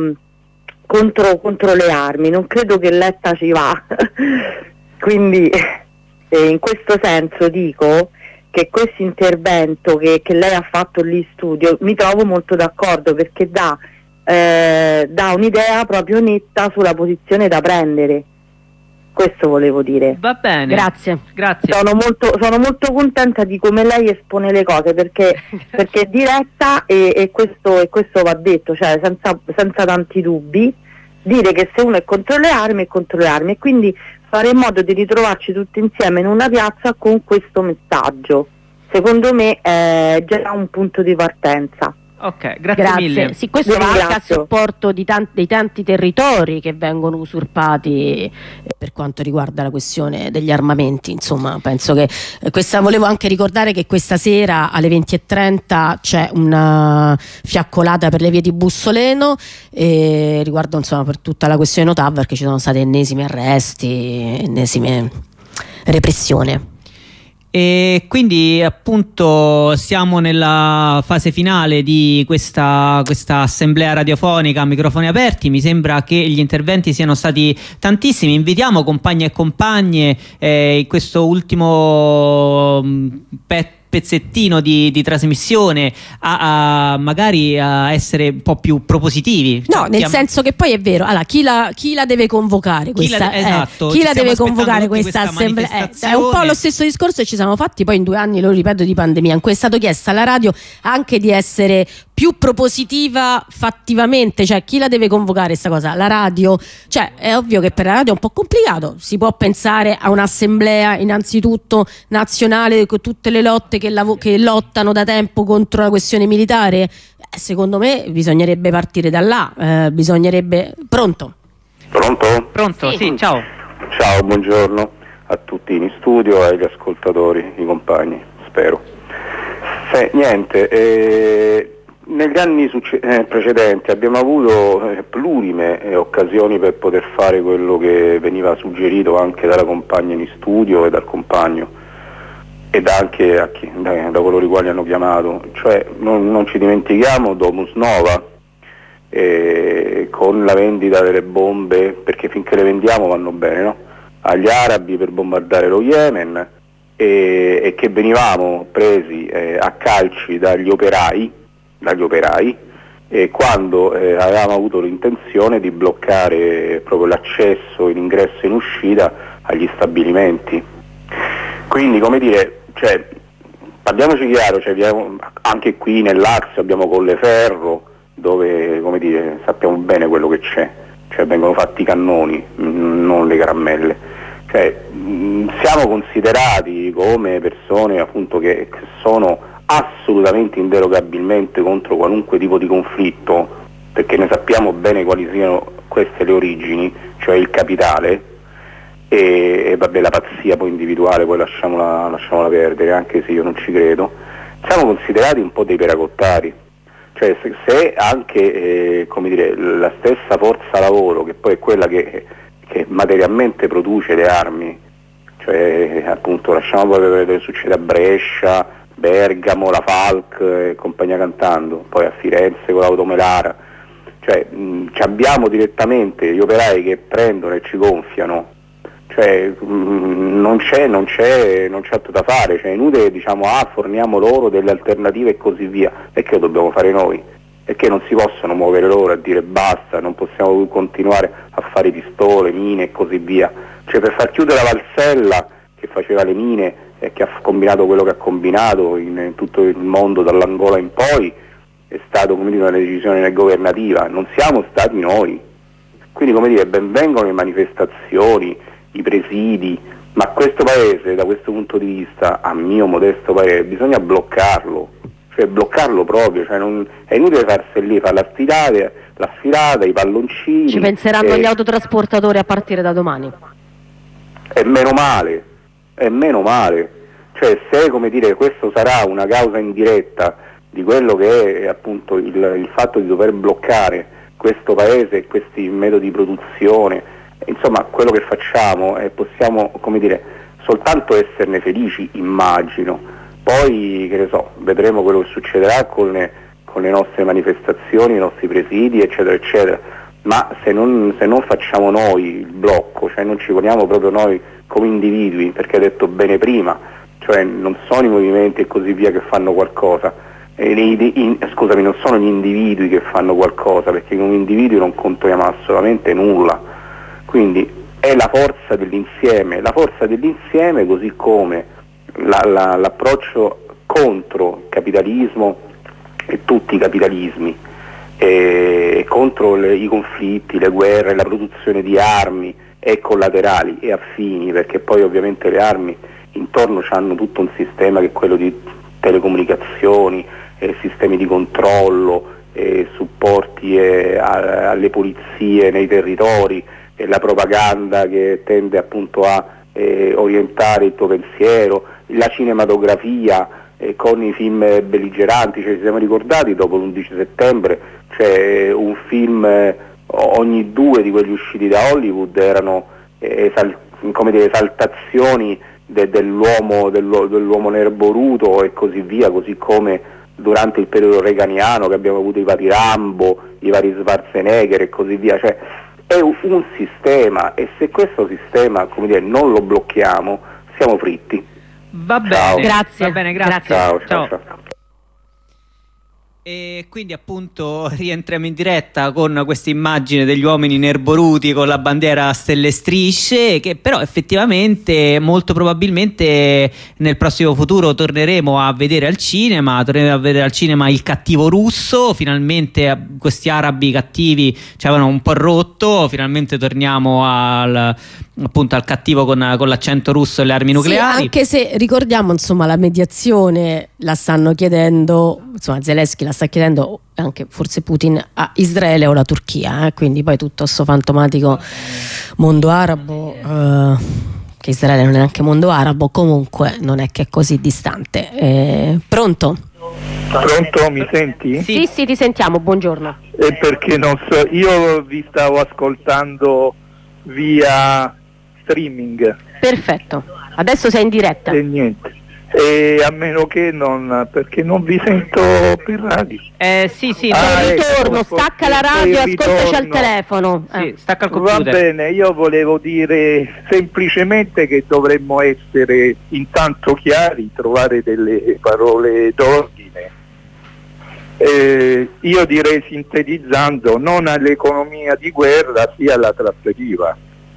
contro le armi. Non credo che Letta ci va. Quindi in questo senso dico che questo intervento che lei ha fatto lì in studio mi trovo molto d'accordo, perché dà un'idea proprio netta sulla posizione da prendere. Questo volevo dire. Va bene, grazie. Sono molto contenta di come lei espone le cose, perché è diretta e questo va detto, cioè senza tanti dubbi, dire che se uno è contro le armi è contro le armi, e quindi fare in modo di ritrovarci tutti insieme in una piazza con questo messaggio, secondo me è già un punto di partenza. Ok, grazie mille. Sì, questo va anche a supporto dei tanti territori che vengono usurpati per quanto riguarda la questione degli armamenti. Insomma, penso che volevo anche ricordare che questa sera alle 20:30 c'è una fiaccolata per le vie di Bussoleno riguardo, insomma, per tutta la questione Notav, perché ci sono stati ennesimi arresti, ennesime repressione. E quindi appunto siamo nella fase finale di questa assemblea radiofonica a microfoni aperti. Mi sembra che gli interventi siano stati tantissimi. Invitiamo compagni e compagne in questo ultimo pezzettino di trasmissione a magari a essere un po' più propositivi. No, nel senso che poi è vero, allora, chi la deve convocare questa chi la deve convocare questa assemblea? È un po' lo stesso discorso che ci siamo fatti poi in 2 anni, lo ripeto, di pandemia, in cui è stato chiesto alla radio anche di essere più propositiva fattivamente, cioè chi la deve convocare questa cosa? La radio? Cioè è ovvio che per la radio è un po' complicato, si può pensare a un'assemblea innanzitutto nazionale con tutte le lotte che lottano da tempo contro la questione militare. Secondo me bisognerebbe partire da là, bisognerebbe... Pronto? Sì, ciao. Ciao, buongiorno a tutti in studio, agli ascoltatori, i compagni, spero. Negli anni precedenti abbiamo avuto plurime occasioni per poter fare quello che veniva suggerito anche dalla compagna in studio e dal compagno, ed anche da coloro i quali hanno chiamato, cioè non ci dimentichiamo Domus Nova, con la vendita delle bombe, perché finché le vendiamo vanno bene, no? Agli arabi per bombardare lo Yemen, e che venivamo presi a calci dagli operai quando avevamo avuto l'intenzione di bloccare proprio l'accesso, l'ingresso e in uscita agli stabilimenti. Quindi, come dire, cioè, parliamoci chiaro, cioè, anche qui nell'Axio abbiamo Colleferro, dove, come dire, sappiamo bene quello che c'è, cioè vengono fatti i cannoni, non le caramelle. Cioè, siamo considerati come persone appunto che sono assolutamente inderogabilmente contro qualunque tipo di conflitto, perché ne sappiamo bene quali siano queste le origini, cioè il capitale, e vabbè, la pazzia poi individuale poi lasciamola perdere, anche se io non ci credo. Siamo considerati un po' dei peracottari, cioè se anche come dire, la stessa forza lavoro, che poi è quella che materialmente produce le armi, cioè appunto lasciamo poi vedere che succede a Brescia, Bergamo, la Falk e compagnia cantando, poi a Firenze con l'Automelara, cioè abbiamo direttamente gli operai che prendono e ci gonfiano, cioè non c'è altro da fare, cioè è inutile diciamo forniamo loro delle alternative e così via, perché lo dobbiamo fare noi, perché non si possono muovere loro a dire basta, non possiamo continuare a fare pistole, mine e così via, cioè per far chiudere la Valsella che faceva le mine e che ha combinato quello che ha combinato in tutto il mondo dall'Angola in poi è stato, come dire, una decisione governativa, non siamo stati noi. Quindi, come dire, ben vengono le manifestazioni, i presidi, ma questo paese da questo punto di vista, a mio modesto parere, bisogna bloccarlo, cioè bloccarlo proprio, cioè è inutile farsi lì, fare la sfilata, i palloncini. Ci penseranno gli autotrasportatori a partire da domani. È meno male, cioè se, come dire, questo sarà una causa indiretta di quello che è appunto il fatto di dover bloccare questo paese e questi metodi di produzione, insomma quello che facciamo possiamo, come dire, soltanto esserne felici, immagino. Poi, che ne so, vedremo quello che succederà con le nostre manifestazioni, i nostri presidi, eccetera, eccetera. Ma se non facciamo noi il blocco, cioè non ci poniamo proprio noi come individui, perché hai detto bene prima, cioè non sono i movimenti e così via che fanno qualcosa, scusami, non sono gli individui che fanno qualcosa, perché come individui non contiamo assolutamente nulla. Quindi è la forza dell'insieme, così come l'approccio contro il capitalismo e tutti i capitalismi, contro i conflitti, le guerre, la produzione di armi e collaterali e affini, perché poi ovviamente le armi intorno hanno tutto un sistema che è quello di telecomunicazioni, sistemi di controllo, supporti alle polizie nei territori, la propaganda che tende appunto a orientare il tuo pensiero, la cinematografia con i film belligeranti, cioè ci siamo ricordati dopo l'11 settembre, cioè un film ogni 2 di quelli usciti da Hollywood erano come dire, esaltazioni dell'uomo nerboruto e così via, così come durante il periodo reganiano che abbiamo avuto i vari Rambo, i vari Schwarzenegger e così via, cioè è un sistema, e se questo sistema, come dire, non lo blocchiamo siamo fritti. Va bene, ciao. Grazie. Va bene, grazie. Ciao. E quindi appunto rientriamo in diretta con questa immagine degli uomini nerboruti con la bandiera a stelle e strisce, che però effettivamente molto probabilmente nel prossimo futuro torneremo a vedere al cinema, Il cattivo russo. Finalmente questi arabi cattivi ci avevano un po' rotto, finalmente torniamo appunto al cattivo con l'accento russo e le armi nucleari. Sì, anche se ricordiamo, insomma, la mediazione la stanno chiedendo, insomma Zelensky la sta chiedendo anche forse Putin a Israele o la Turchia, quindi poi tutto sto fantomatico mondo arabo, che Israele non è neanche mondo arabo, comunque non è che è così distante. Pronto? Pronto, mi senti? Sì, ti sentiamo, buongiorno. Perché non so, io vi stavo ascoltando via streaming. Perfetto, adesso sei in diretta. E niente. a meno che non, perché non vi sento per radio. Sì, ritorno, ecco, stacca la radio, ascoltaci al telefono. Sì, stacca il computer. Va bene, io volevo dire semplicemente che dovremmo essere intanto chiari, trovare delle parole d'ordine. Io direi, sintetizzando, non all'economia di guerra, sia alla trattativa.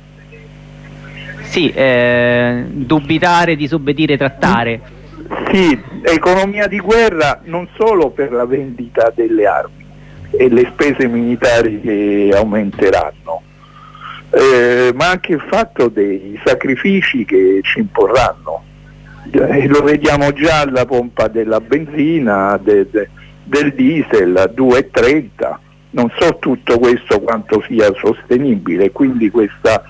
Sì, dubitare, disobbedire, trattare. Sì, economia di guerra non solo per la vendita delle armi e le spese militari che aumenteranno, ma anche il fatto dei sacrifici che ci imporranno. Lo vediamo già alla pompa della benzina, del diesel a 2,30. Non so tutto questo quanto sia sostenibile, quindi questa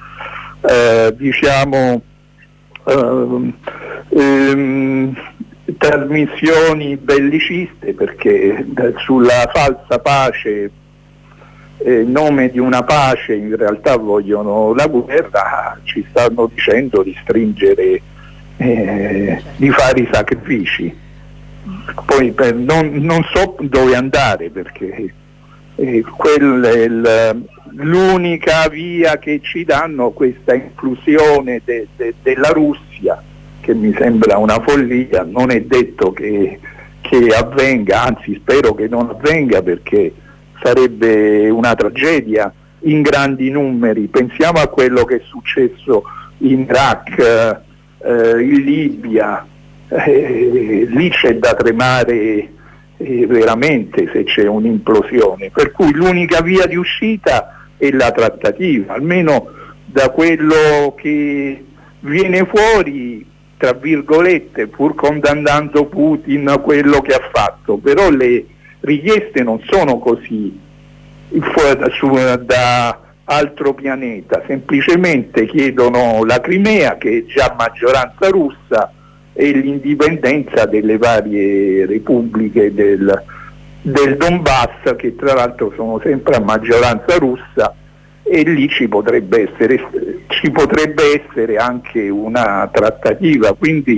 trasmissioni belliciste, perché sulla falsa pace, in nome di una pace, in realtà vogliono la guerra, ci stanno dicendo di stringere, di fare i sacrifici. Poi non so dove andare, perché quella è l'unica via che ci danno, questa inclusione della Russia, che mi sembra una follia. Non è detto che avvenga, anzi spero che non avvenga, perché sarebbe una tragedia in grandi numeri. Pensiamo a quello che è successo in Iraq, in Libia, lì c'è da tremare veramente se c'è un'implosione, per cui l'unica via di uscita è la trattativa, almeno da quello che viene fuori, tra virgolette, pur condannando Putin quello che ha fatto, però le richieste non sono così da altro pianeta, semplicemente chiedono la Crimea, che è già maggioranza russa, e l'indipendenza delle varie repubbliche del Donbass, che tra l'altro sono sempre a maggioranza russa, e lì ci potrebbe essere anche una trattativa, quindi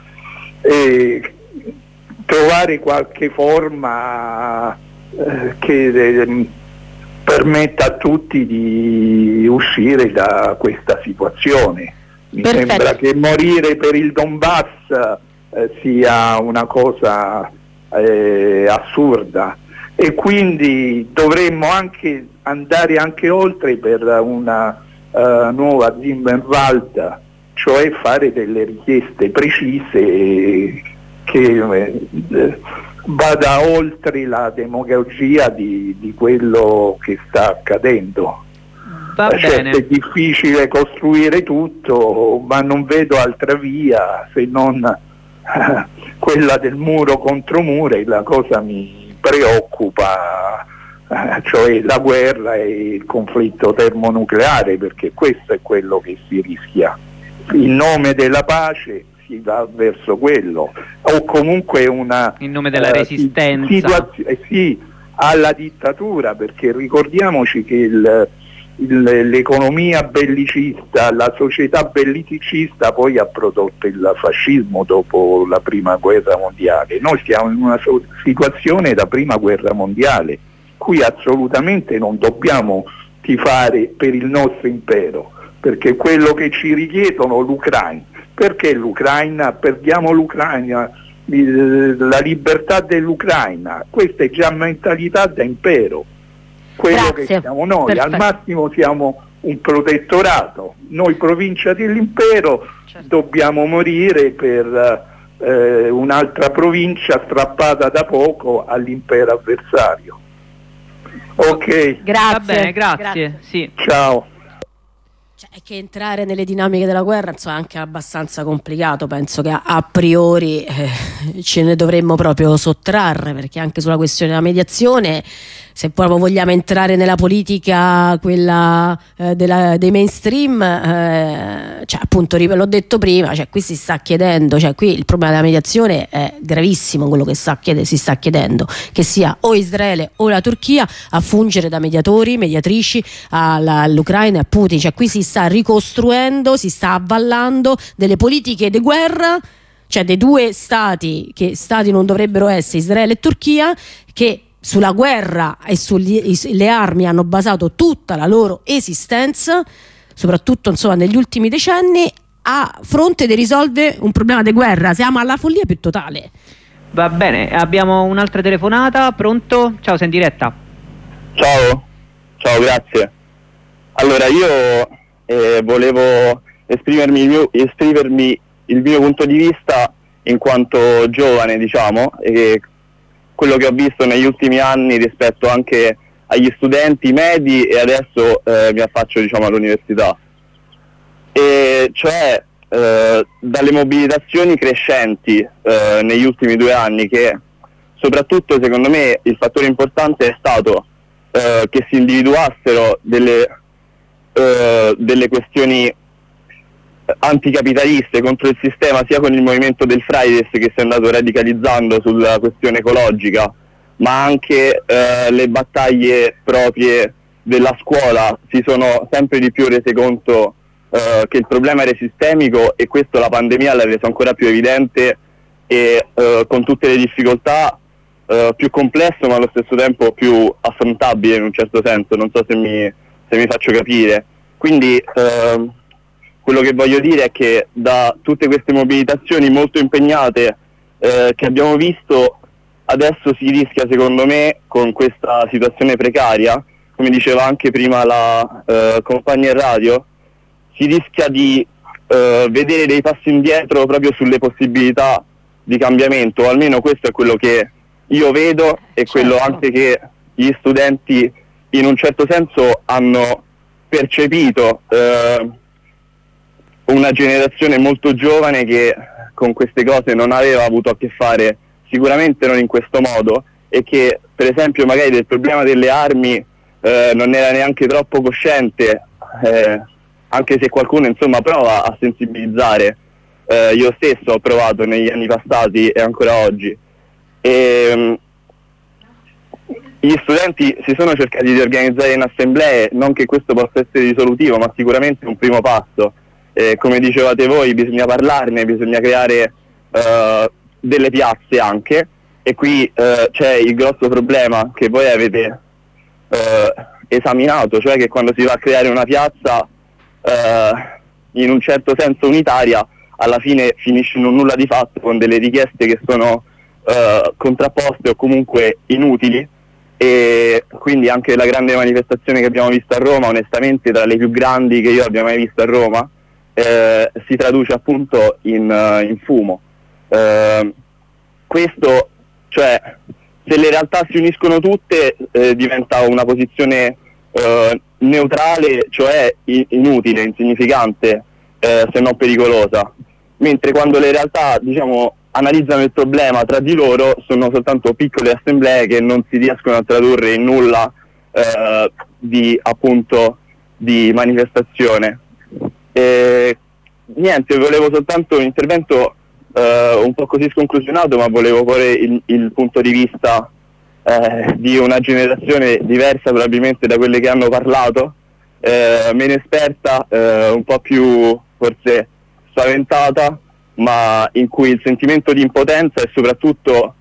trovare qualche forma che permetta a tutti di uscire da questa situazione. Mi sembra che morire per il Donbass sia una cosa assurda, e quindi dovremmo anche andare anche oltre per una nuova Zimmerwald, cioè fare delle richieste precise che vada oltre la demagogia di quello che sta accadendo. Certo, è difficile costruire tutto, ma non vedo altra via se non quella del muro contro muro, e la cosa mi preoccupa, cioè la guerra e il conflitto termonucleare, perché questo è quello che si rischia. In nome della pace si va verso quello, o comunque in nome della resistenza alla dittatura, perché ricordiamoci che l'economia bellicista, la società bellicista poi ha prodotto il fascismo dopo la prima guerra mondiale. Noi siamo in una situazione da prima guerra mondiale, cui assolutamente non dobbiamo tifare per il nostro impero, perché quello che ci richiedono l'Ucraina, perché l'Ucraina, perdiamo l'Ucraina, la libertà dell'Ucraina, questa è già mentalità da impero. Quello che siamo noi, perfetto. Al massimo siamo un protettorato, noi provincia dell'impero, dobbiamo morire per un'altra provincia strappata da poco all'impero avversario. Ok, grazie. Va bene, grazie. Sì. Ciao. È che entrare nelle dinamiche della guerra, insomma, è anche abbastanza complicato. Penso che a priori ce ne dovremmo proprio sottrarre, perché anche sulla questione della mediazione, se proprio vogliamo entrare nella politica, quella dei mainstream, cioè appunto l'ho detto prima, cioè qui si sta chiedendo, cioè qui il problema della mediazione è gravissimo, quello che si sta chiedendo, che sia o Israele o la Turchia a fungere da mediatrici all'Ucraina e a Putin. Cioè qui si sta ricostruendo, si sta avvallando delle politiche di guerra, cioè dei due stati che stati non dovrebbero essere, Israele e Turchia, che sulla guerra e sulle armi hanno basato tutta la loro esistenza, soprattutto insomma negli ultimi decenni, a fronte di risolvere un problema di guerra. Siamo alla follia più totale. Va bene, abbiamo un'altra telefonata. Pronto? Ciao, sei in diretta. Ciao, grazie. Allora io volevo esprimermi il mio punto di vista in quanto giovane, diciamo, e quello che ho visto negli ultimi anni rispetto anche agli studenti medi, e adesso mi affaccio, diciamo, all'università. E cioè dalle mobilitazioni crescenti negli ultimi 2 anni, che soprattutto secondo me il fattore importante è stato che si individuassero delle questioni anticapitaliste contro il sistema, sia con il movimento del Fridays che si è andato radicalizzando sulla questione ecologica, ma anche le battaglie proprie della scuola si sono sempre di più rese conto che il problema era sistemico, e questo la pandemia l'ha reso ancora più evidente, e con tutte le difficoltà più complesso ma allo stesso tempo più affrontabile in un certo senso. Non so se mi faccio capire. Quindi quello che voglio dire è che da tutte queste mobilitazioni molto impegnate che abbiamo visto, adesso si rischia, secondo me, con questa situazione precaria, come diceva anche prima la compagna in radio, si rischia di vedere dei passi indietro proprio sulle possibilità di cambiamento. Almeno questo è quello che io vedo, e quello anche che gli studenti in un certo senso hanno percepito, una generazione molto giovane che con queste cose non aveva avuto a che fare, sicuramente non in questo modo, e che per esempio magari del problema delle armi non era neanche troppo cosciente, anche se qualcuno insomma prova a sensibilizzare. Io stesso ho provato negli anni passati e ancora oggi. E gli studenti si sono cercati di organizzare in assemblee, non che questo possa essere risolutivo, ma sicuramente un primo passo. Come dicevate voi, bisogna parlarne, bisogna creare delle piazze anche, e qui c'è il grosso problema che voi avete esaminato, cioè che quando si va a creare una piazza in un certo senso unitaria, alla fine finisce in un nulla di fatto, con delle richieste che sono contrapposte o comunque inutili. E quindi anche la grande manifestazione che abbiamo visto a Roma, onestamente tra le più grandi che io abbia mai visto a Roma, si traduce appunto in fumo. Questo, cioè, se le realtà si uniscono tutte, diventa una posizione neutrale, cioè inutile, insignificante, se non pericolosa. Mentre quando le realtà, diciamo, analizzano il problema tra di loro, sono soltanto piccole assemblee che non si riescono a tradurre in nulla di manifestazione. Niente, volevo soltanto un intervento un po' così sconclusionato, ma volevo porre il punto di vista di una generazione diversa probabilmente da quelle che hanno parlato, meno esperta, un po' più forse spaventata, ma in cui il sentimento di impotenza e soprattutto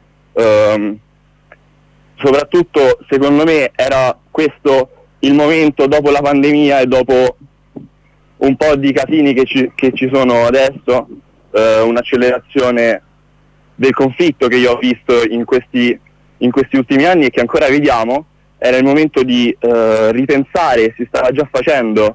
secondo me era questo il momento, dopo la pandemia e dopo un po' di casini che ci sono adesso, un'accelerazione del conflitto che io ho visto in questi ultimi anni e che ancora vediamo. Era il momento di ripensare, si stava già facendo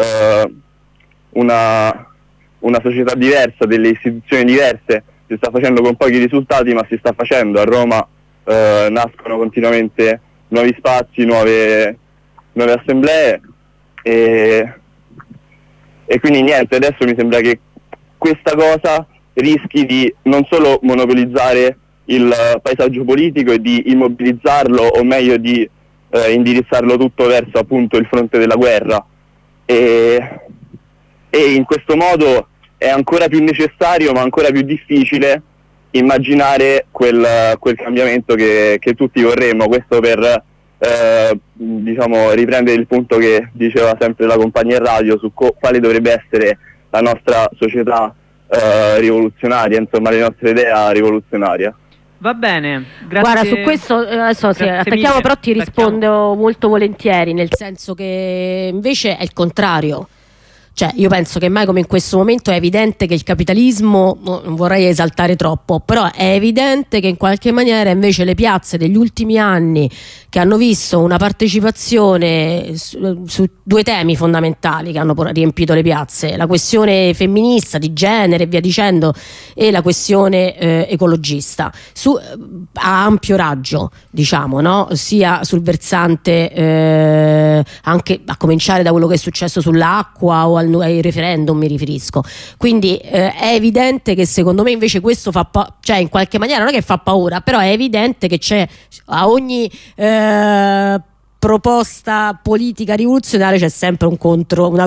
una società diversa, delle istituzioni diverse, si sta facendo con pochi risultati, ma si sta facendo. A Roma nascono continuamente nuovi spazi, nuove assemblee, e quindi niente, adesso mi sembra che questa cosa rischi di non solo monopolizzare il paesaggio politico e di immobilizzarlo, o meglio di indirizzarlo tutto verso appunto il fronte della guerra, e in questo modo è ancora più necessario, ma ancora più difficile, immaginare quel cambiamento che tutti vorremmo. Questo per diciamo riprendere il punto che diceva sempre la compagnia in radio su quale dovrebbe essere la nostra società rivoluzionaria, insomma, la nostra idea rivoluzionaria. Va bene, grazie. Guarda, su questo adesso attacchiamo, mille. però ti rispondo molto volentieri, nel senso che invece è il contrario. Cioè, io penso che mai come in questo momento è evidente che il capitalismo, non vorrei esaltare troppo, però è evidente che in qualche maniera invece le piazze degli ultimi anni, che hanno visto una partecipazione su due temi fondamentali che hanno riempito le piazze, la questione femminista, di genere e via dicendo, e la questione ecologista, a ampio raggio, diciamo, no? Sia sul versante anche a cominciare da quello che è successo sull'acqua o ai referendum, mi riferisco. Quindi è evidente che secondo me invece questo cioè in qualche maniera non è che fa paura, però è evidente che c'è a ogni proposta politica rivoluzionaria c'è sempre una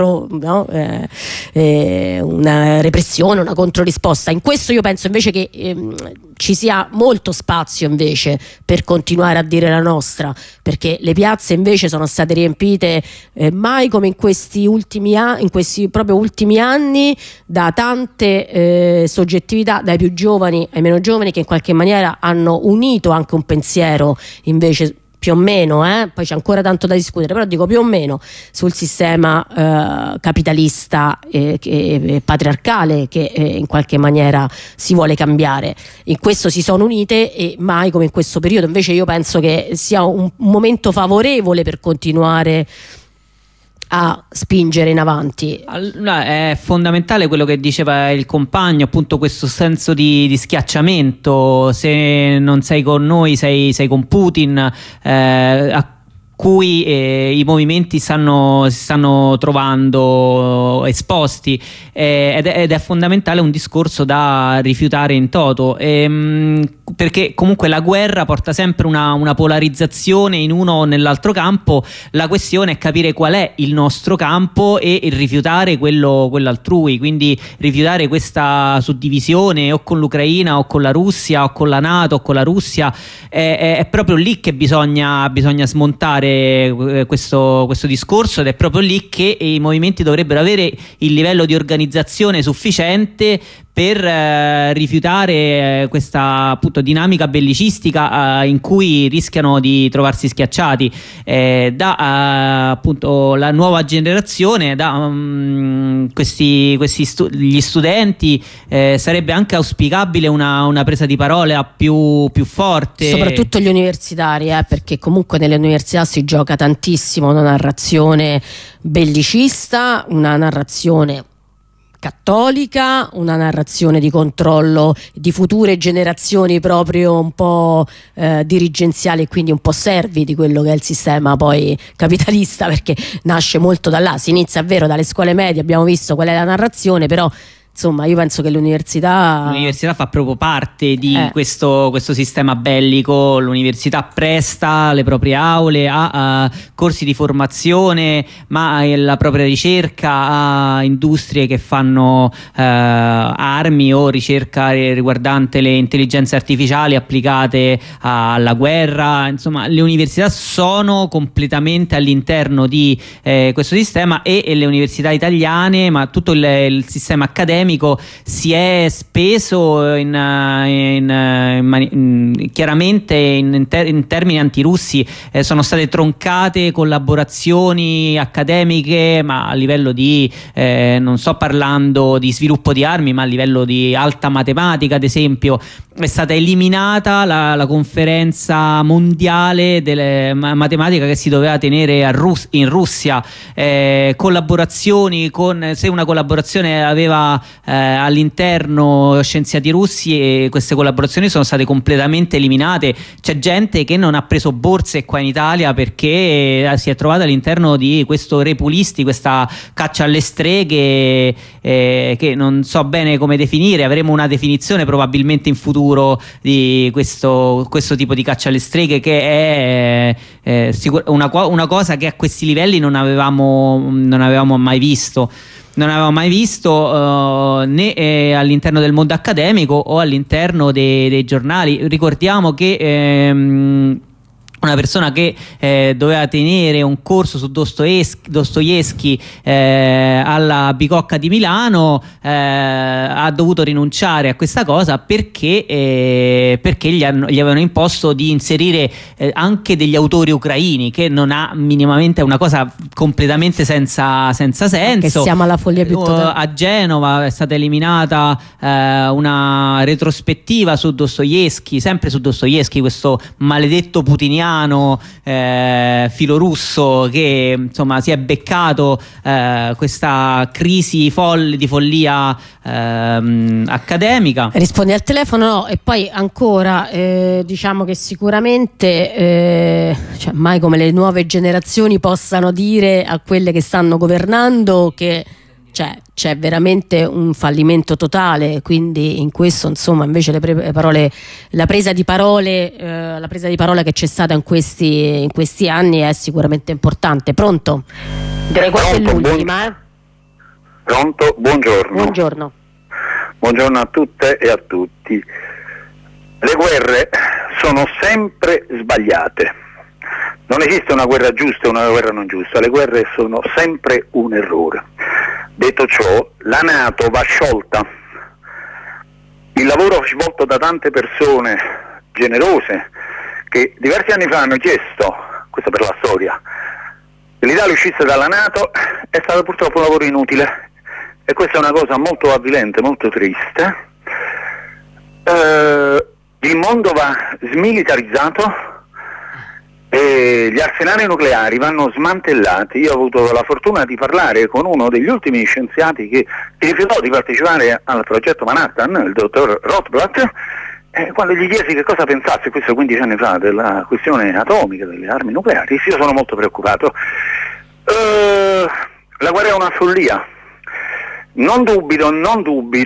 repressione, una controrisposta. In questo io penso invece che ci sia molto spazio invece per continuare a dire la nostra, perché le piazze invece sono state riempite mai come in questi ultimi anni da tante soggettività, dai più giovani ai meno giovani, che in qualche maniera hanno unito anche un pensiero invece più o meno, poi c'è ancora tanto da discutere, però dico più o meno sul sistema capitalista e patriarcale che in qualche maniera si vuole cambiare. In questo si sono unite e mai come in questo periodo. Invece io penso che sia un momento favorevole per continuare a spingere in avanti. È fondamentale quello che diceva il compagno, appunto questo senso di schiacciamento. Se non sei con noi sei con Putin, a cui i movimenti si stanno trovando esposti, ed è fondamentale un discorso da rifiutare in toto, perché comunque la guerra porta sempre una polarizzazione in uno o nell'altro campo. La questione è capire qual è il nostro campo e rifiutare quello altrui, quindi rifiutare questa suddivisione o con l'Ucraina o con la Russia o con la NATO o con la Russia. È proprio lì che bisogna smontare questo discorso, ed è proprio lì che i movimenti dovrebbero avere il livello di organizzazione sufficiente per rifiutare questa appunto dinamica bellicistica in cui rischiano di trovarsi schiacciati appunto la nuova generazione, gli studenti. Sarebbe anche auspicabile una presa di parola più forte, soprattutto gli universitari, perché comunque nelle università si gioca tantissimo una narrazione bellicista, una narrazione cattolica, una narrazione di controllo di future generazioni proprio un po' dirigenziali e quindi un po' servi di quello che è il sistema poi capitalista, perché nasce molto da là. Si inizia, è vero, dalle scuole medie, abbiamo visto qual è la narrazione, però insomma io penso che l'università fa proprio parte di questo sistema bellico. L'università presta le proprie aule a corsi di formazione, ma la propria ricerca a industrie che fanno armi o ricerca riguardante le intelligenze artificiali applicate alla guerra. Insomma, le università sono completamente all'interno di questo sistema, e le università italiane, ma tutto il sistema accademico si è speso chiaramente in termini antirussi. Sono state troncate collaborazioni accademiche, ma a livello di non sto parlando di sviluppo di armi, ma a livello di alta matematica, ad esempio. È stata eliminata la conferenza mondiale delle matematica che si doveva tenere in Russia. Collaborazioni se una collaborazione aveva all'interno scienziati russi, e queste collaborazioni sono state completamente eliminate. C'è gente che non ha preso borse qua in Italia perché si è trovata all'interno di questo repulisti, questa caccia alle streghe, che non so bene come definire. Avremo una definizione probabilmente in futuro di questo tipo di caccia alle streghe, che è una cosa che a questi livelli non avevamo mai visto. Non avevamo mai visto né all'interno del mondo accademico o all'interno dei giornali. Ricordiamo che una persona che doveva tenere un corso su Dostoevskij alla Bicocca di Milano, ha dovuto rinunciare a questa cosa perché gli avevano imposto di inserire anche degli autori ucraini, che non ha minimamente, è una cosa completamente senza senso. Che siamo alla follia più totale. A Genova è stata eliminata una retrospettiva su Dostoevskij, sempre su Dostoevskij, questo maledetto putiniano filorusso che insomma si è beccato questa crisi di follia accademica. Rispondi al telefono, no? E poi ancora diciamo che sicuramente cioè, mai come le nuove generazioni possano dire a quelle che stanno governando che c'è veramente un fallimento totale, quindi in questo insomma invece la presa di parole che c'è stata in questi anni è sicuramente importante. Pronto? Direi questa è l'ultima. Pronto? Buongiorno. Buongiorno a tutte e a tutti. Le guerre sono sempre sbagliate. Non esiste una guerra giusta e una guerra non giusta, le guerre sono sempre un errore. Detto ciò, la NATO va sciolta. Il lavoro svolto da tante persone generose che diversi anni fa hanno chiesto, questo per la storia, che l'Italia uscisse dalla NATO, è stato purtroppo un lavoro inutile, e questa è una cosa molto avvilente, molto triste. Il mondo va smilitarizzato e gli arsenali nucleari vanno smantellati. Io ho avuto la fortuna di parlare con uno degli ultimi scienziati che si rifiutò di partecipare al progetto Manhattan, il dottor Rothblatt, quando gli chiesi che cosa pensasse, questo 15 anni fa, della questione atomica, delle armi nucleari. Io sono molto preoccupato. La guerra è una follia. Non dubito, non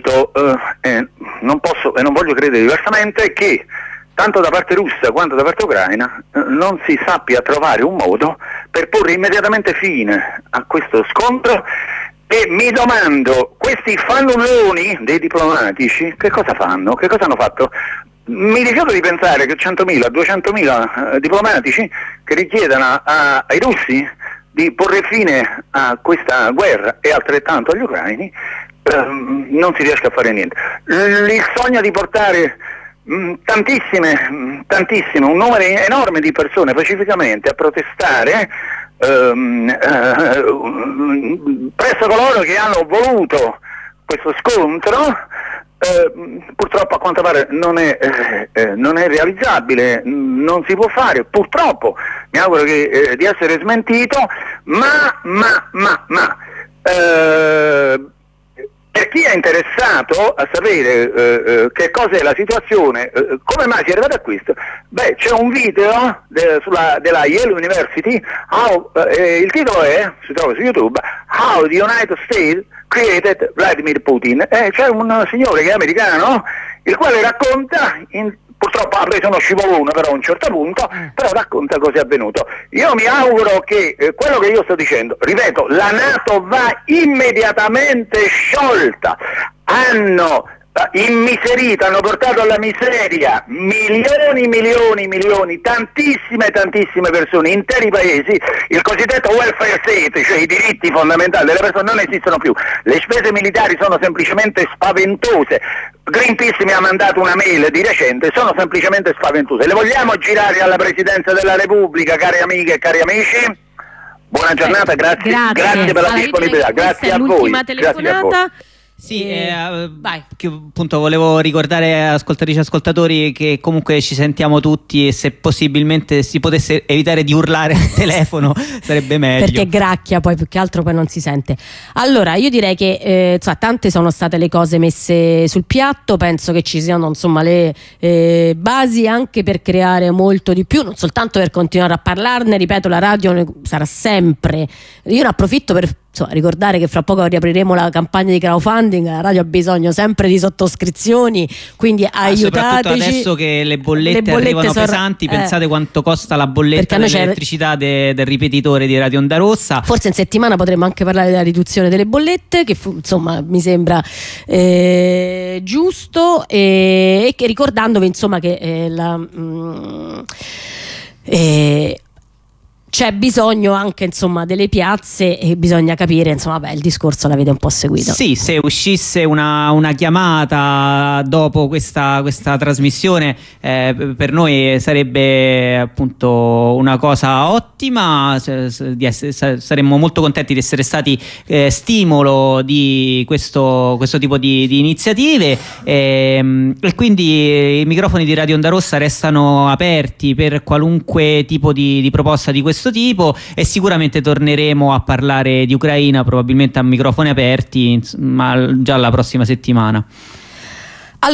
posso e non voglio credere diversamente che tanto da parte russa quanto da parte ucraina non si sappia trovare un modo per porre immediatamente fine a questo scontro. E mi domando, questi fannulloni dei diplomatici che cosa fanno? Che cosa hanno fatto? Mi rifiuto di pensare che 100.000, 200.000 diplomatici che richiedano ai russi di porre fine a questa guerra e altrettanto agli ucraini, non si riesce a fare niente. Il sogno di portare tantissime, un numero enorme di persone pacificamente a protestare presso coloro che hanno voluto questo scontro, purtroppo a quanto pare non è realizzabile, non si può fare, purtroppo. Mi auguro di essere smentito, ma per chi è interessato a sapere che cos'è la situazione, come mai si è arrivato a questo, c'è un video della Yale University, il titolo si trova su YouTube, How the United States Created Vladimir Putin. C'è un signore che è americano, il quale racconta, purtroppo ha preso uno scivolone però a un certo punto, però racconta cosa è avvenuto. Io mi auguro che quello che io sto dicendo, ripeto, la NATO va immediatamente sciolta. Hanno immiserito, hanno portato alla miseria milioni, tantissime persone, interi paesi. Il cosiddetto welfare state, cioè i diritti fondamentali delle persone, non esistono più. Le spese militari sono semplicemente spaventose. Greenpeace mi ha mandato una mail di recente, sono semplicemente spaventose. Le vogliamo girare alla Presidenza della Repubblica, cari amiche e cari amici? Buona giornata, grazie per la disponibilità, grazie a voi. Grazie a voi. Sì, che appunto volevo ricordare ascoltatrici e ascoltatori che comunque ci sentiamo tutti, e se possibilmente si potesse evitare di urlare al telefono sarebbe meglio, perché gracchia poi, più che altro poi non si sente. Allora io direi che tante sono state le cose messe sul piatto, penso che ci siano insomma le basi anche per creare molto di più, non soltanto per continuare a parlarne. Ripeto, la radio sarà sempre, io ne approfitto per ricordare che fra poco riapriremo la campagna di crowdfunding. La radio ha bisogno sempre di sottoscrizioni, quindi aiutateci. Soprattutto adesso che le bollette arrivano pesanti, pensate quanto costa la bolletta dell'elettricità del ripetitore di Radio Onda Rossa. Forse in settimana potremmo anche parlare della riduzione delle bollette, che insomma mi sembra giusto, e che ricordandovi insomma che c'è bisogno anche insomma delle piazze e bisogna capire insomma, il discorso l'avete un po' seguito. Sì, se uscisse una chiamata dopo questa trasmissione per noi sarebbe appunto una cosa ottima, saremmo molto contenti di essere stati stimolo di questo tipo di iniziative, e quindi i microfoni di Radio Onda Rossa restano aperti per qualunque tipo di proposta di questo tipo, e sicuramente torneremo a parlare di Ucraina probabilmente a microfoni aperti, ma già la prossima settimana.